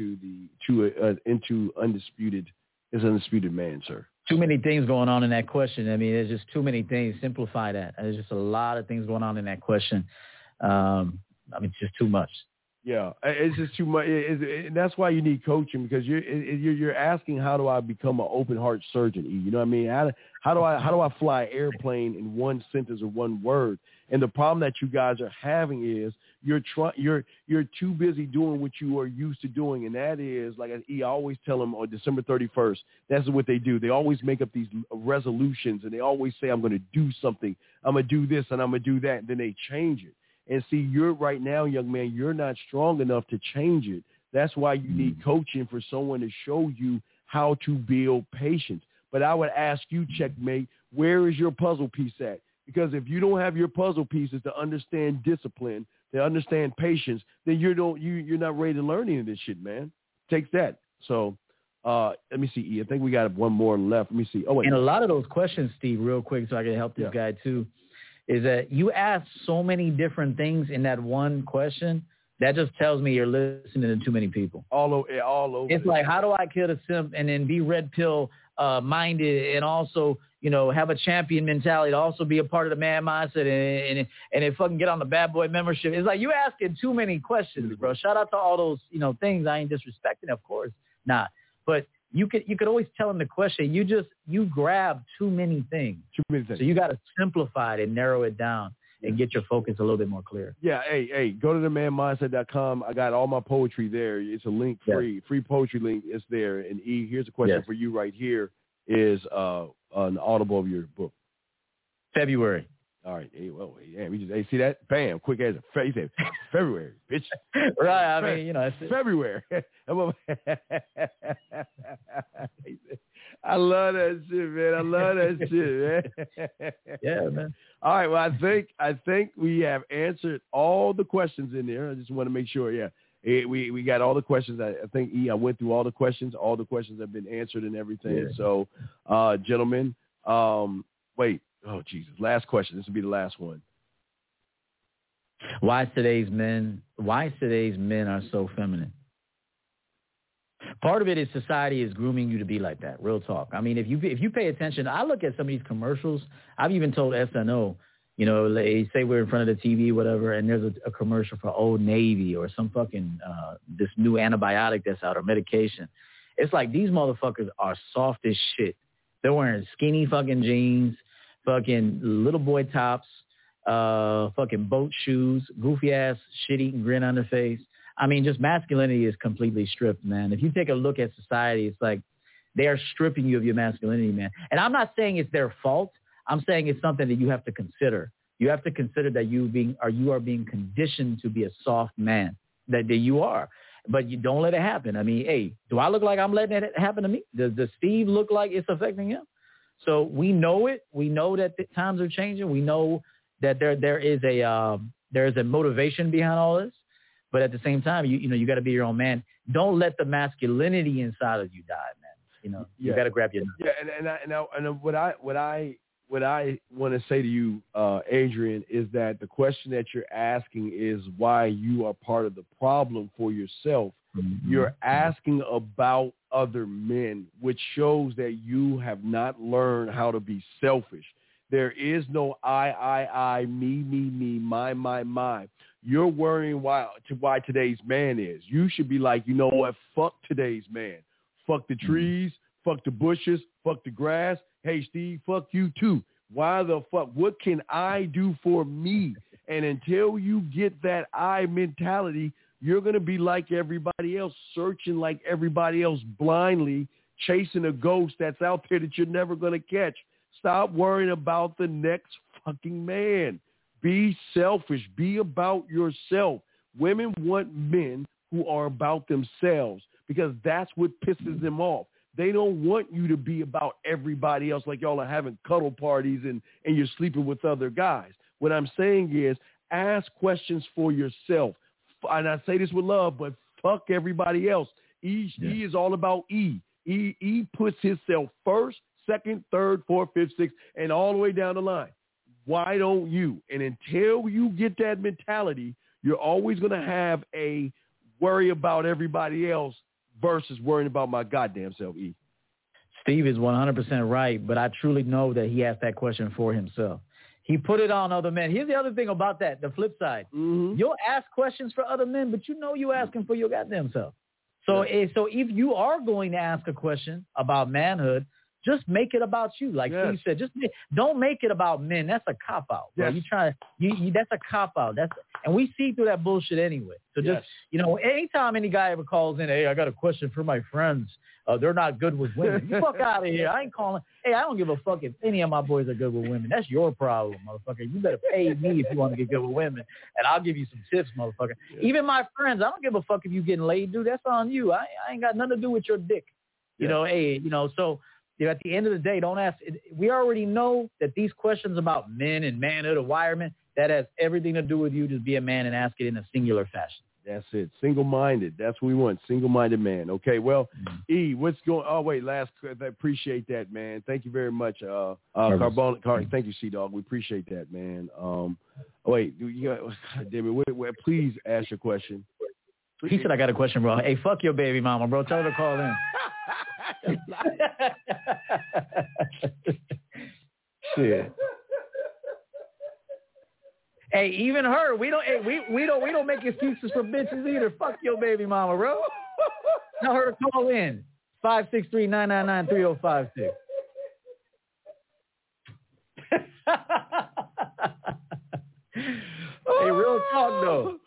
into undisputed man, sir? Too many things going on in that question. I mean, there's just too many things. Simplify that. There's just a lot of things going on in that question. I mean, it's just too much. Yeah, it's just too much. And that's why you need coaching, because you're asking, how do I become an open heart surgeon? You know what I mean? How do I fly an airplane in one sentence or one word? And the problem that you guys are having is you're too busy doing what you are used to doing, and that is, like I always tell them on December 31st, that's what they do. They always make up these resolutions, and they always say, I'm going to do something. I'm going to do this, and I'm going to do that, and then they change it. And see, you're right now, young man, you're not strong enough to change it. That's why you need coaching, for someone to show you how to build patience. But I would ask you, Checkmate, where is your puzzle piece at? Because if you don't have your puzzle pieces to understand discipline, to understand patience, then you're not ready to learn any of this shit, man. Takes that. So let me see. I think we got one more left. Let me see. Oh, wait. And a lot of those questions, Steve, real quick, so I can help this guy too, is that you ask so many different things in that one question. That just tells me you're listening to too many people. All over. It's like, how do I kill the simp and then be red pill minded, and also, you know, have a champion mentality, to also be a part of the man mindset, and then fucking get on the bad boy membership. It's like you asking too many questions, bro. Shout out to all those, you know, things. I ain't disrespecting, of course, not. But you could always tell them the question. You grab too many things. So you got to simplify it and narrow it down and get your focus a little bit more clear. Yeah, hey, go to themanmindset.com. I got all my poetry there. It's a link, free poetry link. It's there. And E, here's a question for you right here. Is an audible of your book? February. All right. Hey, well, yeah, we just see that? Bam, quick as a you said February, bitch. Right. I mean, you know, February. I love that shit, man. I love that shit, man. Yeah, man. All right. Well, I think we have answered all the questions in there. I just want to make sure. Yeah. We got all the questions. I think I went through all the questions. All the questions have been answered and everything. Yeah. So, gentlemen, wait. Oh, Jesus. Last question. This will be the last one. Why today's men are so feminine? Part of it is society is grooming you to be like that. Real talk. I mean, if you pay attention, I look at some of these commercials. I've even told SNO, you know, they say we're in front of the TV, whatever, and there's a commercial for Old Navy or some fucking this new antibiotic that's out, or medication. It's like these motherfuckers are soft as shit. They're wearing skinny fucking jeans. fucking little boy tops, fucking boat shoes, goofy ass, shit-eating grin on their face. I mean, just masculinity is completely stripped, man. If you take a look at society, it's like they are stripping you of your masculinity, man. And I'm not saying it's their fault. I'm saying it's something that you have to consider. You have to consider that you are being conditioned to be a soft man, that you are. But you don't let it happen. I mean, hey, do I look like I'm letting it happen to me? Does Steve look like it's affecting him? So we know it. We know that the times are changing. We know that there is a motivation behind all this. But at the same time, you got to be your own man. Don't let the masculinity inside of you die, man. You got to grab your. Yeah, and what I want to say to you, Adrian, is that the question that you're asking is why you are part of the problem for yourself. Mm-hmm. You're asking about other men, which shows that you have not learned how to be selfish. There is no I, me, my. You're worrying why today's man is. You should be like, you know what? Fuck today's man. Fuck the trees. Fuck the bushes. Fuck the grass. Hey, Steve, fuck you too. Why the fuck? What can I do for me? And until you get that I mentality, you're going to be like everybody else, searching like everybody else blindly, chasing a ghost that's out there that you're never going to catch. Stop worrying about the next fucking man. Be selfish. Be about yourself. Women want men who are about themselves because that's what pisses them off. They don't want you to be about everybody else like y'all are having cuddle parties and you're sleeping with other guys. What I'm saying is ask questions for yourself. And I say this with love, but fuck everybody else. E is all about E. E puts himself first, second, third, fourth, fifth, sixth, and all the way down the line. Why don't you? And until you get that mentality, you're always going to have a worry about everybody else versus worrying about my goddamn self, E. Steve is 100% right, but I truly know that he asked that question for himself. He put it on other men. Here's the other thing about that, the flip side. Mm-hmm. You'll ask questions for other men, but you're asking for your goddamn self. So, so if you are going to ask a question about manhood, just make it about you. Like Steve said, don't make it about men. That's a cop-out. Yes. That's a cop-out. And we see through that bullshit anyway. So just, anytime any guy ever calls in, hey, I got a question for my friends. They're not good with women. You fuck out of here. I ain't calling. Hey, I don't give a fuck if any of my boys are good with women. That's your problem, motherfucker. You better pay me if you want to get good with women, and I'll give you some tips, motherfucker. Yeah. Even my friends, I don't give a fuck if you getting laid, dude. That's on you. I ain't got nothing to do with your dick. So at the end of the day, don't ask. We already know that these questions about men and manhood, environment, that has everything to do with you. Just be a man and ask it in a singular fashion. That's it. Single-minded. That's what we want. Single-minded man. Okay. Well, E, what's going? Oh wait, I appreciate that, man. Thank you very much. Thank you, C-Dog. We appreciate that, man. Please ask your question. He said I got a question, bro. Hey, fuck your baby mama, bro. Tell her to call in. Shit. Hey, even her, we don't make excuses for bitches either. Fuck your baby mama, bro. Tell her to call in 563-999-3056. Hey, real talk though.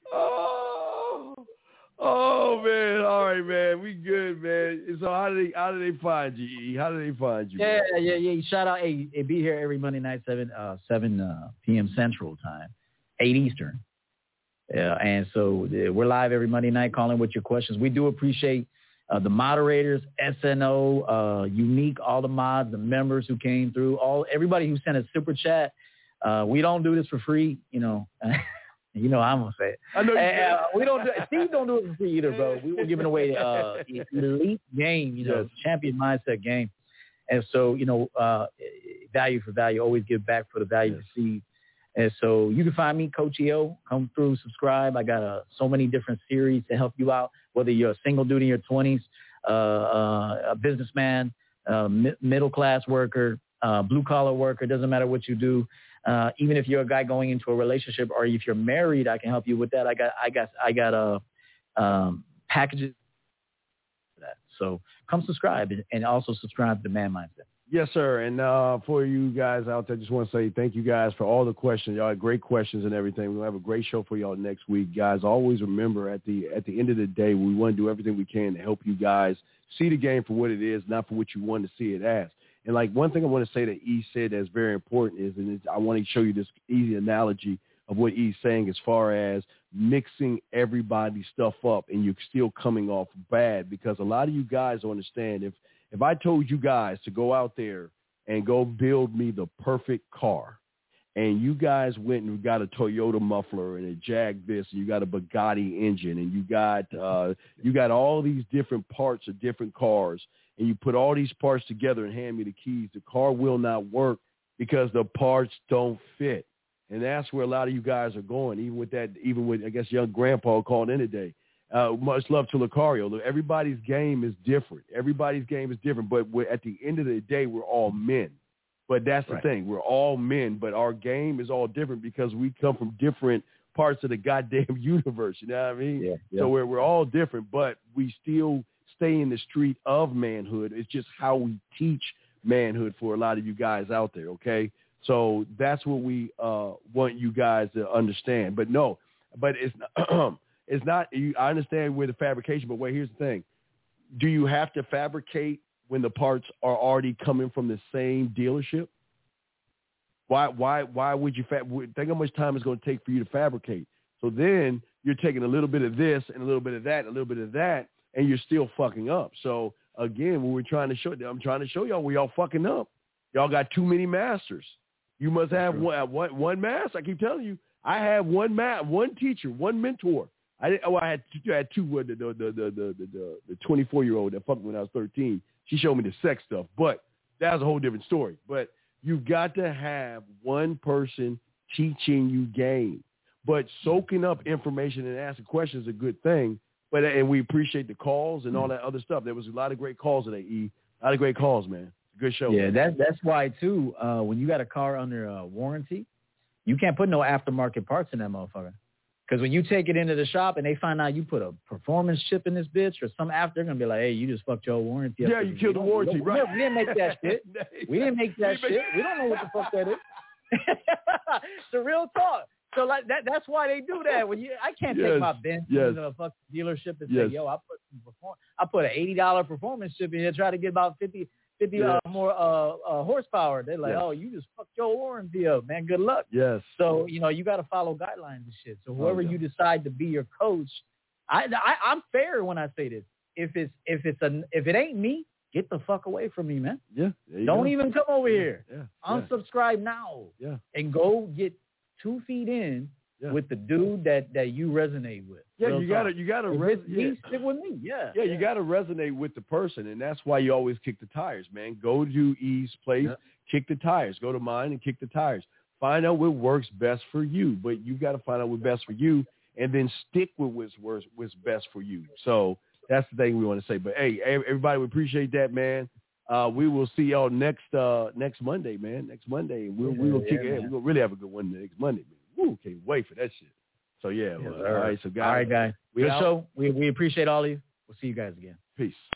Oh man, all right, man, we good, man. So how do they find you, E? How do they find you? Yeah. Shout out, hey, be here every Monday night, 7 p.m. Central Time, 8 Eastern. And so we're live every Monday night. Calling with your questions. We do appreciate the moderators, SNO, Unique, all the mods, the members who came through, everybody who sent a super chat. We don't do this for free, You know I'm gonna say it. I know we don't. Steve don't do it for free either, bro. We were giving away elite game, champion mindset game, and so value for value. Always give back for the value received. And so you can find me, Coach EO. Come through, subscribe. I got so many different series to help you out. Whether you're a single dude in your 20s, a businessman, middle class worker, blue collar worker. Doesn't matter what you do. Even if you're a guy going into a relationship, or if you're married, I can help you with that. I got packages for that. So come subscribe and also subscribe to Man Mindset. Yes, sir. And for you guys out there, just want to say thank you guys for all the questions. Y'all had great questions and everything. We'll have a great show for y'all next week, guys. Always remember at the end of the day, we want to do everything we can to help you guys see the game for what it is, not for what you want to see it as. And like one thing I want to say that E said that's very important is, and I want to show you this easy analogy of what E's saying as far as mixing everybody's stuff up and you're still coming off bad, because a lot of you guys don't understand if I told you guys to go out there and go build me the perfect car, and you guys went and got a Toyota muffler and a Jag this, and you got a Bugatti engine, and you got all these different parts of different cars, and you put all these parts together and hand me the keys, the car will not work because the parts don't fit. And that's where a lot of you guys are going, even with, I guess, young grandpa called in today. Much love to Lucario. Everybody's game is different. But at the end of the day, we're all men. But that's the thing. We're all men, but our game is all different because we come from different parts of the goddamn universe. You know what I mean? Yeah. So we're all different, but we still stay in the street of manhood. It's just how we teach manhood for a lot of you guys out there, okay? So that's what we want you guys to understand. But it's not... It's not. I understand with the fabrication, but wait, here's the thing: do you have to fabricate when the parts are already coming from the same dealership? Why would you think how much time it's going to take for you to fabricate? So then you're taking a little bit of this and a little bit of that, and a little bit of that, and you're still fucking up. So again, when I'm trying to show y'all where y'all fucking up. Y'all got too many masters. You must have one master. I keep telling you, I have one teacher, one mentor. I had two. The 24-year-old that fucked me when I was 13. She showed me the sex stuff, but that was a whole different story. But you've got to have one person teaching you game. But soaking up information and asking questions is a good thing. And we appreciate the calls and all that other stuff. There was a lot of great calls today, E. A lot of great calls, man. Good show. Yeah, that's why too. When you got a car under warranty, you can't put no aftermarket parts in that motherfucker. Because when you take it into the shop and they find out you put a performance chip in this bitch or some after, they're going to be like, hey, you just fucked your warranty up. Yeah, you killed the warranty, right? We didn't make that shit. We didn't make that shit. We don't know what the fuck that is. It's a real talk. So like that's why they do that. I can't take my Benz to the fucking dealership and say, yo, I put an $80 performance chip in here, try to get about 50 more horsepower. They're like, oh, you just fucked your warranty up, man. Good luck. Yes. So, you got to follow guidelines and shit. So whoever you decide to be your coach, I'm fair when I say this. If it ain't me, get the fuck away from me, man. Yeah. Don't even come over here. Yeah. Unsubscribe now. Yeah. And go get 2 feet in with the dude that you resonate with. Yeah, you gotta stick with me. Yeah. Yeah, you gotta resonate with the person, and that's why you always kick the tires, man. Go to E's place, kick the tires. Go to mine and kick the tires. Find out what works best for you, but you got to find out what's best for you, and then stick with what's best for you. So that's the thing we want to say. But hey, everybody, we appreciate that, man. We will see y'all next Monday, man. Next Monday, we'll kick it. We're gonna really have a good one next Monday, man. Woo, can't wait for that shit. So yeah, all right. So guys, all right, guys. Good show. We appreciate all of you. We'll see you guys again. Peace.